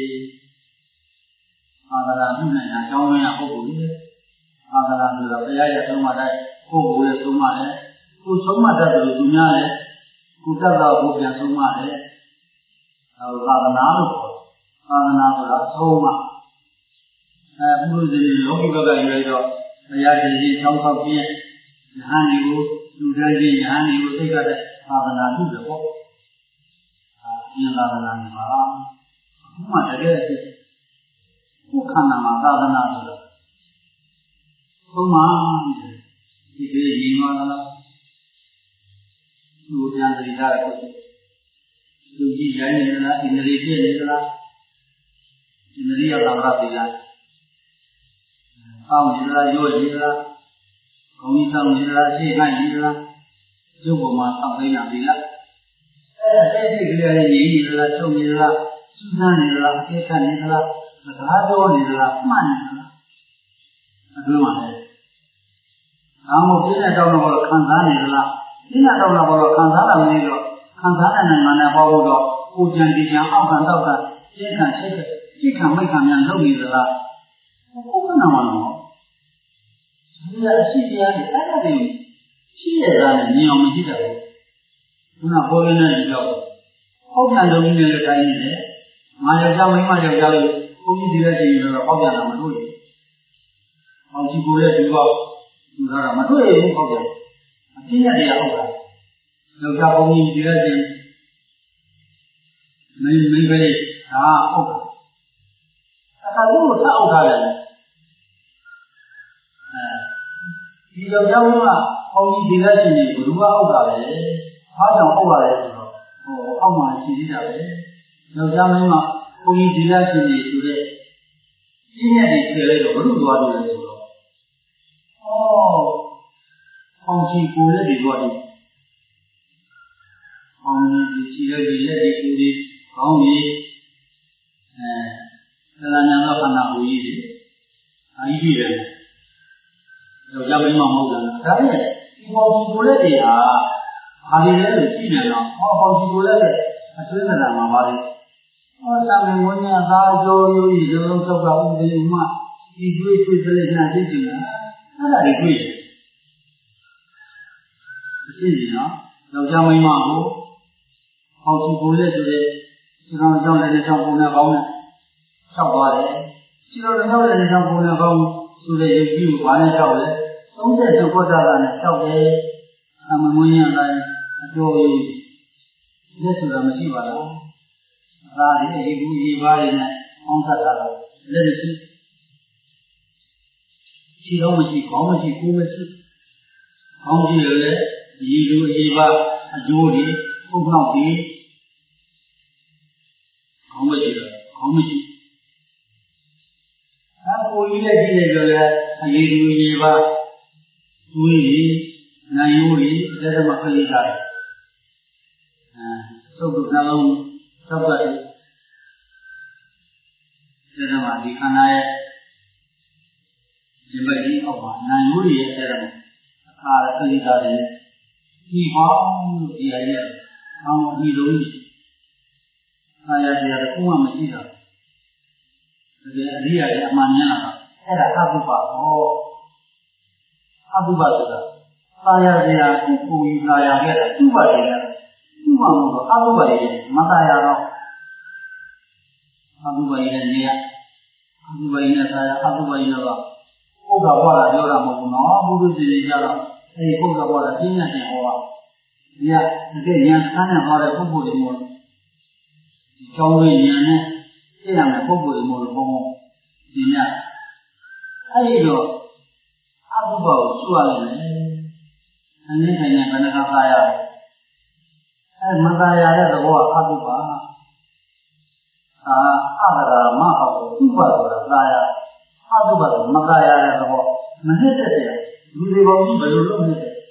အာသာရပြုနိုင်တာကျောင်းတွင်းရပုဂ္ဂိုလ်တွေအာသာရဆိုတာဘုရားရဲ့သုံးပါးတိုင်းပုဂ္ဂိုလ်ရဲ့သုံးပါးတယ်ကိုသုံးပါးတတ်တယ်လို့သူများလည်းကိုတတ်တာကိုပြန်သုံးပါတယ်အဲဒါသာသနာလို့ခေါ်သာသနာဆိုတာသုံးပါအဲဘုရားရှင်လောကီဘက်ကယူလိုက်တော့ဘုရားရှင်ကြီး၆၆ပြည့်ယဟန်ဒီကိုလူတန်းကြီးယဟန်ဒီကိုသိက္ခာတဲ့သာသနာပြုတယ်ပေါ့ဒီသာသနာမှာအခုမှတကယ်စစ်ဘုခန္ဓာမှာသာသနာဆိုတာသုံးပါဒီပြေးရင်သွားလားလူပြန်တည်တာကိုလူကြီးရိုင်းနေလားဣန္ဒြေပြည့်နေလားဣန္ဒြေရသမာဓိလားအောင်းနေလားရော့နေလားဘုံကြီးဆောင်နေလားရှေ့ဟိုက်နေလားရုပ်ပေါ်မှာဆောက်သိနေတာဒီလားအဲ့ဒီကလေးရည်ရည်လားချုပ်နေလားစူးစမ်းနေလားအkếtခတ်နေလားစကားပြောနေလားမှန်နေလားအတွင်းမှာလေအာမို့ပြည့်တဲ့တောင်းတော့ခံစားနေလားပြည့်တဲ့တောင်းတော့ခံစားတာမင်းတော့ခံစားတဲ့နိုင်ငံနဲ့ပေါ့လို့တော့ကိုကြံဒီကြံအောက်ခံတော့ကပြည့်ခံစိတ်စိတ်ခံမိတ်ခံများလုပ်နေသလားဘုက္ခနာမနော်ဒီအရှိတရားတွေအဲ့ဒါတွေရှိရတာနဲ့မြင်အောင်မကြည့်တတ်ဘူးခုနပေါ်ရင်းနဲ့ကြောက်အောက်ပြန်လုံးကြီးနဲ့တိုင်းနေတယ်ငါယောက်ျားမိန်းမယောက်ျားလို့ဘုန်းကြီးဒီလက်ကြီးတော့အောက်ပြန်လာမတွေ့ဘူးအောက်ကြီးကိုရဲ့ဒီတော့ဒီတော့မတွေ့ဘူးအောက်ပြန်အပြည့်ရတရားဟုတ်တာယောက်ျားဘုန်းကြီးဒီလက်ကြီးမင်းမင်းပဲဒါအောက်တာအခါတို့ကိုအောက်ထားတယ်အဲဒီယောက်ျားဘုန်းကဘုန်းကြီးဒီလက်ကြီးကိုဘယ်သူကအောက်တာလဲအားကြောင့်အောက်ရတယ်ဆိုတော့ဟိုအောက်မှာရှိသေးတာပဲယောက်ျားမင်းကဘုန်းကြီးဒီလက်ကြီးဆိုတဲ့ပြည့်ညက်တွေထည့်လိုက်တော့ဘုရုသွားတယ်ဆိုတော့ဩအောင်းကြီးကိုလည်းဒီတော့ဒီအောင်းကြီးရှိတဲ့ဒီလက်ဒီကိုဒီကောင်းကြီးအဲသလညာတော့ခန္ဓာကိုယ်ကြီးတွေအာကြီးပြီတယ်ယောက်ျားမင်းမမဟုတ်တာဒါပေမဲ့ဒီပေါ်ကြီးကိုလည်းတွေဟာဘာတွေလဲလို့ကြည့်နေတော့ဟောဟောဒီကိုလည်းအတွင်းကလာမှာပါလေဟောသာမန်ဝိညာဉ်သာကြောရိုးကြီးလုံးသောက်ကဥပဒေမှဒီတွေ့တွေ့စလိနာသိကြလားအဲ့ဒါတွေတွေ့တယ်အရှင်းကြီးနော်ယောက်ျားမိန်းမကိုဟောဒီကိုလည်းဆိုတဲ့ဒီကောင်ကြောင့်လည်းကြောင့်ပုံနဲ့ကောင်းနဲ့ဆောက်သွားတယ်ဒီလိုလည်းကြောင့်လည်းကြောင့်ပုံနဲ့ကောင်းဆိုတဲ့ယုတ်ကြီးကိုဘာနဲ့ဆောက်လဲသုံးတဲ့သုက္ကတာနဲ့ဆောက်တယ်အမမွေးရတိုင်းအတော်ကြီးလက်ဆိုတာမရှိပါလားအသာဒီအရေးကြီးရေးပါးနေနဲ့အောင်းသတ်တာလက်မရှိခြေတော့မရှိခေါင်းမရှိကိုယ်မရှိခေါင်းကြီးလည်းရေလူရေးပါအကျိုးတွေပုတ်နှောက်တွေခေါင်းမရှိတော့ခေါင်းမရှိကိုကြီးလည်းကြည့်နေကြလဲအရေးကြီးကြီးပါသူကြီးနိုင်ရိုးကြီးလက်ထမခလေးထားတယ်အဲသုတ်တုနှလုံးသပ်ပတ်လက်ထမဒီခန္ဓာရဲ့ဒီဘက်ကြီးအောက်မှာနိုင်ရိုးကြီးရဲ့လက်ထမအခါခလေးထားတယ်ဒီဟောဒီအရေးအောင်ဒီလိုကြီးအာရတရားတစ်ခုမှမရှိတော့ဒီအရိယာရဲ့အမှန်များတာအဲ့ဒါအတုပဟောအတုပဆိုတာသာယာစရာကိုကိုကြီးသာယာခဲ့တာဥပဒေနဲ့ဥပမာလို့အတုပရဲ့မသာယာတော့အတုပရဲ့နေရာအတုပရဲ့သာယာအတုပရဲ့တော့ပုဂ္ဂဘောတာပြောတာမဟုတ်ဘူးနော်ဘုဒ္ဓစီရင်ကြတော့အဲ့ဒီပုဂ္ဂဘောတာပြင်းရတဲ့ဟောတာဒီကတကယ်ဉာဏ်ဆန်းနဲ့ဟောတဲ့ပုဂ္ဂိုလ်တွေမို့ကျောင်းရဲ့ဉာဏ်နဲ့သိရမယ်ပုဂ္ဂိုလ်တွေမို့လို့ဘုံဘုံဒီညအဲ့ဒီတော့အတုပကိုစွရလိုက်မယ်အနည်းငယ်နဲ့ဘယ်နှခါသာရတယ်အဲမသာရတဲ့သဘောကအတုပအာအတရာမဟုတ်ဘူးဥပဆိုတာသာရအတုပကမသာရတဲ့သဘောမနစ်တဲ့တရားလူတွေပေါင်းကြီးဘယ်လိုလုပ်နေလဲ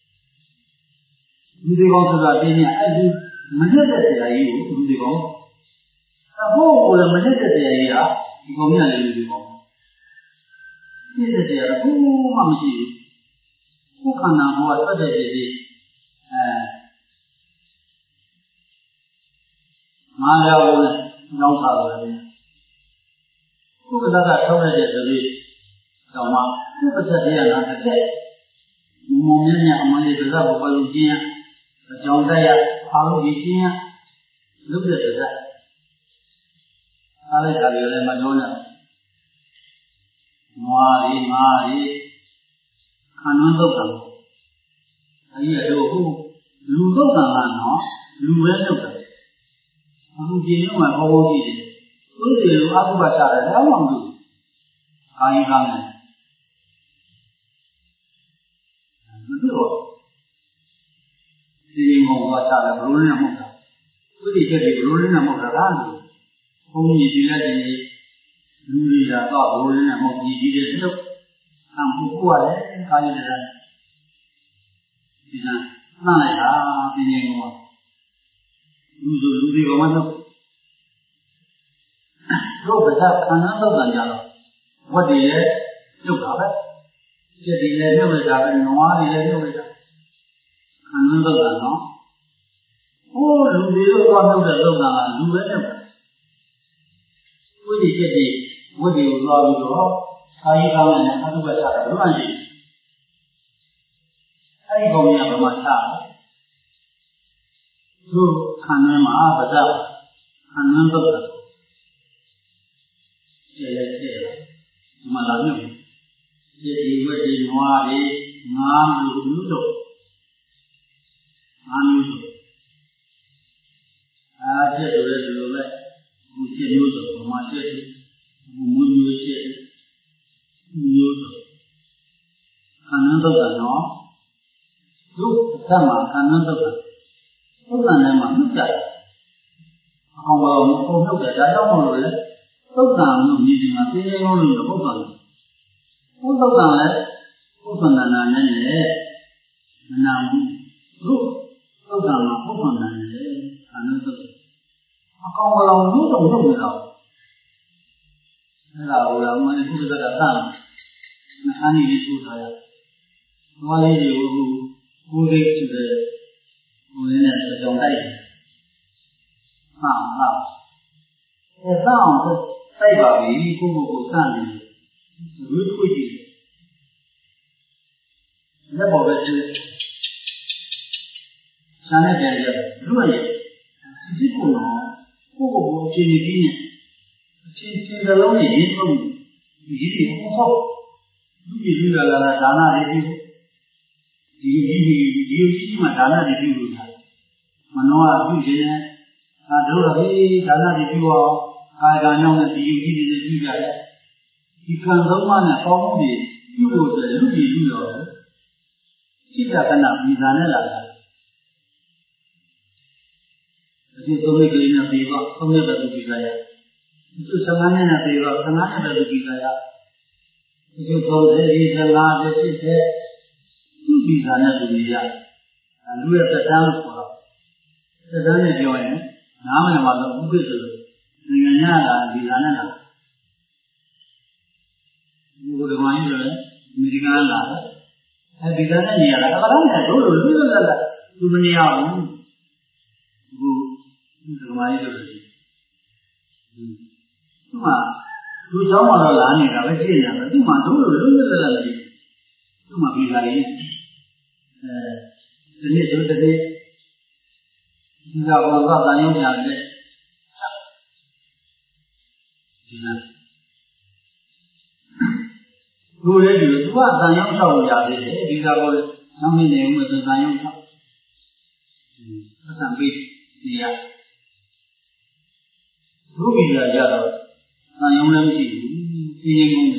လူတွေပေါင်းဆိုတာတင်းညအဲ့ဒီမနစ်တဲ့တရားကြီးကိုလူတွေပေါင်းအဖို့ကိုလည်းမနစ်တဲ့တရားကြီးကဒီကောင်မြတ်လေးလူတွေပေါင်းနစ်တဲ့တရားဘူးမှမရှိဘူးခုခန္ဓာကိုယ်ကသက်တဲ့တည်းအဲမာယာကိုရောက်တာပဲခုကတည်းကထုတ်ရတဲ့တည်းတော့မှခုပစ္စည်းရတာတစ်ချက်မုံမြင့်မြအမှန်လေးတွေကဘယ်လိုကျင်းအကြောင်းတရားအားလုံးကြီးကျင်းလုပ်တဲ့တည်းအားလိုက်တာလည်းမလုံးနဲ့ငွားရီငါးရီခန္ဓာသုတ်တာအဲ့ဒီတော့ဟုတ်လူသုတ်တာကနော်လူပဲသုတ်တာအခုကြည့်ရမှာဘောဘောကြည့်တယ်သူတွေလိုအကုပ္ပချတယ်လည်းမဟုတ်ဘူးအာယိကနဲ့မသိတော့ဒီမောဟချတယ်ဘလို့လည်းမဟုတ်တာသူတွေချက်တွေဘလို့လည်းမဟုတ်တာလားလို့ဘုန်းကြီးကြည့်လိုက်တယ်လူတွေကတော့ဘလို့လည်းမဟုတ်ဘူးဒီတွေသုတ်အမှုကိုရတယ်ကာယတရားဒီကနှံ့လိုက်တာဒီနေကောလူတို့လူတွေကမှတော့တို့ပစာခန္ဓာသုတ်တယ်ကြတော့ဝတ်တွေလည်းပြုတ်တာပဲစိတ်တွေလည်းပြုတ်လိုက်တာပဲနွားတွေလည်းပြုတ်လိုက်တာခန္ဓာသုတ်တယ်နော်ဟိုလူတွေတော့ပြုတ်တဲ့သုတ်တာကလူပဲပြုတ်တာဝိသိစိတ်တွေဝတ်တွေကိုသွားပြီးတော့အာယိကနဲ့အတုပ္ပချတာဘယ်မှရှိအဲ့ဒီကောင်ကြီးကဘယ်မှာချလဲသူခန္ဓာမှာပဇာခန္ဓာသုတ်တာကျေလက်ကျေမလာမြုပ်ဒီဒီဝတ်ဒီနွားလေးငါးမျိုးလူတို့ငါးမျိုးတို့အားကျက်တို့လည်းဒီလိုပဲဒီကျက်မျိုးတို့ဘာမှကျက်ဘူးမူမျိုးကျက်မျိုးတို့ခန္ဓာသုတ်တာနော်သူအဆက်မှာခန္ဓာသုတ်တာသုတ်တာလည်းမှမြုပ်ကြတယ်အကောင်ကောင်ကိုမြုပ်တယ်ဒါကြောင့်မို့လို့လေသုတ်တာမျိုးညီဒီမှာပြင်းပြင်းလုံးလို့ပုတ်တယ်ဘုသုတ်တာလည်းပုပ္ပန္နနာနဲ့လည်းမနာဘူးသူသုတ်တာမှာပုပ္ပန္နနာနဲ့ခန္ဓာသုတ်အကောင်ကောင်မျိုးတုံလုပ်နေတော့အဲ့ဒါကိုလည်းမင်းကုသကတန်နှခမ်းကြီးကိုထားရ။ဘာလေးတွေကိုကိုယ်လေးဆိုတဲ့ကိုယ်လေးနဲ့ကြောင်တိုက်တယ်။ဟာဟာအဲတောင်းတိုက်ပါပြီကိုကိုကိုစမ်းနေတယ်။ရွေးထွေးကြည့်တယ်။လက်ပေါ်ပဲကျတယ်။ဆန်းတဲ့ကြရတယ်လူ့ရဲ့စစ်ကိုတော့ကိုကိုကိုအခြေအနေကြီးနဲ့အခြေအခြေလုံးနဲ့ရင်းဆုံးဒီဒီကိုဟုတ်လူကြီးလူလာလာဒါနတွေပြုဒီဒီဒီဒီကြီးမှဒါနတွေပြုလို့ရတယ်မနောကပြုခြင်းဒါတို့တော့ဒီဒါနတွေပြုအောင်ကာယကံရောက်တဲ့ဒီကြီးတွေပြုကြတယ်ဒီကံသုံးပါးနဲ့ပေါင်းမှုတွေပြုလို့ဆိုလူကြီးလူရောစိတ်ကကနာမိသားနဲ့လာတာဒီသုံးမိကလေးနဲ့ပြီးတော့သုံးရတဲ့သူကြီးကရဒီသံဃာနဲ့ပြီးတော့သံဃာနဲ့တဲ့သူကြီးကရ If you told her he's a large, she said, two these are not to be young. And we have the town for us. The town is joining. Now I'm about to book it. Nana, Vilana. You would have minded her, Mirigana. I began a year. I don't know. Too many hours. Who reminded her. Tu cháu mà là này là cái gì nhỉ? Tu mà đúng rồi đúng rồi là gì? Tu mà bị lại, cái này chỗ cái này, bây giờ còn có bao nhiêu nhà đấy? Tu đấy thì tu à, bao nhiêu sau nhà đấy? Bây giờ còn năm mươi年mới được bao nhiêu sau? Cái sản phẩm gì à? Tu bây giờ giờ rồi. Now, you know, seeing only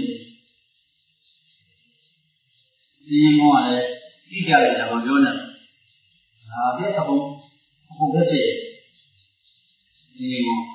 seeing more, he got it about Jonah. Ah, yes, I hope, hope that's it. Seeing more.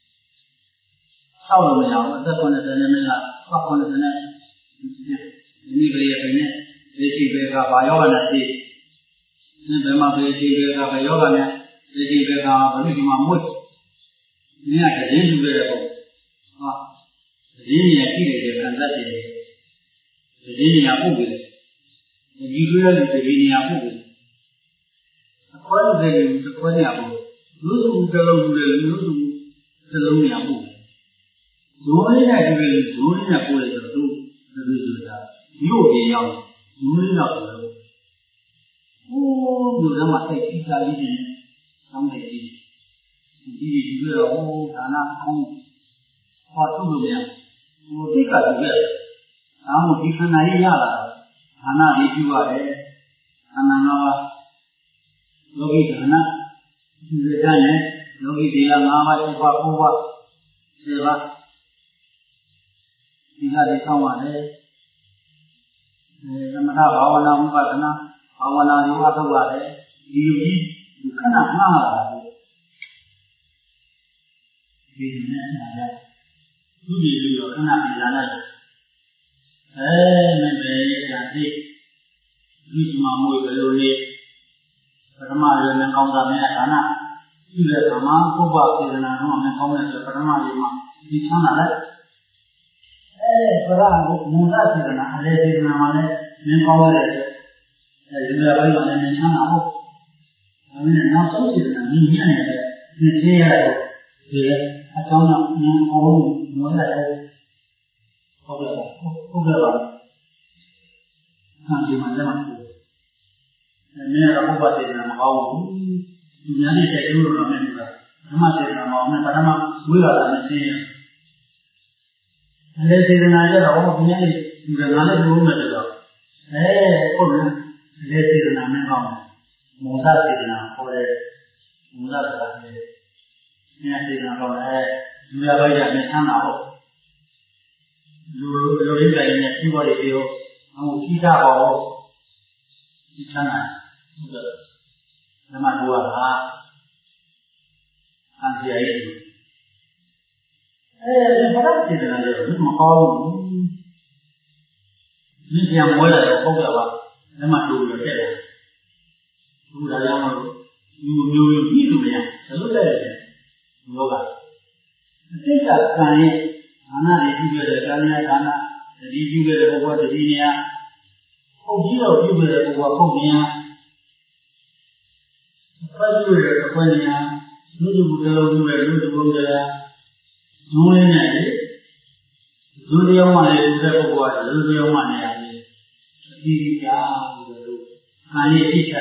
How do we know? That's one of the name, what one of the name? Anybody have been it? They see Vega by Yoga, see. Never mind, they see Vega by Yoga, they see Vega by Yoga. Yeah, I didn't do it. The Indian people and that is the Indian people. The usual the Indian people. According to the Quaniapo, those who tell them to tell them Yabu. The only that will do in a police or two, the visitor. You be young, you not know. Oh, you don't want to take Italian, somebody. Indeed, you will hold an home. Or two of them. You take us together. Now, if you are not, Anna, if you are there, Anna, Logi Anna, the Janet, Logi Dila Mama, Eva Pova, Seva, Ila de Samade, Namada, Havana, Mubadana, Havana, you are the water, you eat, you cannot have it. You do your cannot be done. Eh, maybe you can see. Which Mamu will live. Paramayo and Kaudamana. You let a man who was in a home and come as a Paramayo. Which one are that? Eh, Paramo, Mudas is an Alesi Namane, then come as you are going on and Chana. I mean, now so is a million. You see, I don't know. More like Ogava. Can't do my lemon. And near a Bobati and a home. Yanni take you remember. I'm not saying I'm on, but I'm not. We are the same. And they say the night of the night, the knowledge room at the door. Eh, oh, they say the name of Mozart now for a Mozart. Yes, it's not a we are going to make an hour. You will live in a few of you, and we'll keep our house. It's a nice. The Madua, and the idea. Eh, the Parati is another. Macau. Medium weather, Ogava, the Madu, the Terra. You will be to me. Look at it. Yoga. Take up Kanye, Anna, you get a Kanye, Anna, the you get over the Vinia. Oh, you get over Pomia. First, you get a Pomia, Ludu Buddha, you get Ludu Buddha. No, in it. Ludu Mane, you get over Ludu Mane. Kanye teacher,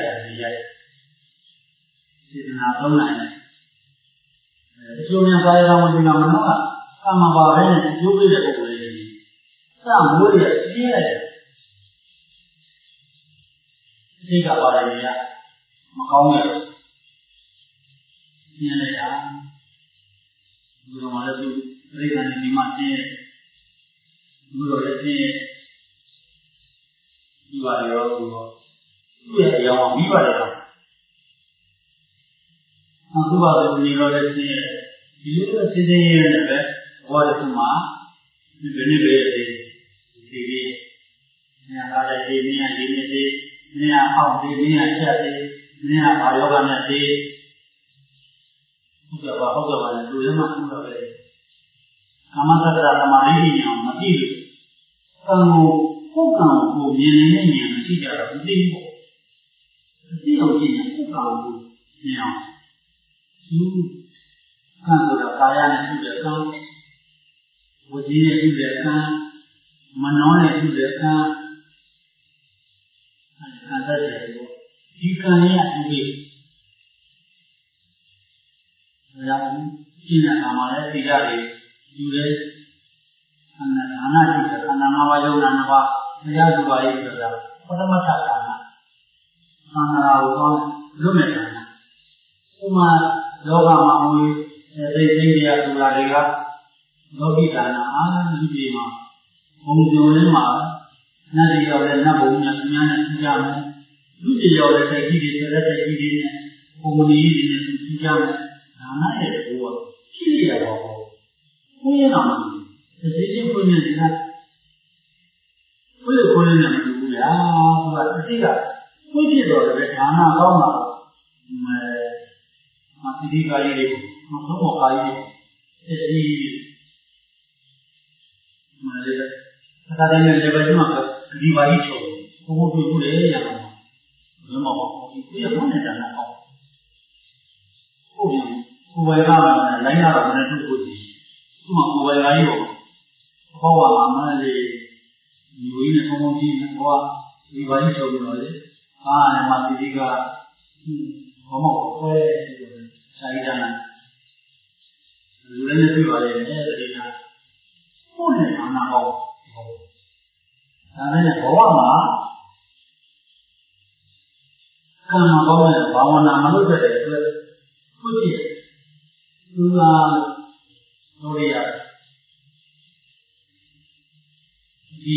she's not online. So many guys are going to know. Some of our friends do it. Some would have seen it. Think about it. Macau. You don't want to read anything much. You will see it. You are your own. You are your own. You are your own. Aku baru menilai sini, ini sini ni apa? Wajib semua, ini beri beri, jadi nhà ta đây đi nhà đi nhà đi nhà học đi nhà xe đi nhà bảo yoga nhà đi không được vào không được vào là tôi rất mạnh không được về làm sao ra làm mà đi đi nhau mà đi được càng cố gắng cố nhìn lên nhìn chỉ là không đi bộ đi ở trên nhà cố gắng cố nhau chú càng rồi là cái này chú được không vô gì này chú được không mà nói này chú được không anh ta sẽ đi cái này chú biết là chỉ là làm mà để đi ra đi chú đấy anh anh nói chú được anh nói bao nhiêu anh nói bao bây giờ chú bao nhiêu được rồi có thể mà chắc chắn là anh nói bao nhiêu mấy lần mà lúc mà mình thấy thấy dia tu la đi ra lúc đi ra là anh đi mà không chịu lên mà nó đi vào đây nó bùng nhảy nhảy nhảy ra lúc đi vào đây thấy đi thấy thấy đi đi không đi đi đi ra là nó để của chỉ là bảo không như nào thì chỉ chỉ không như thế này bây giờ không như này đủ ya và cái là không chỉ rồi để thằng nào đó mà mà mà chỉ cái gì mà không có cái gì cái gì mà để ta đây này level mà đi vào đi chỗ không có đủ để làm nhưng mà cái gì cũng nên làm không không như cô ấy làm lấy ra là nên được gì nhưng mà cô ấy lấy rồi có vào làm này nhiều ý là không có gì nữa qua đi vào đi chỗ rồi à mà chỉ cái có một cái xảy ra lấy cái thứ gọi là cái gì là không thể nào nào không nên là có mà càng mà có người bảo mà làm mới được được không chỉ cứ là tôi à đi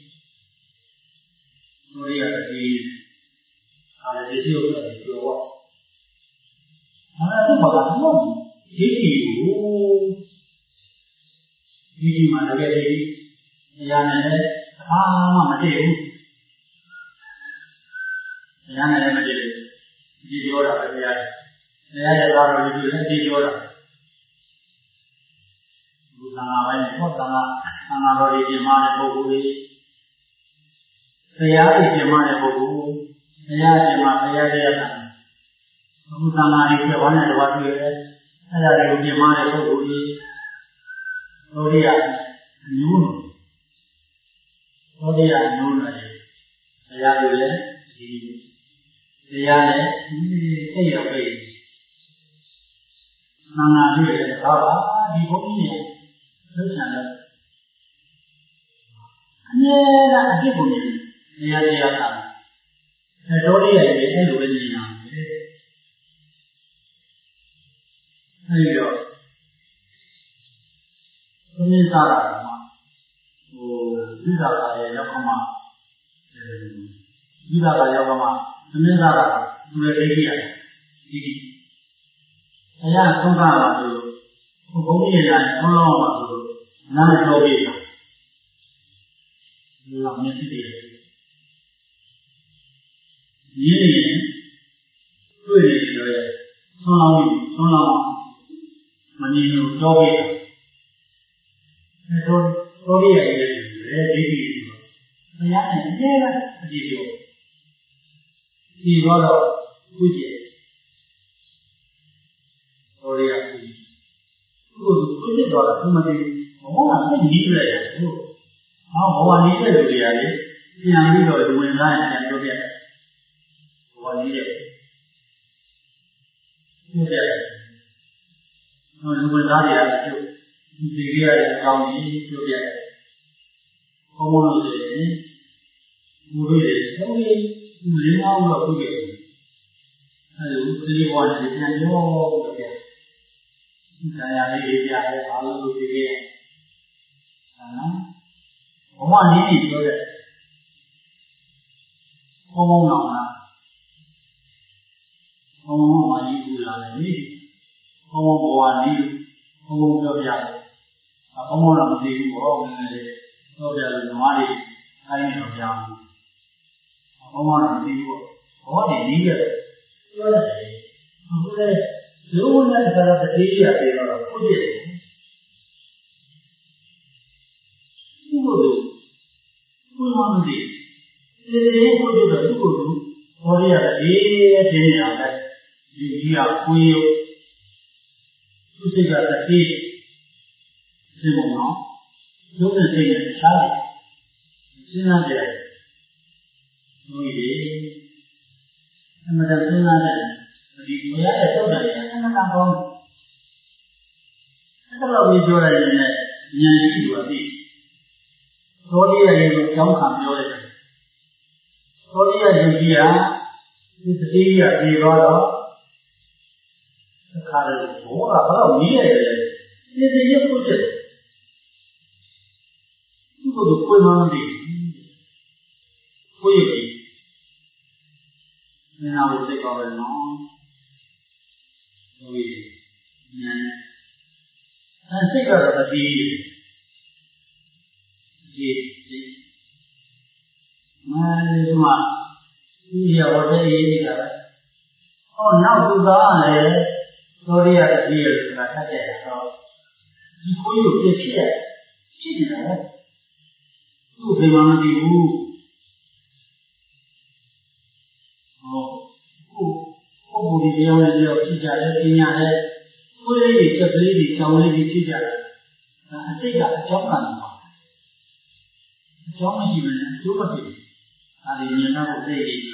tôi à đi à để siêu là siêu à nó là cái bảo đảm không thế thì cái gì mà nó cái gì nhà này à mà cái gì nhà này mà cái gì điều đó cái gì nhà này là cái gì cái điều đó bukan apa ini kok tanah tanah rodi di mana buku ini saya di mana buku saya di mana saya dia kan bukan hari ke mana dua dia saya di mana buku ini rodi ya nyun rodi ya nyun aja saya dia di saya ni saya apa ini tanah dia apa di buku ini rất là lớn. Nghe là cái vùng này, nghe thì là cả. Thế đó đi là cái cái gì nào? Hay rồi. Cái gì ta là mà, ồ, cái gì là cái gì mà, cái gì là cái gì mà, cái gì là người đi đi à, đi. Thế là không phải là tôi, không có gì là không lo mà tôi. Nó là đồ gì đó làm như thế này nhìn cười rồi xong lâu xong lâu mà nhìn đồ đồ gì đó thôi đồ gì vậy để đi đi cái nhà này thế là gì đó đi vào đó vui vẻ đồ gì à tôi tôi biết đó là không mà đi không làm cái gì vậy à không có lý cái gì vậy nhà đi rồi tụi mình ra nhà cho biết có lý đấy như vậy rồi tụi mình ra thì là chịu thì cái này trong ý cho biết không có gì đấy mua cái gì không đi lấy nhau là cái gì hay là cái quan thì nhà nhau được biết cái nhà đi đi ra để bảo là cái gì không ăn gì gì rồi không mong nào mà không mong mà đi du lịch này không mong bỏ ăn đi không mong cho việc không mong làm gì của người cho việc là nói đi တိုင်းတော်ကြောင်းဘုံမောင်ပြီးဖို့ဘောနေနေရတယ်ပြောရတယ်ဘုရားလူဝင်တဲ့ခါတော့တတိယပြေတော့ခုကြည့်တယ်ဘုရားဘုရားမသိဒီလိုဘုရားတော့သူ့ကိုယ်ဘောရရတယ်ဒီနေရာပဲဒီကြီးကကိုယ်ရုပ်သူစိတ်ကတတိဒီဘုံနော်ရုပ်နဲ့စိတ်နဲ့ရှားတယ်စဉ်းစားကြည့်လိုက်ဘုရားအမှန်တန်စဉ်းစားတယ်ဒီဘုရားရဲ့သုတ်တယ်အမှန်တန်ကောင်းတယ်အဲ့တော့ပြီးပြောလိုက်ရင်လည်းဉာဏ်ရှိသူအသိသောတိယရေကိုကြောင်းခံပြောလိုက်တယ်သောတိယယုတ်ကြီးဟာဒီတတိယပြေသွားတော့အခါလေးဘောကဘယ်တော့မြည်ရတယ်ဒီဒီရုပ်ကိုချက်သူ့ကိုယ်ကိုယ်မှမသိကိုယ်ရည်နာဝစိတ်ပါပဲနော်ဝိညာဉ်အဲစိတ်ကတော့အပြီးဒီဒီမာဒီမှာဒီရဝတ္တရေးနေတာပဲဟောနောက်သူသားလည်းသောရိယတတိယဆိုတာထပ်ခဲ့တာတော့ဒီကိုယ်ကိုပြည့်ဖြစ်ရဖြစ်နေတာပဲသူ့ဘယ်မှမသိဘူးဟောပုဂ္ဂိုလ်ဒီတရားနဲ့တရားဖြစ်ကြတယ်ပညာနဲ့ကိုယ်လေးတွေစက်ကလေးတွေကြောင်းလေးတွေဖြစ်ကြတယ်ဒါအတိတ်ကအကြောင်းကံပါအကြောင်းမရှိဘဲနဲ့အကျိုးမဖြစ်ဘူးဒါဒီဉာဏ်ကိုသိရည်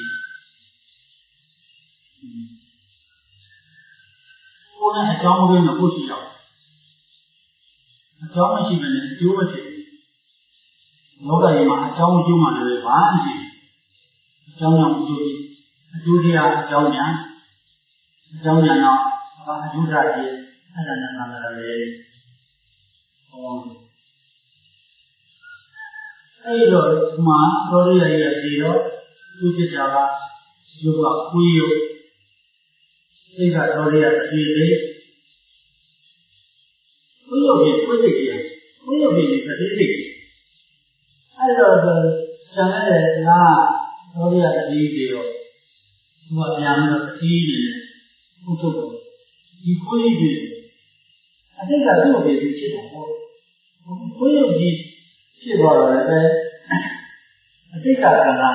ကိုယ်နဲ့အကြောင်းမကင်းတော့ကိုယ်ရှိအောင်အကြောင်းမရှိဘဲနဲ့အကျိုးမဖြစ်ဘူးလောကကြီးမှာအကြောင်းအကျိုးမှလည်းဘာမှမရှိဘူးအကြောင်းကြောင့်အကျိုးဖြစ်အကျိုးတရားအကြောင်းညာအကြောင်းညာတော့ဘာအကျိုးတရားဖြစ်အဲ့ဒါနဲ့မှန်တယ်လေဟောအဲ့တော့ဒီမှာသောရိယရဲ့ဒီတော့သူဖြစ်တာကယုတ်ကကိုယ်ယုတ်စိတ်ကသောရိယတတိလေးကိုယ်ယုတ်ရဲ့ကိုယ်စိတ်ကြီးကိုယ်ယုတ်ရဲ့တတိလေးအဲ့တော့ဆံရတဲ့လားသောရိယတတိလေးတော့သူကပြန်တော့တတိလေးနဲ့ဟုတ်ထုတ်တော့ဒီကိုယ်ကြီးအတိတ်ကသူ့ကိုဖြစ်တာပေါ့ကိုယ်ယုတ်ကြီးဖြစ်သွားတော့လည်းအတိတ်ကကံက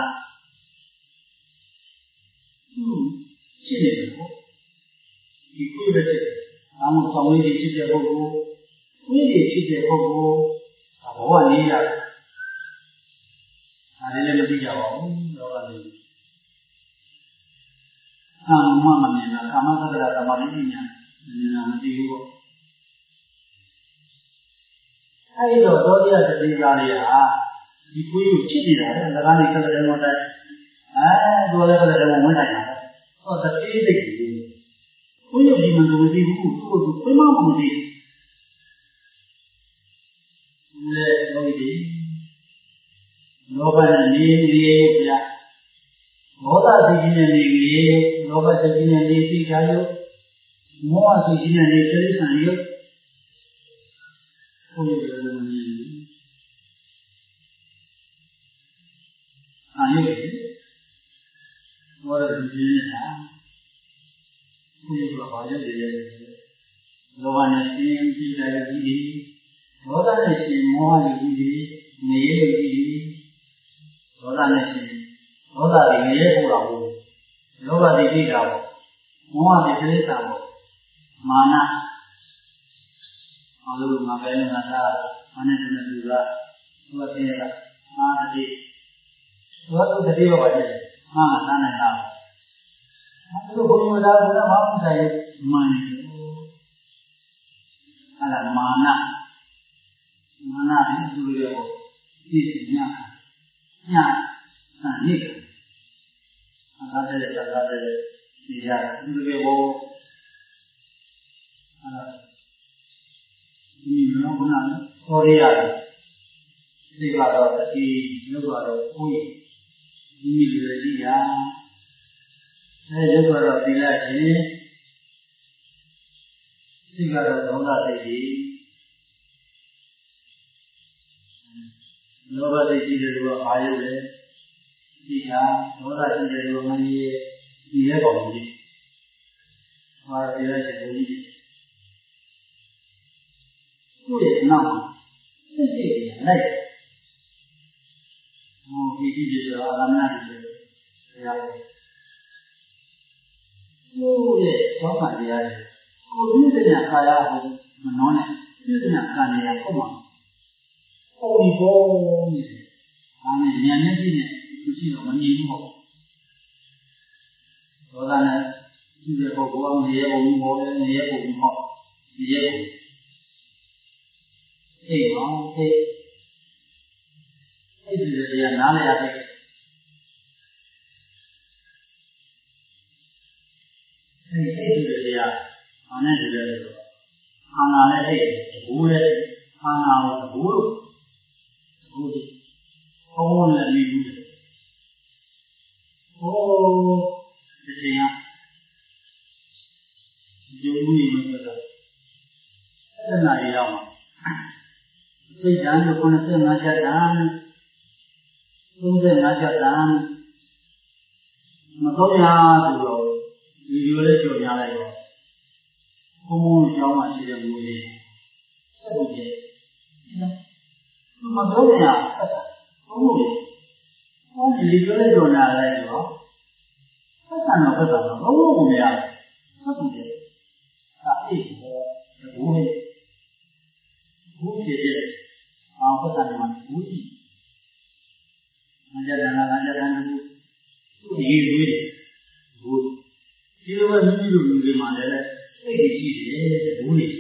ဖြစ်နေတယ်ပေါ့ဒီကိုယ်ပဲဖြစ်တယ်။အမှန်ဆောင်ရည်ဖြစ်တဲ့ပုဂ္ဂိုလ်ကိုယ်ရည်ဖြစ်တဲ့ပုဂ္ဂိုလ်ဘဝနေရတယ်။ဒါလည်းမသိကြပါဘူးလောကကြီး။ကာမမမြင်တာကာမသတ္တရသမာဓိပညာမြင်တာမသိဘူးပေါ့။အဲဒီတော့သောတိယတတိယလေးဟာဒီကိုယ်ကိုဖြစ်နေတာလေဒါကနေကလည်းတော့တဲ့အဲသူလည်းကလည်းဝင်နိုင်တာဟောတတိယသိကိုကိုယ်ရုပ်ဒီမှာမသိဘူးသူ့ကိုဘယ်မှမသိဘူးလေတော့ဒီလောဘနဲ့နေနေရုပ်ပြမောဟစိတ်ကြီးနဲ့နေနေရုပ်လောဘစိတ်ကြီးနဲ့နေသိကြရုပ်မောဟစိတ်ကြီးနဲ့နေတိရစ္ဆာန်ရုပ်ကိုယ်ရုပ်လည်းမမြင်ဘူးအာယုဘောရဒီနေတာကိုယ်ကဘာလို့လဲလောဘနဲ့ရှင်ကြည့်တယ်ကြည့်ဒေါသနဲ့ရှင်မောဟကြီးကြီးနေရကြီးဒေါသနဲ့ရှင်ဒေါသတွေနေရပူတာဘူးလောဘတွေကြည့်တာမောဟတွေတိရစ္ဆာန်ပေါ့မာနအလိုငါပဲငါသားမနဲ့တည်းသူကသူကသိရတာအာတိသူကတတိယပါလေဟာနာနေလားအဲ့လိုဘုရားသားကဘာမှမဆိုင်မှန်တယ်အဲ့ဒါမာနမာနဒီသူရဲ့ပြည့်ညညစံနိအခါတည်းကသာတဲ့ဒီရသူရဲ့ဘောအဲ့ဒါဒီနောကနာခေါ်ရရတယ်ဒီကတော့ဒီလောကတော့ကိုယ်ဒီလိုကြည့်ရအဲရုပ်ကတော့ဒီလိုက်ရင်စိတ်ကတော့ဒေါသစိတ်ကြီးလောဘသိရှိတဲ့လူကဘာရုပ်လဲဒီဟာဒေါသရှိတဲ့လူကမင်းရဲ့ဒီရဲ့ကောင်ကြီးဟာဒီရဲ့ပုံကြီးကိုယ့်ရဲ့နောက်စိတ်စိတ်လိုက်ဟောဒီဒီဆိုတာအမှန်တရားတရားကိုယ့်ရဲ့သောတာတရားကိုယ်ပြည့်တဲ့ခါရဟုတ်မနှောနဲ့ပြည့်တဲ့ခါနေရပုံမှာပုံဒီပုံနေဒါနဲ့ဉာဏ်နဲ့ရှိနေမရှိတော့မမြင်ဘူးပေါ့ဒေါသနဲ့ရှိတဲ့ပုဂ္ဂိုလ်အောင်ရဲ့ပုံပေါ်တယ်ရဲ့ပုံပေါ့ဒီရဲ့အေးအောင်အေးအဲ့ဒီတရားနားလည်ရတဲ့အဲ့ဒီတရားအောင်နေတယ်ဆိုတော့အာနာလည်းအဲ့ဘူးလည်းအာနာကိုဘူးလို့ဘူးဒီဘုံနဲ့ပြီးဘူးဟိုဒီတရားဒီဘူးနေမှာဆိုတာအဲ့ဒါနေရောက်စိတ်ဓာတ်ကိုနစ်ငါးချက်တန်းသုံးငါးချက်တန်းမတော့ရဆိုတော့ဒီလိုလေးကြော်ညာလိုက်တော့ဘုံဘုံကျောင်းမှာရှိတဲ့မူလေးဆက်လို့ပြမတော့ရအစဘုံဘုံဟောဒီလိုလေးကြော်ညာလိုက်တော့ဆက်ဆံတော့ဆက်ဆံတော့ဘုံဘုံမရဆက်လို့ပြဒါအေးဘောဘူးဟဲ့ဘူးဖြစ်တဲ့အောင်ပတ်တယ်မှာဘူးကြည့်ငါကြတယ်ငါကြတယ်ဘူးဒီလိုလေဘူးဒီလိုပဲမိမိတို့လူတွေမှာလည်းစိတ်ရှိတယ်ဘူးလေ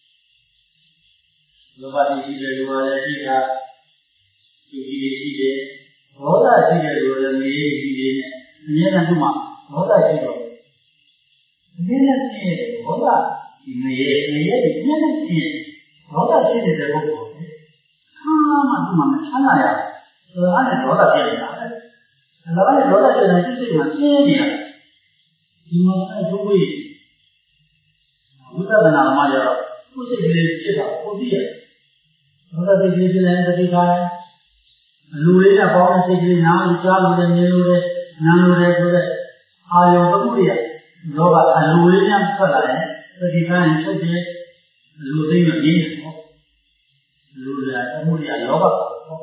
လောဘရှိတယ်လူကလည်းရှိတာဒီကြီးရှိတယ်ဒေါသရှိတယ်လူကလည်းမေးရှိတယ်အမြဲတမ်းသူ့မှာဒေါသရှိတော့ဒီနဲ့ရှိတယ်ဒေါသဒီမေးမေးဒီနဲ့ရှိတယ်ဒေါသရှိတဲ့ပုဂ္ဂိုလ်ဟာမှသူ့မှာမချမ်းသာရဘူးဒါနဲ့ဒေါသဖြစ်နေတာလေဒါကလည်းဒေါသဖြစ်တဲ့စိတ်မှာရှင်းနေတာဒီမှာအကျိုးပေးဝိပဿနာမှာကျတော့ကိုယ်စိတ်ကလေးဖြစ်တာကိုသိရတယ်ဒေါသစိတ်ကလေးဖြစ်တဲ့တတိကာလူလေးနဲ့ပေါင်းတဲ့စိတ်ကလေးနားလို့ကြားလို့လည်းမြင်လို့လည်းနားလို့လည်းဆိုတဲ့အာယုံတစ်ခုရလောကအလူလေးနဲ့ထွက်လာရင်တတိကာရင်ချုပ်တယ်လူသိမမြင်ဘူးလူလည်းအမှုရလောဘပေါ့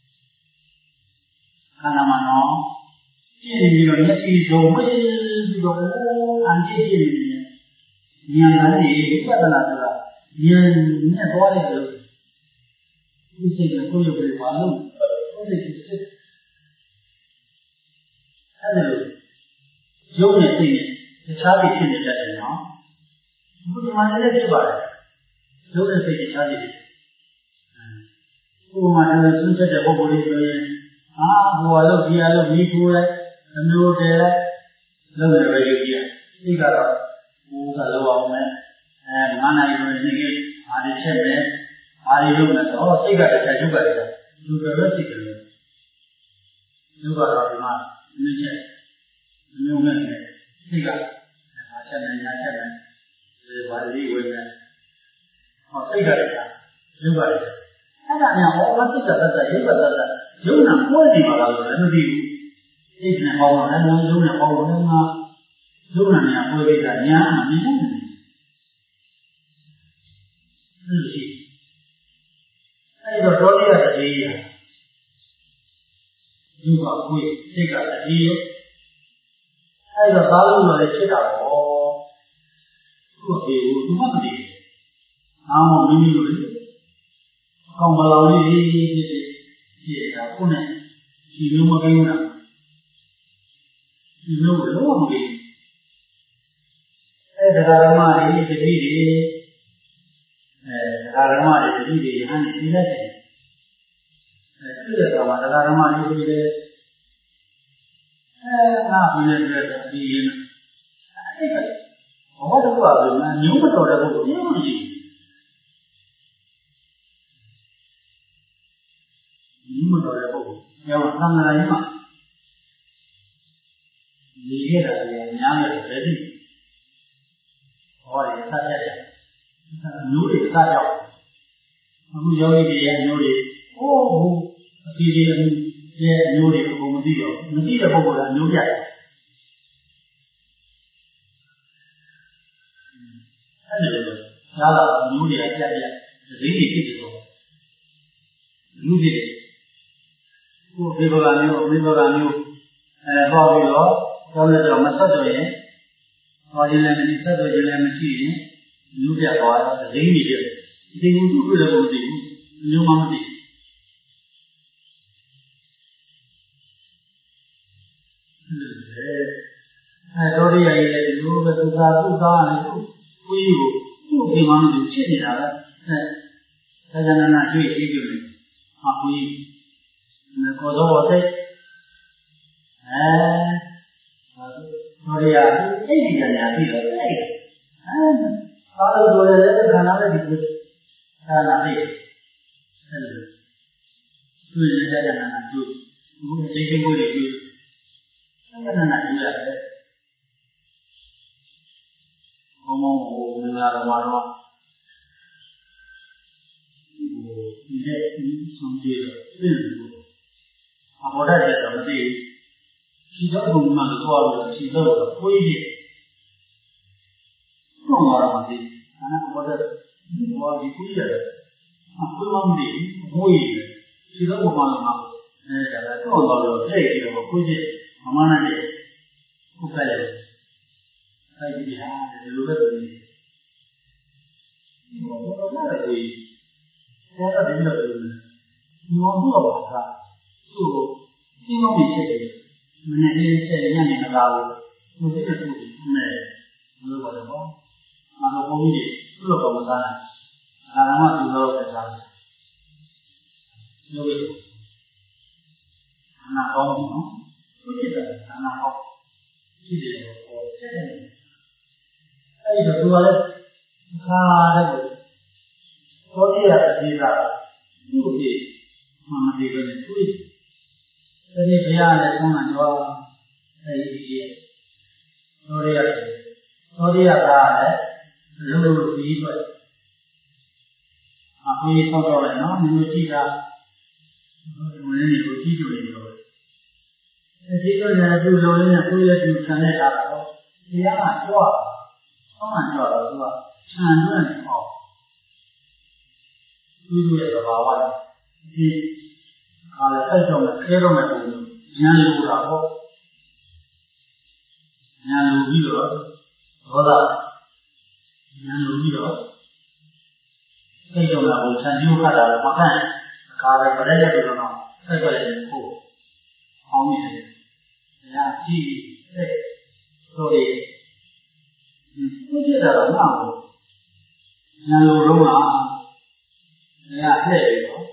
ခန္ဓာမှာနော်ပြည့်ပြီးတော့မျက်စိစုံဝေးပြီးတော့အန်ကြည့်ကြည့်နေဉာဏ်နဲ့ဝိပဿနာဆိုတာဉာဏ်နဲ့သွားတယ်လို့ဒီစိတ်ကိုကိုယ်ရုပ်တွေပါလို့ကိုယ်စိတ်ကိုစစ်အဲ့ဒါလို့ရုပ်နဲ့စိတ်နဲ့တခြားပြီးဖြစ်နေတတ်တယ်နော်ဘုရားမှလည်းဖြစ်ပါတယ်ရုပ်နဲ့စိတ်တခြားပြီးကိုယ်မှလည်းသူ့ချက်တဲ့ပုဂ္ဂိုလ်လေးဆိုရင်အာဟိုအလုပ်ဒီအလုပ်မိထိုးလိုက်အမျိုးတည်းလိုက်လုပ်ရပဲယူကြည့်စိတ်ကတော့ဘိုးကလောက်အောင်မယ်အဲငါးနိုင်လို့နေကြီးဘာတွေချက်မယ်ဘာတွေလုပ်မယ်တော့စိတ်ကတည်းကရုပ်ကတည်းကလူတော်တော့စိတ်ကလေးရုပ်ကတော့ဒီမှာနည်းချက်အမျိုးမဲ့စိတ်ကဘာချက်မယ်ညာချက်မယ်ဒီဘာတွေဝေမယ်ဟောစိတ်ကတည်းကရုပ်ကတည်းကအဲ့ဒါများဟောမစိတ်ကတည်းကရုပ်ကတည်းကရုပ်နာကိုယ်နေပါလားလို့လည်းမသိဘူးစိတ်နဲ့ပေါင်းတယ်နော်ရုပ်နဲ့ပေါင်းတယ်ငါရုပ်နာနဲ့ကိုယ်ကိစ္စညာမမြင်ဘူးအဲ့တော့ဒေါသရတတိယဒီကကိုယ်စိတ်ကတတိယအဲ့တော့သာလို့လည်းဖြစ်တာပေါ့သူ့အဖေကိုသူမှမသိဘူးအားမမိမိလို့လေကောင်းမလောင်လေးဖြစ်ဖြစ်ဖြစ်တာခုနဲ့ဒီလိုမကိန်းတာဒီလိုလုံးဝမကိန်းအဲတရားဓမ္မတွေတတိတွေအဲတရားဓမ္မတွေတတိတွေဟန်နေနေတယ်အဲသူ့ရဲ့ကောင်မှာတရားဓမ္မတွေဒီလေအဲငါပြီးနေတဲ့ဒီရင်အဲ့ဒါဘောတော့ကလည်းညုံမတော်တဲ့ဘုရားမရှိဘူးညုံမတော်တဲ့ဘုရားကျောင်းသံဃာကြီးမှာနေခဲ့တာလည်းအများကြီးပဲဒီဘောရစတဲ့မျိုးတွေစကြောက်အခုယောဂီတွေရဲ့မျိုးတွေဟိုးဟိုဒီဒီရဲ့အမျိုးတွေကိုမသိတော့မသိတဲ့ပုဂ္ဂိုလ်ကအမျိုးပြတယ်အဲ့ဒါလို့ဒါတော့မျိုးတွေကပြပြဈေးတွေဖြစ်တယ်တော့လူတွေကိုဒီဘကမျိုးဒီဘကမျိုးအဲဟောပြီးတော့ကျောင်းလည်းတော့မဆက်တော့ရင်ဟောရင်လည်းမဆက်တော့ရင်လည်းမရှိရင်မျိုးပြသွားတော့ဈေးတွေပြတယ်ဒီလိုသူ့ကိုလည်းမသိဘူးမျိုးမှမသိအဲတော်ရည်ရဲ့ဒီလိုပဲသူသာသူ့သားနဲ့သူ့ကိုကြီးကိုသူ့ဒီမှမသိဖြစ်နေတာပဲအဲဒါကနာတွေ့ကြည့်ကြတယ်ဟာကိုကြီးကိုတော့တဲ့အဲတော်ရည်အဲ့ဒီကြညာပြီးတော့အဲ့အဲသာလို့ဆိုရတဲ့ခန္ဓာပဲဒီကိုခန္ဓာလေးအဲ့လိုသူ့ရဲ့ကြညာနာတွေ့ဘုရားသိခြင်းကိုတွေ့အဲ့ဒါနာတွေ့ရတယ်ဘုံဘုံဟိုမင်္ဂလာတော်မှာတော့ဒီတဲ့ဆောင်ကြည့်တော့သိတယ်အဘောဓာတ်တဲ့တော့မသိဘူးဒီတော့ဘုံမှာတော့ဒီတော့ကိုယ်ကြီးတော့မှာမသိဘူးအဲ့ဒါဘောဓာတ်ဒီဘောဒီကိုကြီးရတယ်အခုမှမသိဘူးဘိုးကြီးဒီတော့ဘုံမှာတော့အဲဒါတော့တော့တော့သိပြီးတော့ကိုကြီးမမနာတဲ့ခုကလည်းအဲ့ဒီဟာဒီလိုပဲဆိုရင်ဘောတော့လည်းကိုကြီးအဲ့ဒါဒီလိုပဲညောဘူးတော့ပါသူ့ဒီလိုမျိုးဖြစ်တယ်မနေ့ကဆက်ညနေမလာဘူးသူကသူ့နဲ့လို့ပါတော့အမှန်တော့ဘုန်းကြီးတွေသူ့လိုတော့မစားနိုင်အာရမသူ့လိုပဲစားတယ်လို့အနာကောင်းနော်သူဖြစ်တယ်အနာကောင်းရှိတယ်ပေါ့ဆက်တယ်အဲ့ဒီတော့သူကလည်းခါတဲ့ကိုသောတိရအသေးစားသူ့ကိုမှမတည်လို့သူ့အဲ့ဒီဘုရားလည်းဆုံးမှတော့အဲ့ဒီသောရိယသောရိယကလည်းလူလူပြီးပဲအခုကြီးဆောက်တော့တယ်နော်မျိုးကြည့်တာမင်းတွေကိုကြည့်ကြနေတော့ဒီလိုနဲ့သူ့လိုလေးနဲ့ကိုယ့်ရဲ့သူဆန်နေတာတော့ဘုရားကကြွားဆုံးမှကြွားတော့သူကဆန်လွတ်နေအောင်သူ့ရဲ့သဘာဝဒီအားလည်းအဲ့တော့ခဲတော့မယ်ပုံဉာဏ်လိုတာပေါ့ဉာဏ်လိုပြီးတော့သောတာဉာဏ်လိုပြီးတော့အဲ့တော့လည်းဘုရားမျိုးခတ်တာလည်းမခံအခါပဲပြည့်တဲ့လူတော့ဆက်ကြတယ်ဟုတ်အောင်နေတယ်။ညာကြည့်တဲ့ဆိုရယ်ဘုရားတော်ကနော်ဉာဏ်လိုတော့လားညာလှည့်ပြီးတော့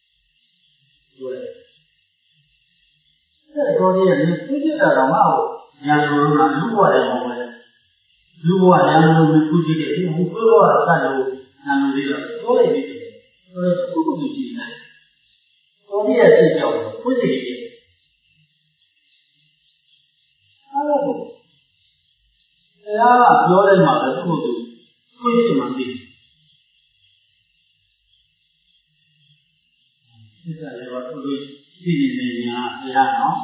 အဲ့တော့ဒီကသူကြည့်တာတော့မဟုတ်ညာလိုလိုလူဘဝတယ်မဟုတ်ပဲလူဘဝညာလိုလိုသူကြည့်တယ်ဒီဘုရားကဆက်လို့ညာလိုလေးတော့ပြောလိုက်ပြီဆိုတော့သူ့ကိုကြည့်နေတယ်တော်ရရဲ့စိတ်ကြောင့်ဖွင့်နေတယ်အဲ့တော့ဘုရားကပြောလိုက်မှပဲသူ့ကိုသူဖွင့်နေမှသိဒီကလည်းတော့သူတို့ကြည့်နေနေညာဘုရားနော်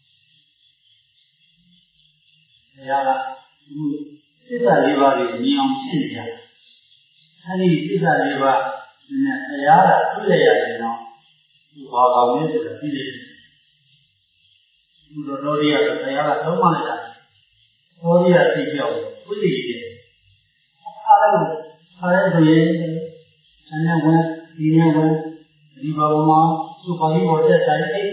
ဘုရားကဒီသစ္စာလေးပါးကိုမြင်အောင်ရှင်းပြတယ်။အဲဒီသစ္စာလေးပါးနဲ့ဘုရားကတွေ့ရရင်တော့ဒီဘာကောင်းလဲဆိုတာသိတယ်။ဒီလိုတော်ရည်ကဘုရားကသုံးမလိုက်တာ။တော်ရည်သိပြောင်းဝိသေတယ်။အားလုံးအားလုံးဆိုရင်အနဝဒီနဝဒီဘာဝမှာသူပါဠိပေါ်တဲ့တိုင်းအဲ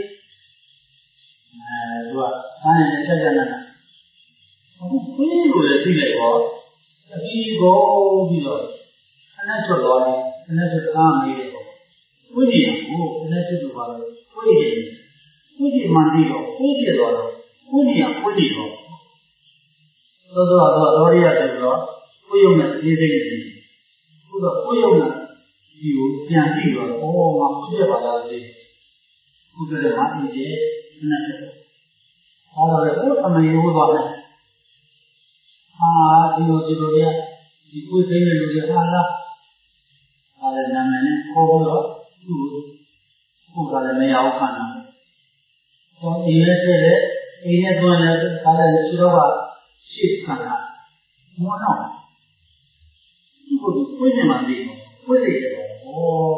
သူကစာရင်းနဲ့ဆက်ကြနေတာအခုဒီလိုလည်းသိလိုက်တော့အပြီးကိုပြီးတော့အနက်ထွက်သွားတယ်အနက်ထွက်အားမေးတယ်ပေါ့ဝိညာဉ်ကိုအနက်ထွက်လို့ပါလို့ဝိညာဉ်ဝိညာဉ်မှန်ပြီးတော့ဝိဖြစ်သွားတော့ဝိညာဉ်ဝိညာဉ်တော့သောသောတော့တော်ရရတယ်ဆိုတော့ဝိယုံနဲ့ရေးသိနေတယ်ခုတော့ဝိယုံနဲ့ဒီကိုပြန်ပြီးတော့ဩငါဖြစ်ရပါလားဒီခုတည်းမှာအင်းကြီးနဲ့ဟောတော့လေဘုသမယေဝသွားတယ်အာဒီလိုဒီလိုရဒီကိုသိနေလို့ရဟာလားအားလည်းနာမည်နဲ့ခေါ်ပြီးတော့သူ့ခုကလည်းမရဘူးခန္ဓာဟောဒီရဲ့တဲ့ဒီရဲ့သွန်းလည်းခါလည်းသူတော့ကရှေ့ခန္ဓာမောတော့ဒီကိုကိုယ်နေမှပြီးကိုယ်စိတ်တယ်ဟော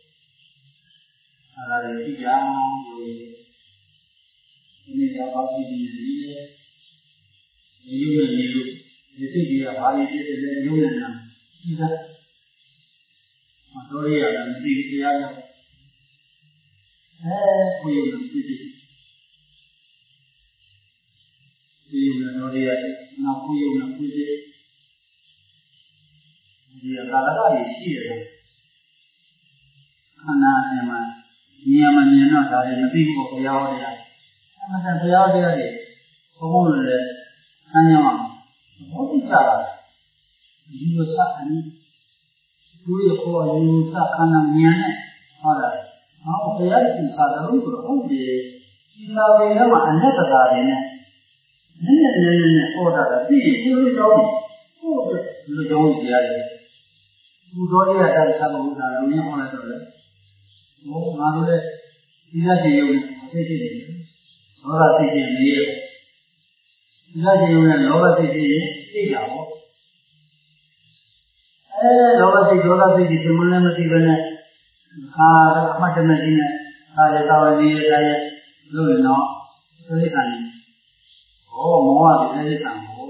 အဲ့ဒါတွေကြည့်ကြလို့ဒီနေ့ကပါစီပြီးနေတယ်ဒီရုပ်နဲ့နေလို့ဒီစိတ်ကြီးကဘာတွေဖြစ်တယ်လဲရုပ်နဲ့နာဒီကမတော်ရရလည်းမသိဘူးတရားရအဲကိုယ်ရုပ်နဲ့သိသိဒီရုပ်နဲ့တော်ရရနောက်ကိုယ်ရုပ်နဲ့သိသိဒီကာလကကြီးရှိတယ်ခန္ဓာအစဉ်မှာဉာဏ်မမြင်တော့ဒါလည်းမသိဘူးဘုရားဟောတရားအမှန်တန်ဘုရားတရားတွေဘုံဘုံလည်းဆန်းရောင်းအောင်ဘုရားကြတာဒီလိုစအနေသူရဲ့ခေါ်ယူစခန္ဓာဉာဏ်နဲ့ဟောတာဟောဘုရားရှင်စာတော်ဆိုတော့ဟုတ်တယ်ဒီစာပေထဲမှာအနတ္တတာတွေနဲ့နည်းနည်းနည်းနည်းဟောတာကသိရင်ဒီလိုကြောင်းဟုတ်တယ်ဒီလိုကြောင်းတရားတွေသူတော်ရတဲ့သဘောကလူရင်းဟောလိုက်တော့လေဟောငါတို့လည်းဒီရရှိရုံနဲ့သိသိနေတယ်ဒေါသသိသိနေရဲ့ဒီရရှိရုံနဲ့လောဘသိသိရင်သိတာပေါ့အဲလောဘသိဒေါသသိဒီမလည်းမသိဘဲနဲ့အာအမှတ်တမဲ့ကြီးနဲ့သာရသာဝနေရတဲ့လို့ရင်တော့သိက္ခာနေဟောမောဟသိက္ခာဟော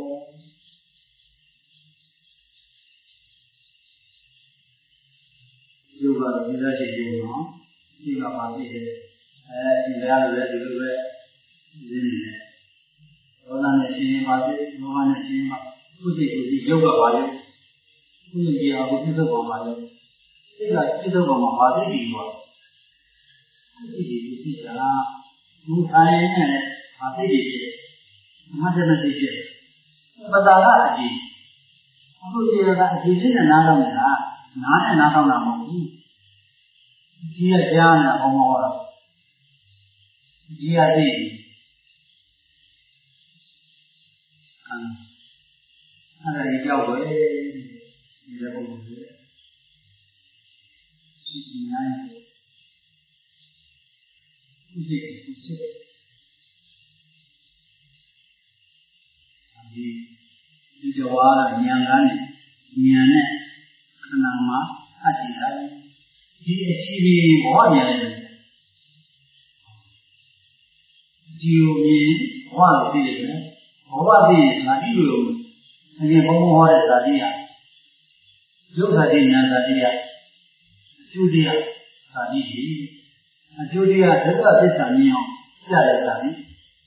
ဒီကဒီရရှိရုံနော်ဒီကပါသိတယ်အဲဒီတရားတွေလည်းဒီလိုပဲသိနေတယ်ဒေါသနဲ့ရှင်းရင်ပါသိမောဟနဲ့ရှင်းရင်ပါသူ့စိတ်ကိုဒီရုပ်ကပါလေသူ့ရဲ့အဘုပြစ္ဆုတ်ကောင်ပါလေစိတ်ကပြစ္ဆုတ်ကောင်မှာပါသိပြီပေါ့သိပြီသိစိတ်ကသူဆိုင်နဲ့ပါသိပြီအမှတ်တမဲ့သိဖြစ်ပဒါကအကြည့်အခုဒီကအကြည့်လေးနဲ့နားတော့နေတာနားနဲ့နားတော့တာမဟုတ်ဘူးဒီရကြားနေတာဘုံမောတာဒီရသိအဲ့ဒါကြီးကြောက်ပဲဒီလိုပုံစံရှိနေတယ်ဒီဒီစိတ်ဒီဒီတော်ဝါဉာဏ်ကနဲ့ဉာဏ်နဲ့ခန္ဓာမှာအတ္တိတာဒီအရှိပြီးဘောဉာဏ်နဲ့ဒီလိုမြင်ဘောလို့သိရတယ်ဘောသိရင်ဇာတိလိုအရင်ဘုံဘုံဟောတဲ့ဇာတိရရုပ်ဇာတိဉာဏ်ဇာတိရအကျိုးတရားဇာတိကြီးအကျိုးတရားဒုက္ခသစ္စာမြင်အောင်ပြတဲ့ဇာတိ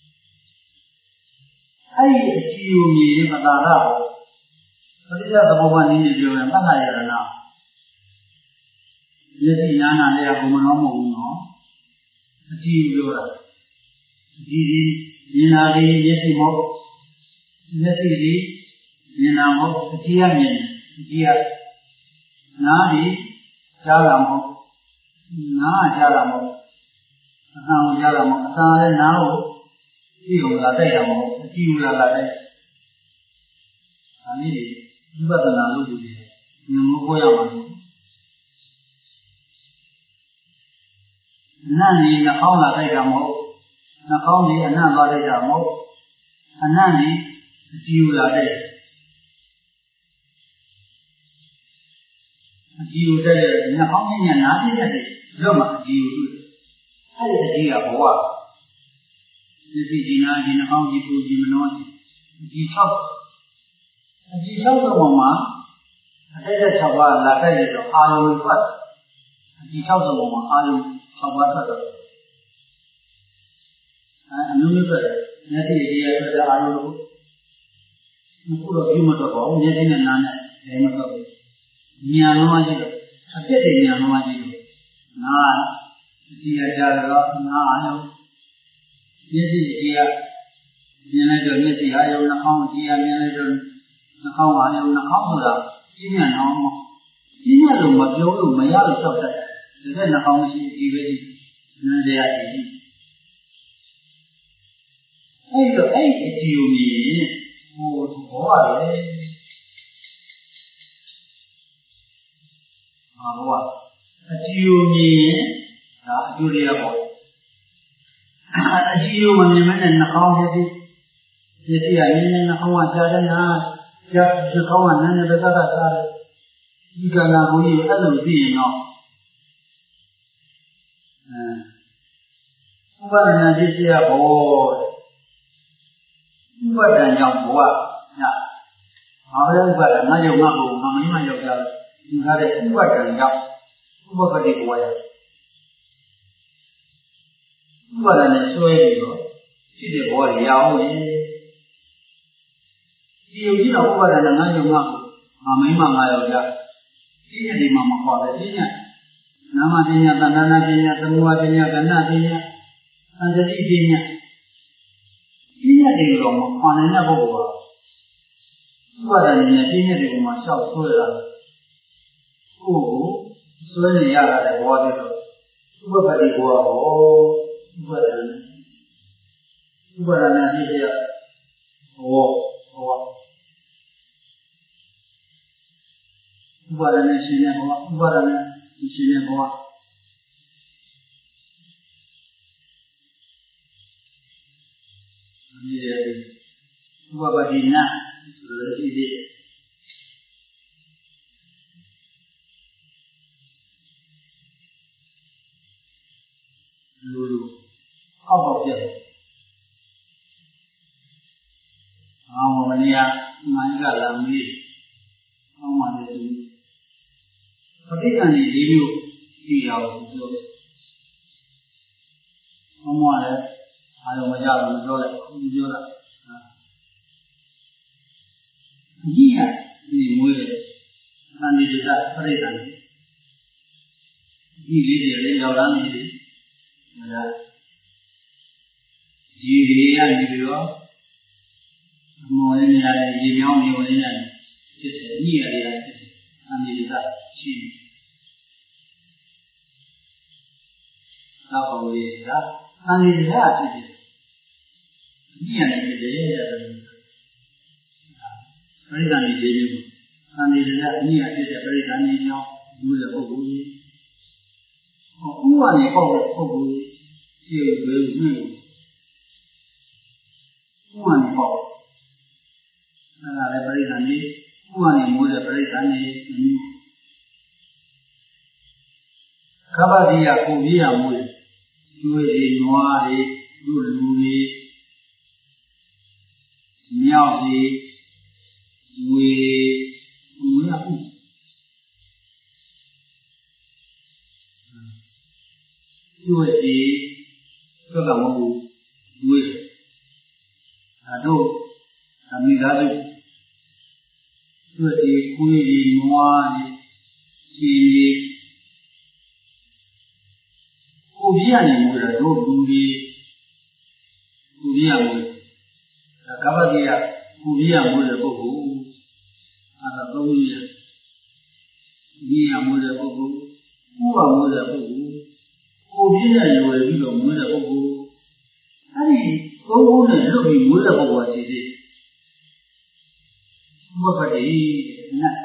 အဲ့ဒီအရှိကိုမြင်ပတာရဟောပရိစ္ဆေသဘောမှနည်းနည်းပြောရင်သတ်မှတ်ရတာမျက်စိနာနာလည်းဘုံမနှောမဟုတ်ဘူးနော်အရှိကိုပြောတာဒီဒီမြင်လာပြီးမျက်စိမဟုတ်မျက်စိဒီမြင်တာမဟုတ်အရှိရမြင်အရှိရနားဒီကြားတာမဟုတ်နားကြားတာမဟုတ်အသံကြားတာမဟုတ်အသံလည်းနားလို့ဒီလိုလာတဲ့ရမဟုတ်အရှိလာလာတဲ့ဒါနည်းဒီဝိပဿနာလုပ်ကြည့်တယ်ဉာဏ်ကိုရမှာနားနေနှာခေါင်းလာတဲ့ရမဟုတ်နှာခေါင်းကြီးအနံ့သွားတဲ့ရမဟုတ်အနံ့ကြီးအရှိလာတဲ့အရှိကိုတဲ့နှာခေါင်းကြီးနဲ့နားပြည့်တဲ့လွတ်မှာအရှိကိုတွေ့အဲ့ဒီအရှိကဘဝဒီစီဒီနာဒီနှာခေါင်းကြီးပူကြီးမနှောအရှိ၆အရှိ၆ဆုံးမှာအတိတ်တဲ့၆ပါးလာတဲ့ရတော့အာရုံဖတ်အရှိ၆ဆုံးမှာအာရုံ၆ပါးဖတ်တော့အဲအနုမျိုးဆိုမျက်စိအကြီးရတဲ့အာရုံကိုခုတော့ပြုမတော့ပါဘူးမျက်စိနဲ့နားနဲ့လည်းမတော့ဘူးဉာဏ်လုံးဝကြည့်တော့အပြစ်တွေဉာဏ်လုံးဝကြည့်တော့နားအကြီးရကြတော့နားအာရုံမျက်စိအကြီးရမြင်လိုက်တော့မျက်စိအာရုံနှာခေါင်းအကြီးရမြင်လိုက်တော့နှာခေါင်းအာရုံနှာခေါင်းဆိုတာကြီးညာတော့ကြီးညာလို့မပြောလို့မရလို့တောက်တတ်တယ်ဒါနဲ့နှာခေါင်းရှိအကြီးပဲကြီးနားရရကြီးအဲ့တော့အဲ့ဒီအကြီးကိုမြင်ဟိုဘောရတယ်ဟာဘောအကြီးကိုမြင်ဒါအကျိုးတရားပေါ့အကြည့်လို့မမြင်မဲနဲ့နှာခေါင်းဖြစ်စီဖြစ်စီရင်းနဲ့နှာခေါင်းကကြားတဲ့နာကြားနှာခေါင်းကနန်းတဲ့ဘက်ကစားတယ်ဒီကလာဘုန်းကြီးအဲ့လိုသိရင်တော့အဲဥပါဒနာဖြစ်စီရဘောဥပါဒံကြောင့်ဘဝညဘာပဲဥပါဒငါယုံငါ့ကိုမမင်းမယောက်ျားဒီကားတဲ့ဥပါဒံကြောင့်ဥပပတိဘဝရဥပါဒနဲ့ဆွဲပြီးတော့ဖြစ်တဲ့ဘဝရအောင်လေဒီယုံကြည်တော့ဥပါဒနဲ့ငါယုံငါ့ကိုမမင်းမငါယောက်ျားဒီညဒီမှာမခေါ်ပဲဒီညနာမပညာတဏ္ဍာနာပညာသမုဝပညာကဏ္ဍပညာသံသတိပညာဒီညဒီလိုမခေါ်နိုင်တဲ့ပုဂ္ဂိုလ်ကဥပါဒနဲ့ဒီညဒီကိုမှရှောက်ဆွဲတာကိုယ်ကိုဆွဲနေရတာတဲ့ဘဝတည်းတော့ဥပပတိဘဝဟောဥပါဒနာဥပါဒနာဖြစ်ရဟောဟောဥပါဒနာရှင်ရဲ့ဘဝဥပါဒနာရှင်ရဲ့ဘဝဒီရဲ့ဥပပတိနာဆိုတဲ့ဒီလူလူအောက်ပေါက်ပြတယ်။အောင်းမနေရမိုင်းကလာမီးအောင်းမှလည်းဒီပဋိက္ခဏီလေးမျိုးကြည့်ရအောင်ပြောတယ်။အောင်းမှလည်းအားလုံးမကြဘူးပြောလိုက်ဘူးပြောတာ။ဒီကဒီမွေးတယ်။သံဒီကပဋိက္ခဏီဒီလေးတွေလည်းရောက်လာနေတယ်။ဒီရေရနေပြီးတော့အမော်လေးနေရာရေမြောင်းနေဝင်နေတယ်ဖြစ်စေညရရဖြစ်စေအမေရိကရှိတယ်။သာပေါ်လေးကအမေရိကဖြစ်တယ်။ညရနေဖြစ်တယ်ရတယ်။ပရိသတ်နေသေးဘူး။အမေရိကညရဖြစ်တဲ့ပရိသတ်နေကြောင်းဘူးတဲ့ပုဂ္ဂိုလ်ကြီး။ဟောဥပနေပေါ့တဲ့ပုဂ္ဂိုလ်ကြီးဒီလိုမျိုးဥပနေပေါ့အဲ့ဒါလည်းပရိသတ်နေဥပနေမိုးတဲ့ပရိသတ်နေခဗ္ဗတိယပုံပြရမိုးတယ်ကျွေးတွေနွားတွေလူလူတွေမြောက်တွေငွေငွေရဘူးကျွေးတွေဘက်ကမဟုတ်ဘူးငွေအဲတို့အမိသားစုကျွေးတွေခွေးတွေနွားတွေရှင်တွေကိုပြရနေမှုတော့တို့လူတွေကိုပြရမှုကဗ္ဗတိယကိုပြရမှုတဲ့ပုဂ္ဂိုလ်အဲဒါသုံးရပြရမှုတဲ့ပုဂ္ဂိုလ်ဥပမှုတဲ့ပုဂ္ဂိုလ်ကိုပြည့်တဲ့ရွယ်ပြီးတော့မွေးတဲ့ပုဂ္ဂိုလ်အဲဒီသုံးခုနဲ့လွတ်ပြီးမွေးတဲ့ပုဂ္ဂိုလ်ရှိသေးဥပပတိနတ်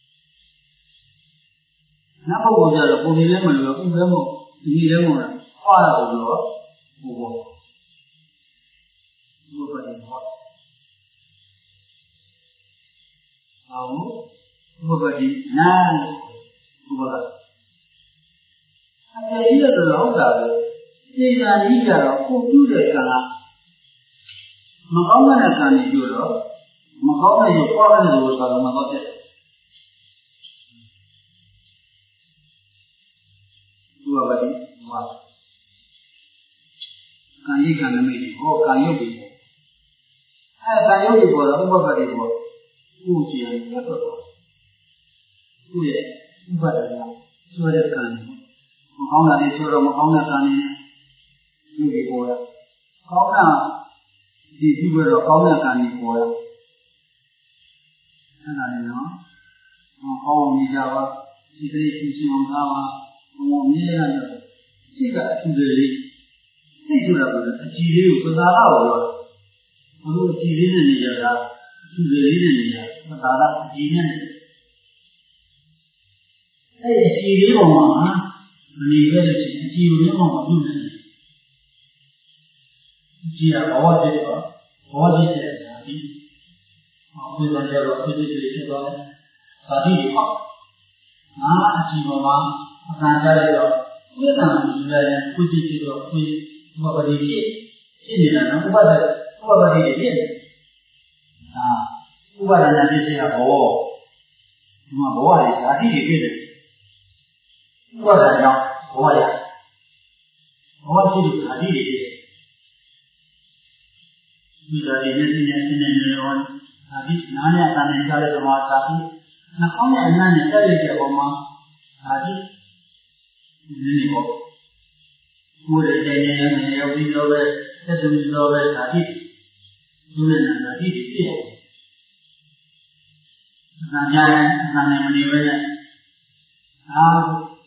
နတ်ပုဂ္ဂိုလ်ကြတော့ပုံပြလည်းမလို့ဥပလည်းမဟုတ်ဒီလည်းမဟုတ်ဟောတာဆိုတော့ဘုဘောဥပပတိဟောအောင်ဥပပတိနာဥပကအဲဒီလိုဟုတ်တာပဲသိညာကြီးကြတော့ကိုပြုတဲ့ကံကမကောင်းတဲ့ကံကြီးပြုတော့မကောင်းတဲ့ရုပ်ပေါ်တဲ့လို့ဆိုတော့မဟုတ်တဲ့သူကဘာလဲဟာကံကြီးကံနမိတ်ဟောကံရုပ်တွေအဲကံရုပ်တွေပေါ်တော့ဥပပတိပေါ်ကိုကြည့်ရတော့သူ့ရဲ့ဥပဒနာဆိုတဲ့ကံမကောင်းတာတွေဆိုတော့မကောင်းတဲ့ကံတွေနဲ့ဒီလိုပေါ်တာကောင်းတာဒီပြုပြီးတော့ကောင်းတဲ့ကံတွေပေါ်တာအဲ့ဒါလည်းနော်ဟောနေကြပါဒီကလေးပြင်အောင်သားပါဘုံမြင်ရတယ်စိတ်ကအထူးလေးစိတ်ဆိုတာကအကြည်လေးကိုပသာရကိုပြောဘုလိုအကြည်လေးနဲ့နေကြတာအထူးလေးနဲ့နေကြပသာရအကြည်နဲ့အဲ့ဒီအကြည်လေးပေါ်မှာနေခဲ့လို့ရှိရင်အကြည့်ကိုလည်းမမပြုနိုင်ဘူးအကြည့်ကဘဝတည်းတော့ဘောဓိတဲ့ဇာတိအခုတော့ကျတော့ဖြစ်ဖြစ်ဖြစ်သွားတယ်ဇာတိတွေပေါ့ငါအကြည့်ပေါ်မှာအတန်ကြလိုက်တော့ဥပဒနာယူလိုက်ရင်ခုကြည့်ပြီးတော့ခွေးဥပပတိဖြစ်ဖြစ်နေတာနော်ဥပဒဥပပတိဖြစ်နေအာဥပဒနာဖြစ်စေကဘောဒီမှာဘောကဇာတိတွေဖြစ်တယ်ဥပဒနာကြောင့်ဘောရဘောဖြစ်လို့ဇာတိတွေဖြစ်တယ်ဒီလိုရင်းနေနေနေနေရောဇာတိနာနဲ့အတန်နဲ့ကြားတဲ့ဓမ္မဇာတိနှာခေါင်းနဲ့အနံ့နဲ့တက်လိုက်တဲ့ပုံမှာဇာတိဒီလိုပေါ့ကိုယ်ရဲ့နေနေနေရောက်ပြီးတော့ပဲသက်သူတော့ပဲဇာတိဒီလိုနဲ့ဇာတိဖြစ်တယ်အတန်ကြားရင်အတန်နဲ့မနေပဲနဲ့အား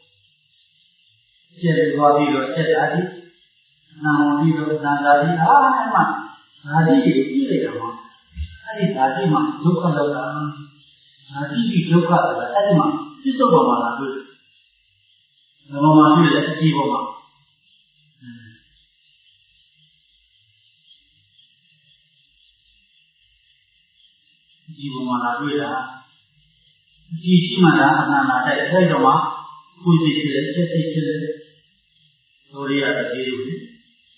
ကျက်သွားပြီးတော့ကျက်ဇာတိနာပြီးတော့ဇာတိအားနဲ့မှဇာတိကိုပြည့်လိုက်တာမှာအဲ့ဒီဇာတိမှာဒုက္ခလောက်တာဇာတိဒီဒုက္ခဆိုတာအဲ့ဒီမှာပြစ္ဆုတ်ပေါ်မှာလာတွေ့တယ်။ဘယ်မှာတွေ့လဲအကြည့်ပေါ်မှာအကြည့်ပေါ်မှာလာတွေ့တာအကြည့်ရှိမှလားအမှန်လားတဲ့အဲ့ဒီတော့မှကိုယ်ကြည့်ဖြစ်တယ်ချက်ကြည့်ဖြစ်တယ်ဆိုရရတဲ့ဒီလိုကို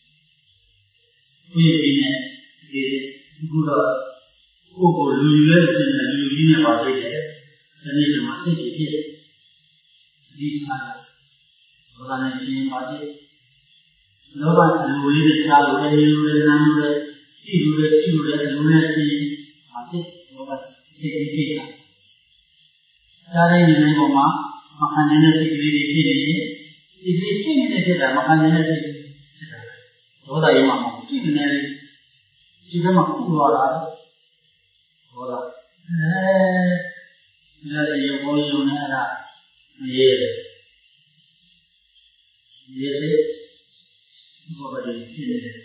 ယ်ကြည့်နေဒီခုတော့ကိုယ်ကိုလူယူရဲဖြစ်နေလူကြီးနဲ့ပါတွေ့တယ်ဒီနေ့ဒီမှာစိတ်ကြည့်ဖြစ်ဒီစားဘောရနဲ့ရှင်းပါတယ်လောဘလူလေးတွေစားလို့လည်းလူတွေနာမှုတွေကြည့်လူတွေကြည့်လူတွေလူနဲ့ရှင်းပါဖြစ်လောဘစိတ်ကြည့်ဖြစ်တာဒါတိုင်းနေပေါ်မှာမခံနိုင်တဲ့စိတ်ကလေးတွေဖြစ်နေရင်ဒီစိတ်ဖြစ်နေတဲ့ဖြစ်တာမခံနိုင်တဲ့စိတ်ဖြစ်တာဒေါသရမှာမဟုတ်ကြည့်နေတယ်ဒီကမှာခုသွားတာဘောရအဲလက်ရဘောယုံနဲ့အဲ့ဒါရေးတယ်ရေးစေဘောပတိဖြစ်နေတယ်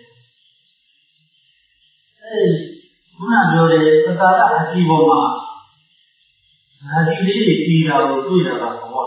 အဲဒီခုနပြောတဲ့ပတာရအကြည့်ပေါ်မှာဇာတိလေးတွေပြီးတာကိုတွေ့တာကဘော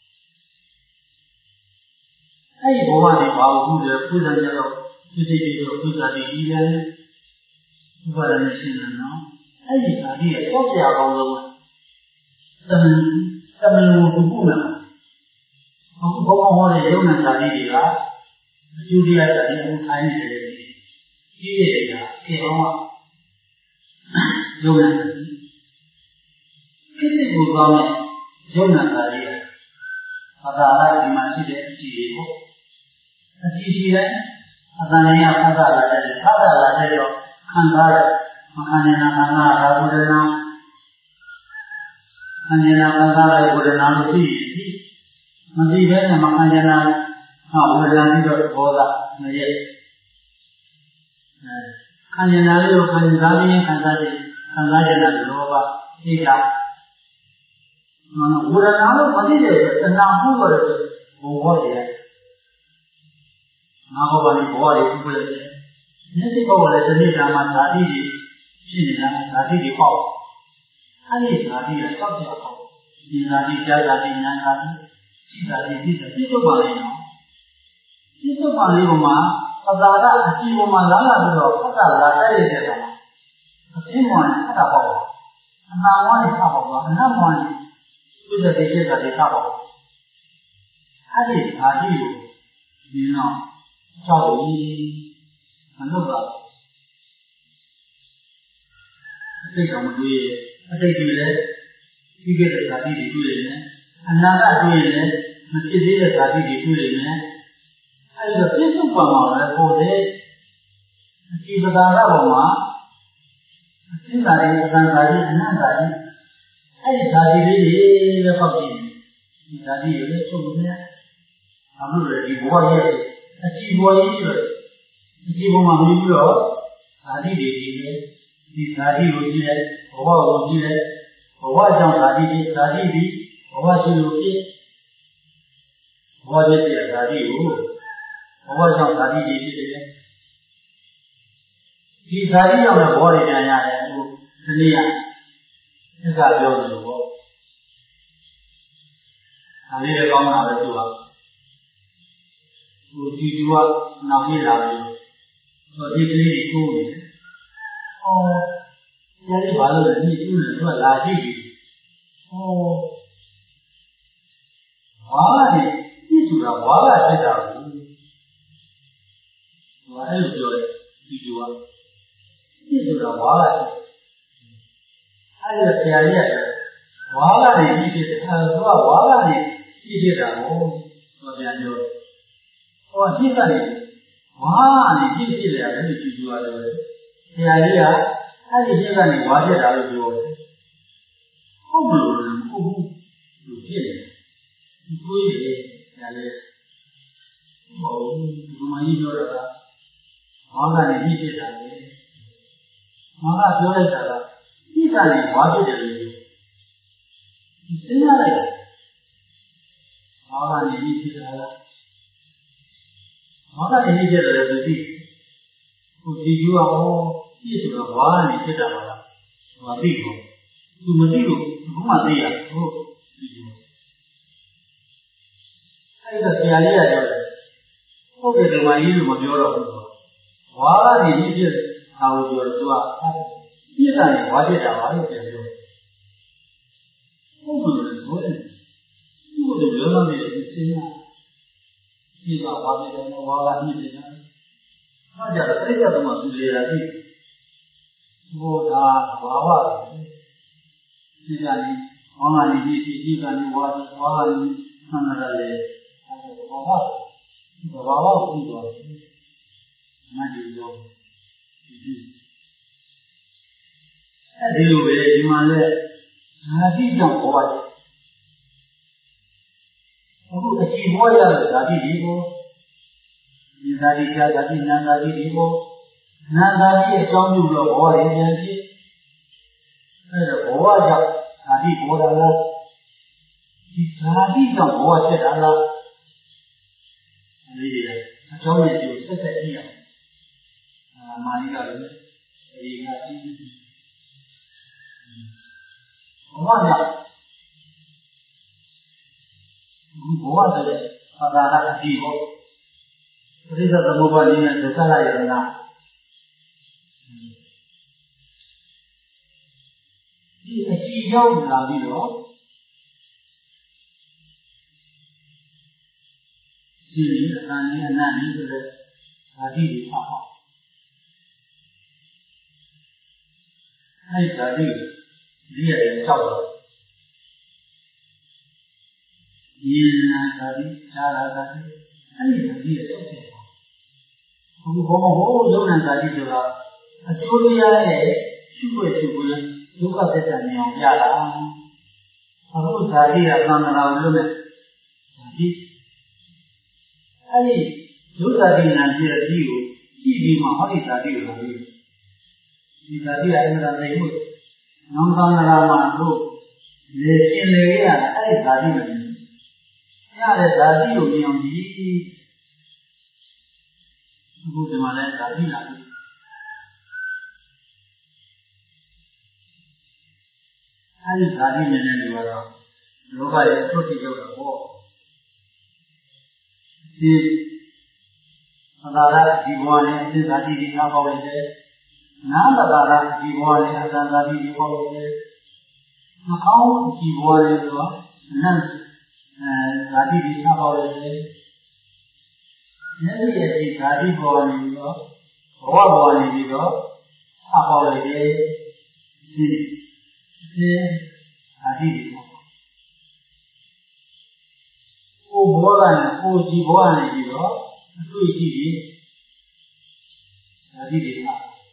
အဲဒီဘောကနေဘာလို့လဲပြုတယ်ကြတော့ဒီစိတ်တွေတော့ပြုတာဒီကြီးတယ်ဥပါဒနဲ့ရှင်းတယ်နော်အဲ့ဒီဇာတိရဲ့ကြောက်ကြအောင်ဆုံးတမန်တမန်ကိုပြုဖို့လားအခုဘောကောဟောတဲ့ယုံနာဇာတိတွေကအကျိုးတရားဇာတိကိုထိုင်းနေတယ်ကြီးရဲ့တာဒီအောင်ကယုံနာဇာတိကိစ္စကိုကောင်းတဲ့ယုံနာဇာတိအသာရဒီမှာရှိတဲ့အကြည့်တွေပေါ့အကြည့်ကြီးတိုင်းအတန်ရဖတ်တာလာတဲ့ဖတ်တာလာတဲ့တော့ခံစားရမခံနိုင်တာခံစားရဘုဒ္ဓနာခံနိုင်တာခံစားရဘုဒ္ဓနာလို့ရှိရင်မသိဘဲနဲ့မခံနိုင်တာဟာဘုဒ္ဓနာပြီးတော့ဘောဓမရဲ့အဲခံနိုင်တာလေးကိုခံစားပြီးခံစားတယ်ခံစားရတဲ့လောဘအိတ်တာဘုဒ္ဓနာလို့မသိတဲ့တဏှာမှုရတဲ့ဘောဓရဲ့ငါဘောဓဘောဓကိုပြည့်တယ်မျက်စိပေါ်လည်းတနေ့တာမှာဇာတိတွေရှိနေတာဇာတိတွေပေါ့အဲ့ဒီဇာတိကတောက်ကြပေါ့ဒီဇာတိကြားဇာတိနာဇာတိရှိဇာတိဒီပြစ္ဆုတ်ပါလေနော်ပြစ္ဆုတ်ပါလေးပေါ်မှာပဇာရအကြည့်ပေါ်မှာလာလာပြီးတော့ဖတ်တာလာတဲ့တဲ့ကောင်အစင်းမောင်းဖတ်တာပေါ့အနာဝါးနဲ့ဖတ်ပေါ့အနာမောင်းပြစ္ဆုတ်တဲ့ချက်တာတွေဖတ်ပေါ့အဲ့ဒီဇာတိကိုဒီတော့ကြောက်ပြီးမလုပ်ပါဘူးအတိတ်ကမတွေ့ရအတိတ်တွေလည်းပြီးခဲ့တဲ့ဇာတိတွေတွေ့နေတယ်အနာဂတ်တွေ့ရင်လည်းမဖြစ်သေးတဲ့ဇာတိတွေတွေ့နေတယ်အဲဒီတော့ပြစ္ဆုတ်ပါမှာလည်းပို့တဲ့အကြည့်ပဒါရပေါ်မှာအစင်းဇာတိအတန်ဇာတိအနတ်ဇာတိအဲဒီဇာတိလေးတွေလည်းပေါက်ကြည့်ဒီဇာတိတွေလည်းထုတ်နေတယ်အမှုတွေဒီဘဝရဲ့အကြည့်ဘဝကြီးဆိုတော့ဒီဘုံမှာမြင်ပြီးတော့ဇာတိတွေကြီးတယ်ဒီဇာတိကိုကြည့်တယ်ဘဝကိုကြည့်တယ်ဘဝကြောင့်ဇာတိကြီးဇာတိဒီဘဝရှိလို့ဖြစ်ဘဝဖြစ်တဲ့ဇာတိကိုဘဝကြောင့်ဇာတိကြီးဖြစ်တယ်ဒီဇာတိကြောင့်လည်းဘဝတွေပြန်ရတယ်ဟိုဒီနေ့ကသစ္စာပြောလို့ပေါ့ဒါလေးလည်းကောင်းတာပဲသူကကိုဒီဒီကနောက်ပြေးလာတယ်ဆိုဒီကလေးကိုကိုတယ်ဟောဆရာကြီးဘာလို့လဲဒီသူ့လည်းသူကလာကြည့်ပြီဟောဝါကနေပြည့်စုံတာဝါကဖြစ်တာကိုဟောအဲ့လိုပြောတယ်ဒီဒီကပြည့်စုံတာဝါကအဲ့ဒါဆရာကြီးကဝါကနေပြည့်ဖြစ်တယ်အဲသူကဝါကနေပြည့်ဖြစ်တာကိုဟောပြန်ပြောဟောပြည့်ကနေဝါကနေပြည့်ဖြစ်တယ်လည်းဒီဒီရတယ်ဆရာကြီးကအဲ့ဒီပြည့်ကနေဝါဖြစ်တာလို့ပြောတယ်ဟုတ်မလို့လည်းဟုတ်ဘူးသူဖြစ်တယ်ဒီကိုယ်လေဆရာလေးဟောဒီမကြီးပြောတာကဝါကနေပြည့်ဖြစ်တာလေငါကပြောလိုက်တာကပြည့်ကနေဝါဖြစ်တယ်လို့ပြောစဉ်းစားလိုက်ဝါကနေပြည့်ဖြစ်တာလားဝါကနေပြည့်ဖြစ်တယ်လို့သိဟိုဒီယူအောင်ပြည့်ဆိုတာဝါကနေဖြစ်တာပါလားမသိဘူးသူမသိလို့ဘုမသိရဟုတ်ဒီယူအဲ့ဒါဆရာလေးကပြောတယ်ဟုတ်တယ်ဒီမှာကြီးလို့မပြောတော့ဘူးဝါကနေပြည့်ဖြစ်တာကိုပြောတော့သူကပြည့်ကနေဝါဖြစ်တာပါလို့ပြန်ပြောဟုတ်တယ်ဆိုတယ်သူ့ကိုလည်းပြောမှလည်းစဉ်းစားဒီကဝါဖြစ်တယ်ဝါကပြည့်တယ်နောက်ကြတော့ပြည့်တဲ့မှာသူလေတာပြီဘုရားဘာဝဒီကနေဝါကနေပြည့်ပြည့်ကနေဝါဝါကနေဆန္ဒရတယ်အဲဒါဘာဝဘာဝကိုပြီးသွားတယ်မကြည့်တော့အဲဒီလိုပဲဒီမှာလည်းဓာတိကြောင့်ဘဝအခုအရှိဘဝရတဲ့ဓာတိဒီကိုဒီဓာတိဓာတိနာဓာတိဒီကိုနာဓာတိအကြောင်းပြုလို့ဘဝရည်ပြန်ဖြစ်အဲဒါဘဝကြောင့်ဓာတိပေါ်တာလားဒီဓာတိကြောင့်ဘဝဖြစ်တာလားအဲဒီအကြောင်းရည်ကိုဆက်ဆက်ကြည့်အောင်အာမာနိကလည်းအဲဒီကကြည့်ဘဝကြောင့်ဘဝတဲ့သာသာအကြည့်ဟောပရိသတ်သမုပ္ပါဒ်နဲ့ဒုက္ခရယနာဒီအကြည့်ရောက်လာပြီးတော့ဒီအနာနဲ့အနာနဲ့ဆိုတဲ့ဓာတိတွေပါပါအဲဒီဓာတိဒီရည်ကြောက်တော့ဒီနာဓာတိသာရဓာတိအဲဒီဓာတိရဲ့ကြောက်တယ်အခုဘောမဟိုးလုံးနံဓာတိဆိုတာအကျိုးတရားရဲ့ရှုွက်ရှုွက်ဒုက္ခသစ္စာမြင်အောင်ပြတာအခုဓာတိကသံဃာကိုလွတ်မဲ့ဓာတိအဲဒီဒုက္ခတိနာပြည့်ပြီးကိုကြည့်ပြီးမှဟောဒီဓာတိကိုလာပြီးဒီဓာတိအမှန်တရားသိဖို့နောင်သံဃာမှာတို့လေရှင်းလေရတာအဲဒီဓာတိပဲရတဲ့ဓာတိကိုမြင်အောင်ကြည့်အခုဒီမှာလည်းဓာတိလာပြီအဲဒီဓာတိနဲ့လည်းဒီကတော့လောကရဲ့အထွတ်ထိရောက်တာပေါ့ဒီသာသာဒီဘဝနဲ့အစဉ်ဓာတိဒီနာပေါက်လိုက်တယ်နာမသာသာဒီဘဝနဲ့အသံဓာတိဒီပေါက်လိုက်တယ်မကောင်းဒီဘဝနဲ့ဆိုတော့နတ်အဲဓာတိဒီနာပေါက်လိုက်တယ်မျက်စိရဲ့ဒီဓာတိပေါ်နေပြီးတော့ဘဝပေါ်နေပြီးတော့အပေါက်လိုက်တယ်ဒီဒီဓာတိဒီကိုဘဝကနေကိုဒီဘဝနေပြီးတော့အတွေ့အကြည့်ပြီးဓာတိဒီက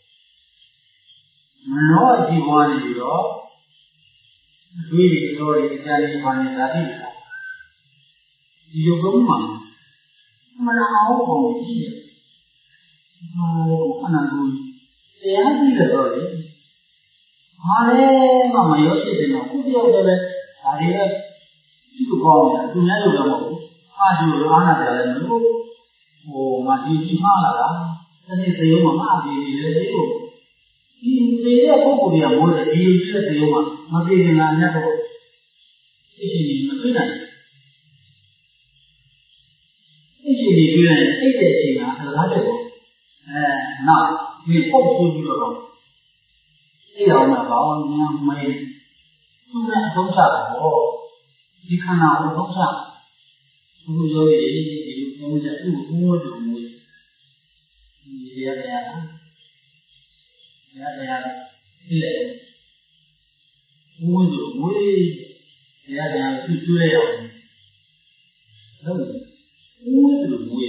မနောအကြည့်ဘဝနေပြီးတော့အတွေ့အကြည့်တော်ရဲ့အကြံဉာဏ်ပါနေဓာတိဒီကဒီလိုကုန်မှာမနာအောင်ပုံကြည့်တယ်။ဟာခဏကူတရားကြည့်ရတော့လေ။ဟာလေမမရောဖြစ်တယ်နော်ခုပြောတယ်လေဒါတွေလည်းဒီလိုကောင်းတယ်သူများလို့တော့မဟုတ်ဘူး။အားဒီလိုအားနာကြတယ်မလို့ဟိုမဒီကြီးမှားလာတာ။ဒီနေ့သေရုံမှာမအပြေကြီးလေဒီလိုဒီသေတဲ့ပုဂ္ဂိုလ်တွေကမိုးတယ်ဒီလိုကြီးတဲ့သေရုံမှာမပြေခင်လားနဲ့တော့ဒီရှင်ကြီးမပြေနိုင်ဘူး။一些你居然一点情啊，是他这种，哎，那你不出去了咯？这样嘛，老你看没，就那东下哦，你看那我东下，都有的有东下有多种的，你这样这样，这样这样，对，多种的，这样这样就这样，嗯。无是无为，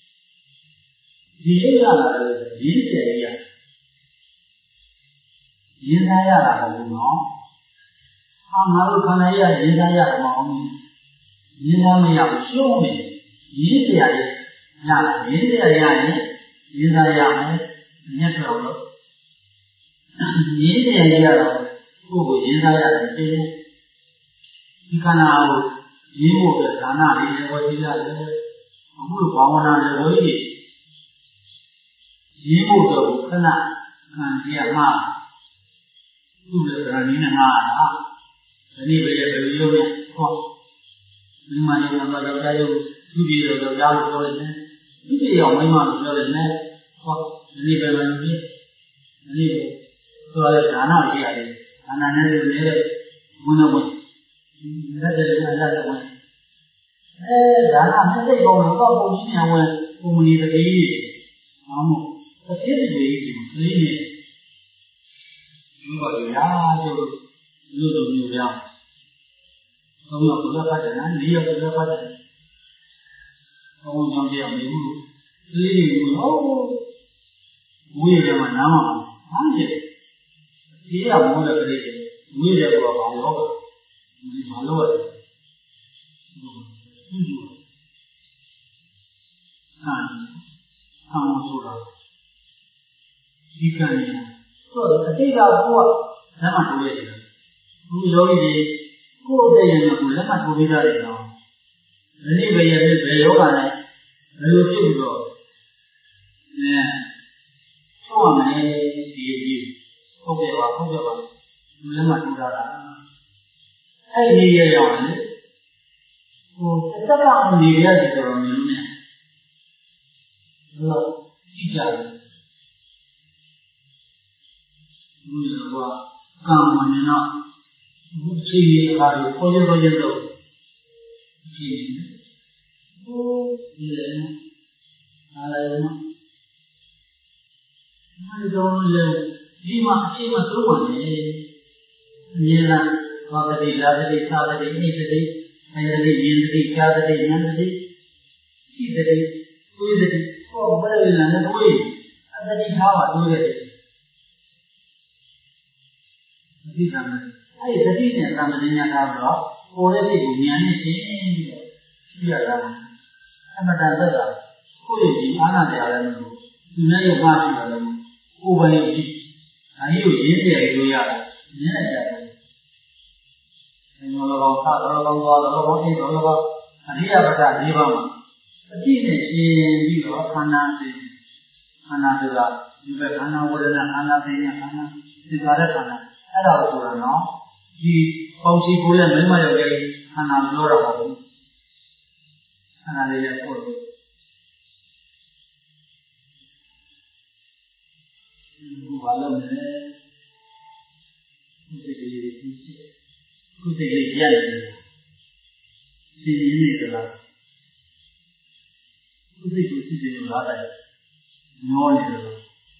理论上的理解一样，人三亚的不孬，他马路看来也人三亚的毛病，人三没有修美，理解的呀，理解的呀，人三亚没没错了，理解的呀，不过人三亚的这，你看那人物的他那里我记得。不管我那是唯一，一步都不可能，看见嘛，就是这你的嘛啊，这里边也是有的，是吧？你们有那么大家有特别的大家都说的呢，你这要没嘛都说的呢，是吧？这里边嘛有的，这里边说的看到一些的，看到那是那个问了问，那这那那这问。哎，然后那这个我们到过去年问我们的这个项目，他接着就一句嘛，所以呢，如果有呀，就有种有量，我们要不要发展，你要不要发展，我们讲这样的路，所以哦，我也这么难嘛，难些，这样我的这里，我也这个好聊的，没好聊的，嗯。嗯，看，看我说了，一看呢，做的这个我怎么处理的？如有一过这样的不怎么处理的呢？那个也是没有办法，没有这个，嗯，我们的学习，后边吧，后边吧，怎么处理的？哎，你也要呢？我这个你也是这种呢？是吧？一家人，如果说刚我们呢，不至于还有多久多久走，至于不人哪来嘛？那种人立马立马走完的，你呢？八个的、两个的、三个的、四个的、三个的、五个的、八个的、两个的、七个的、九个的。我不认为那个对，那个你看嘛，对不对？第三个，还有个第三个，人家他说，我的这个年龄轻的，是这样的，那么咱这个，过去安那家人们，你们有嘛去了的？过分有气，还有人也有呀的，人来家的，有了个大头了个高头了个低头了个，你也不在地方嘛？第三是比较看那是。看那这个，你别看那我这那看那谁呢？看那其他的看那，哎，倒是了喏。你保持过来没嘛要给看那多少好，看那这些过的，嗯，完了没？不是这个不是，不是这个样子，是你那个了，不是就是这个老板，鸟你的了。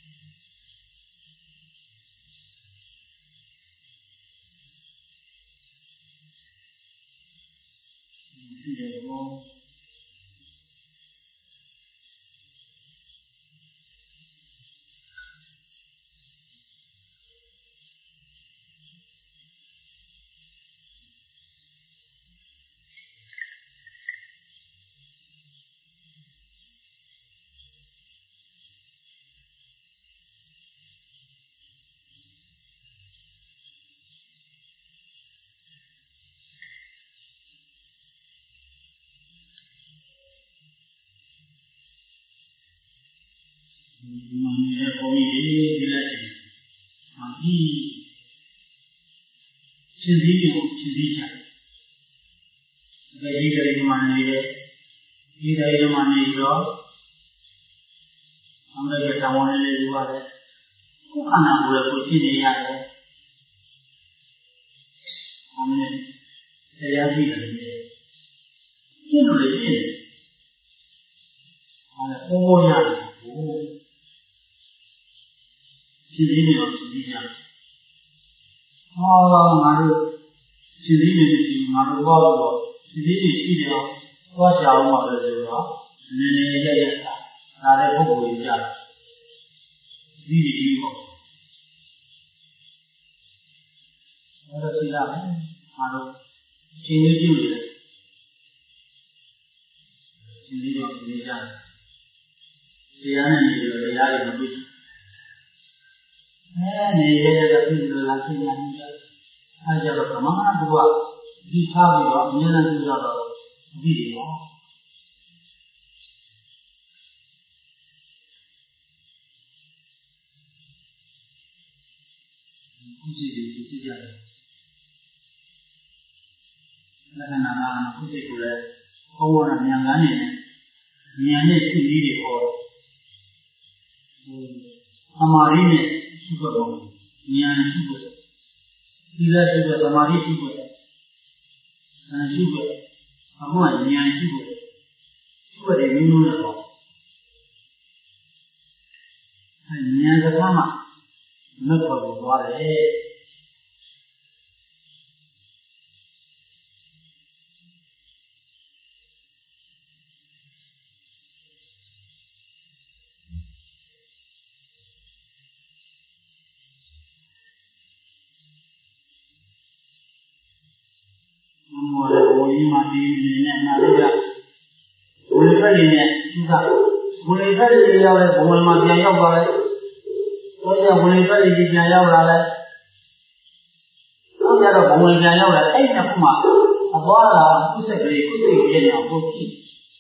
这个我。嗯，后面的来啊，你身体有身体强，在一个地方里的， ဒီတိုင်းမှာနေတော့အမေကတောင်းနေလေယူပါတယ်ခုခန္ဓာကိုယ်ကိုကြည့်နေရတယ်အမေတရားကြည့်တယ်ကျင့်လို့ကျင့်အဲပေါ်ပေါ်ရတယ်ဟိုဒီလေးတွေတော့ဒီကြဟောငါတို့ဒီလေးတွေဒီငါတို့ဘောတော့ဒီလေးတွေရှိတယ်သွားကြအောင်ပါလို့ဆိုတော့နည်းနည်းရရတာဒါလည်းပုဂ္ဂိုလ်ကြီးကြတယ်ဒီဒီပေါ့အဲ့ဒါသိလားငါတို့ရှင်းလေးပြုနေတယ်ရှင်းလေးတော့နေကြတယ်တရားနဲ့နေလို့တရားတွေမတွေ့ဘူးအဲနေရတဲ့ပြုလို့လားသိညာနေတယ်အဲကြတော့ကမ္မနာဘုရားဒီထားပြီးတော့အမြဲတမ်းပြုတော့ဒီတွေပေါ့ဒီစီဒီစီကြတယ်လက္ခဏာမှာခုစိတ်ကိုလည်းဘုံဘောကဉာဏ်ကန်းနေတယ်ဉာဏ်နဲ့ရှိပြီးတွေဟောသမာဓိနဲ့ရှိဖို့တော့ဉာဏ်ရှိဖို့ဒီလိုရှိဖို့သမာဓိရှိဖို့ဉာဏ်ရှိဖို့အခုကဉာဏ်ရှိဖို့ရှိဖို့တယ်မျိုးမျိုးနဲ့ပေါ့အဲဉာဏ်ကမှမက်ဖို့သွားတယ်မောရဘုံကြီးမှာဒီနေနဲ့နာရရဘုံလေးတွေနဲ့သူကဘုံလေးတွေရောက်တဲ့ဘုံမှာပြန်ရောက်သွားတယ်။ဆိုကြဘုံလေးတွေပြန်ရောက်လာတယ်။နောက်ကြတော့ဘုံပြန်ရောက်လာအဲ့ဒီနှစ်ခုမှာအပွားလာကုသကလေးကုသကလေးနဲ့ဘုဖြစ်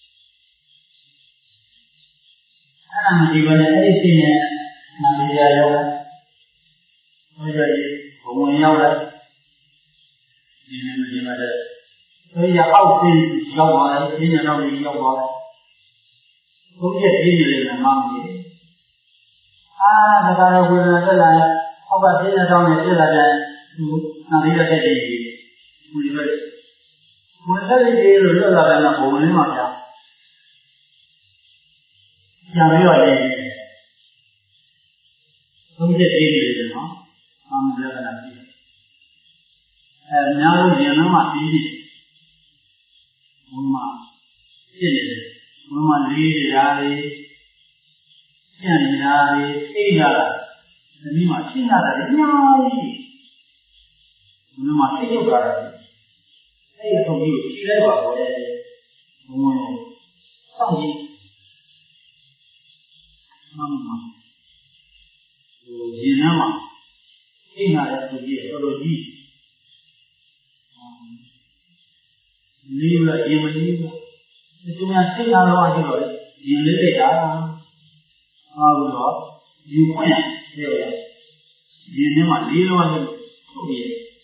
အဲ့ဒါမှဒီဘက်နဲ့အဲ့ဒီစိနဲ့နာရရရောက်လာဆိုကြရေဘုံရောက်လာဒီနေ့မဒီမှာတဲ့ဆိုရအောက်စီရောက်သွားတယ်ဒီနေ့တော့ရောက်သွားတယ်ဘုရားပြည့်နေတယ်မှမဟုတ်အာဒါကြတော့ဝေဒနာတက်လာအောက်ကပြည့်နေတော့နဲ့ပြည့်လာတဲ့သူနာပြီးတော့တက်နေပြီဘုရားဘုရားလေးကြီးလို့လွတ်လာတယ်ကဘုံလေးမှာပြပြန်ပြီးတော့နေဘုရားပြည့်နေတယ်နော်အာမလက္ခဏာပြည့်အဲများလို့ဉာဏ်လုံးမှပြီးပြီဘုံမှာပြည့်နေတယ်ဘုံမှာလေးတရားလေးကျန်နေတာလေးသိတာဒီမှာသိတာလည်းအများကြီးဘုံမှာသိရတာလည်းအဲ့ဒီဆုံးပြီးသိလိုက်ပါဘောလေဘုံမှာစောင့်ကြည့်မှန်ပါဟိုဉာဏ်ထဲမှာသိတာလည်းသူကြီးတော်တော်ကြီးလေးရရင်မလေးဘူးဒီမှာသိတာတော့အဲ့တော့ရင်လေးလိုက်တာအားလို့ယူဖွင့်ပြောရရင်ထဲမှာလေးလုံးနဲ့ထုတ်ရ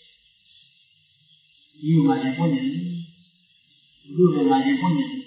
ဒီမှာရင်ဖွင့်နေလူတွေမှာရင်ဖွင့်နေ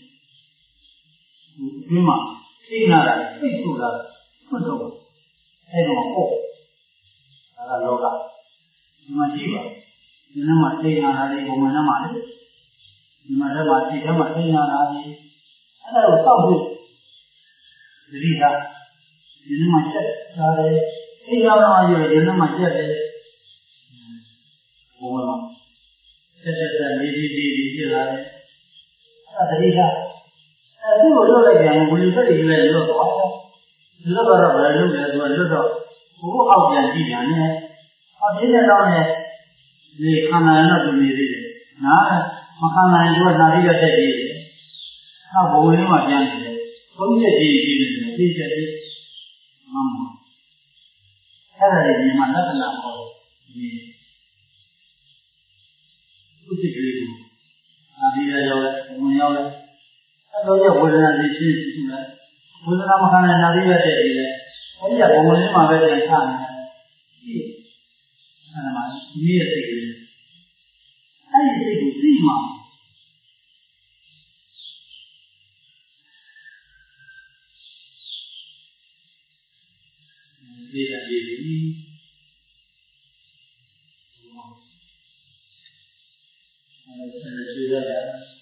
ဒီမှာသိနာတာသိဆိုတာဖွင့်တော့အဲ့တော့ပေါ့ဒါကလောကဒီမှာကြည့်ပါဒီနေ့မှာသိနာတာလေးဘုံမှာမှာလေဒီမှာတော့မှာသိတယ်မှာသိနာတာလေးအဲ့ဒါကိုစောင့်ဖို့သတိထားဒီနေ့မှာချက်ထားတယ်သိရတော့ရဒီနေ့မှာချက်တယ်ဘုံမှာဆက်ဆက်ဆက်လေးလေးလေးလေးပြလာတယ်အဲ့ဒါသတိထားအဲ့ဒီကိုလွတ်လိုက်ကြရင်ဘုရားဆက်ပြီးလည်းလွတ်သွားတယ်လွတ်တော့ဘယ်လိုလဲသူကလွတ်တော့ဘိုးအောက်ပြန်ကြည့်ပြန်တယ်ဟောဒီနေ့တော့လည်းဒီခန္ဓာရတော့သူနေသေးတယ်နားမခံနိုင်ဘူးနာပြီးတော့တက်ကြည့်တယ်နောက်ဘုံလေးမှာပြန်နေတယ်သုံးချက်ကြည့်ကြည့်နေတယ်သိချက်ကြည့်မှန်ပါအဲ့ဒါလည်းဒီမှာလက္ခဏာဟောတယ်ဒီဥစ္စာကလေးကိုနာပြီးတော့ရောက်တယ်ဘုံရောက်တယ်အဲ့တော့ရဝေဒနာကြီးရှိရှိတယ်ဝေဒနာမခံနိုင်နာပြီးတော့တက်ကြည့်တယ်အဲ့ဒီကဘုံလေးမှာပဲပြန်ချနေတယ်ဒီအဲ့ဒါမှဒီရဲ့စိတ်ကလေးအဲ့ဒီစိတ်ကိုသိမှအဲဆယ်ရွှေရတာ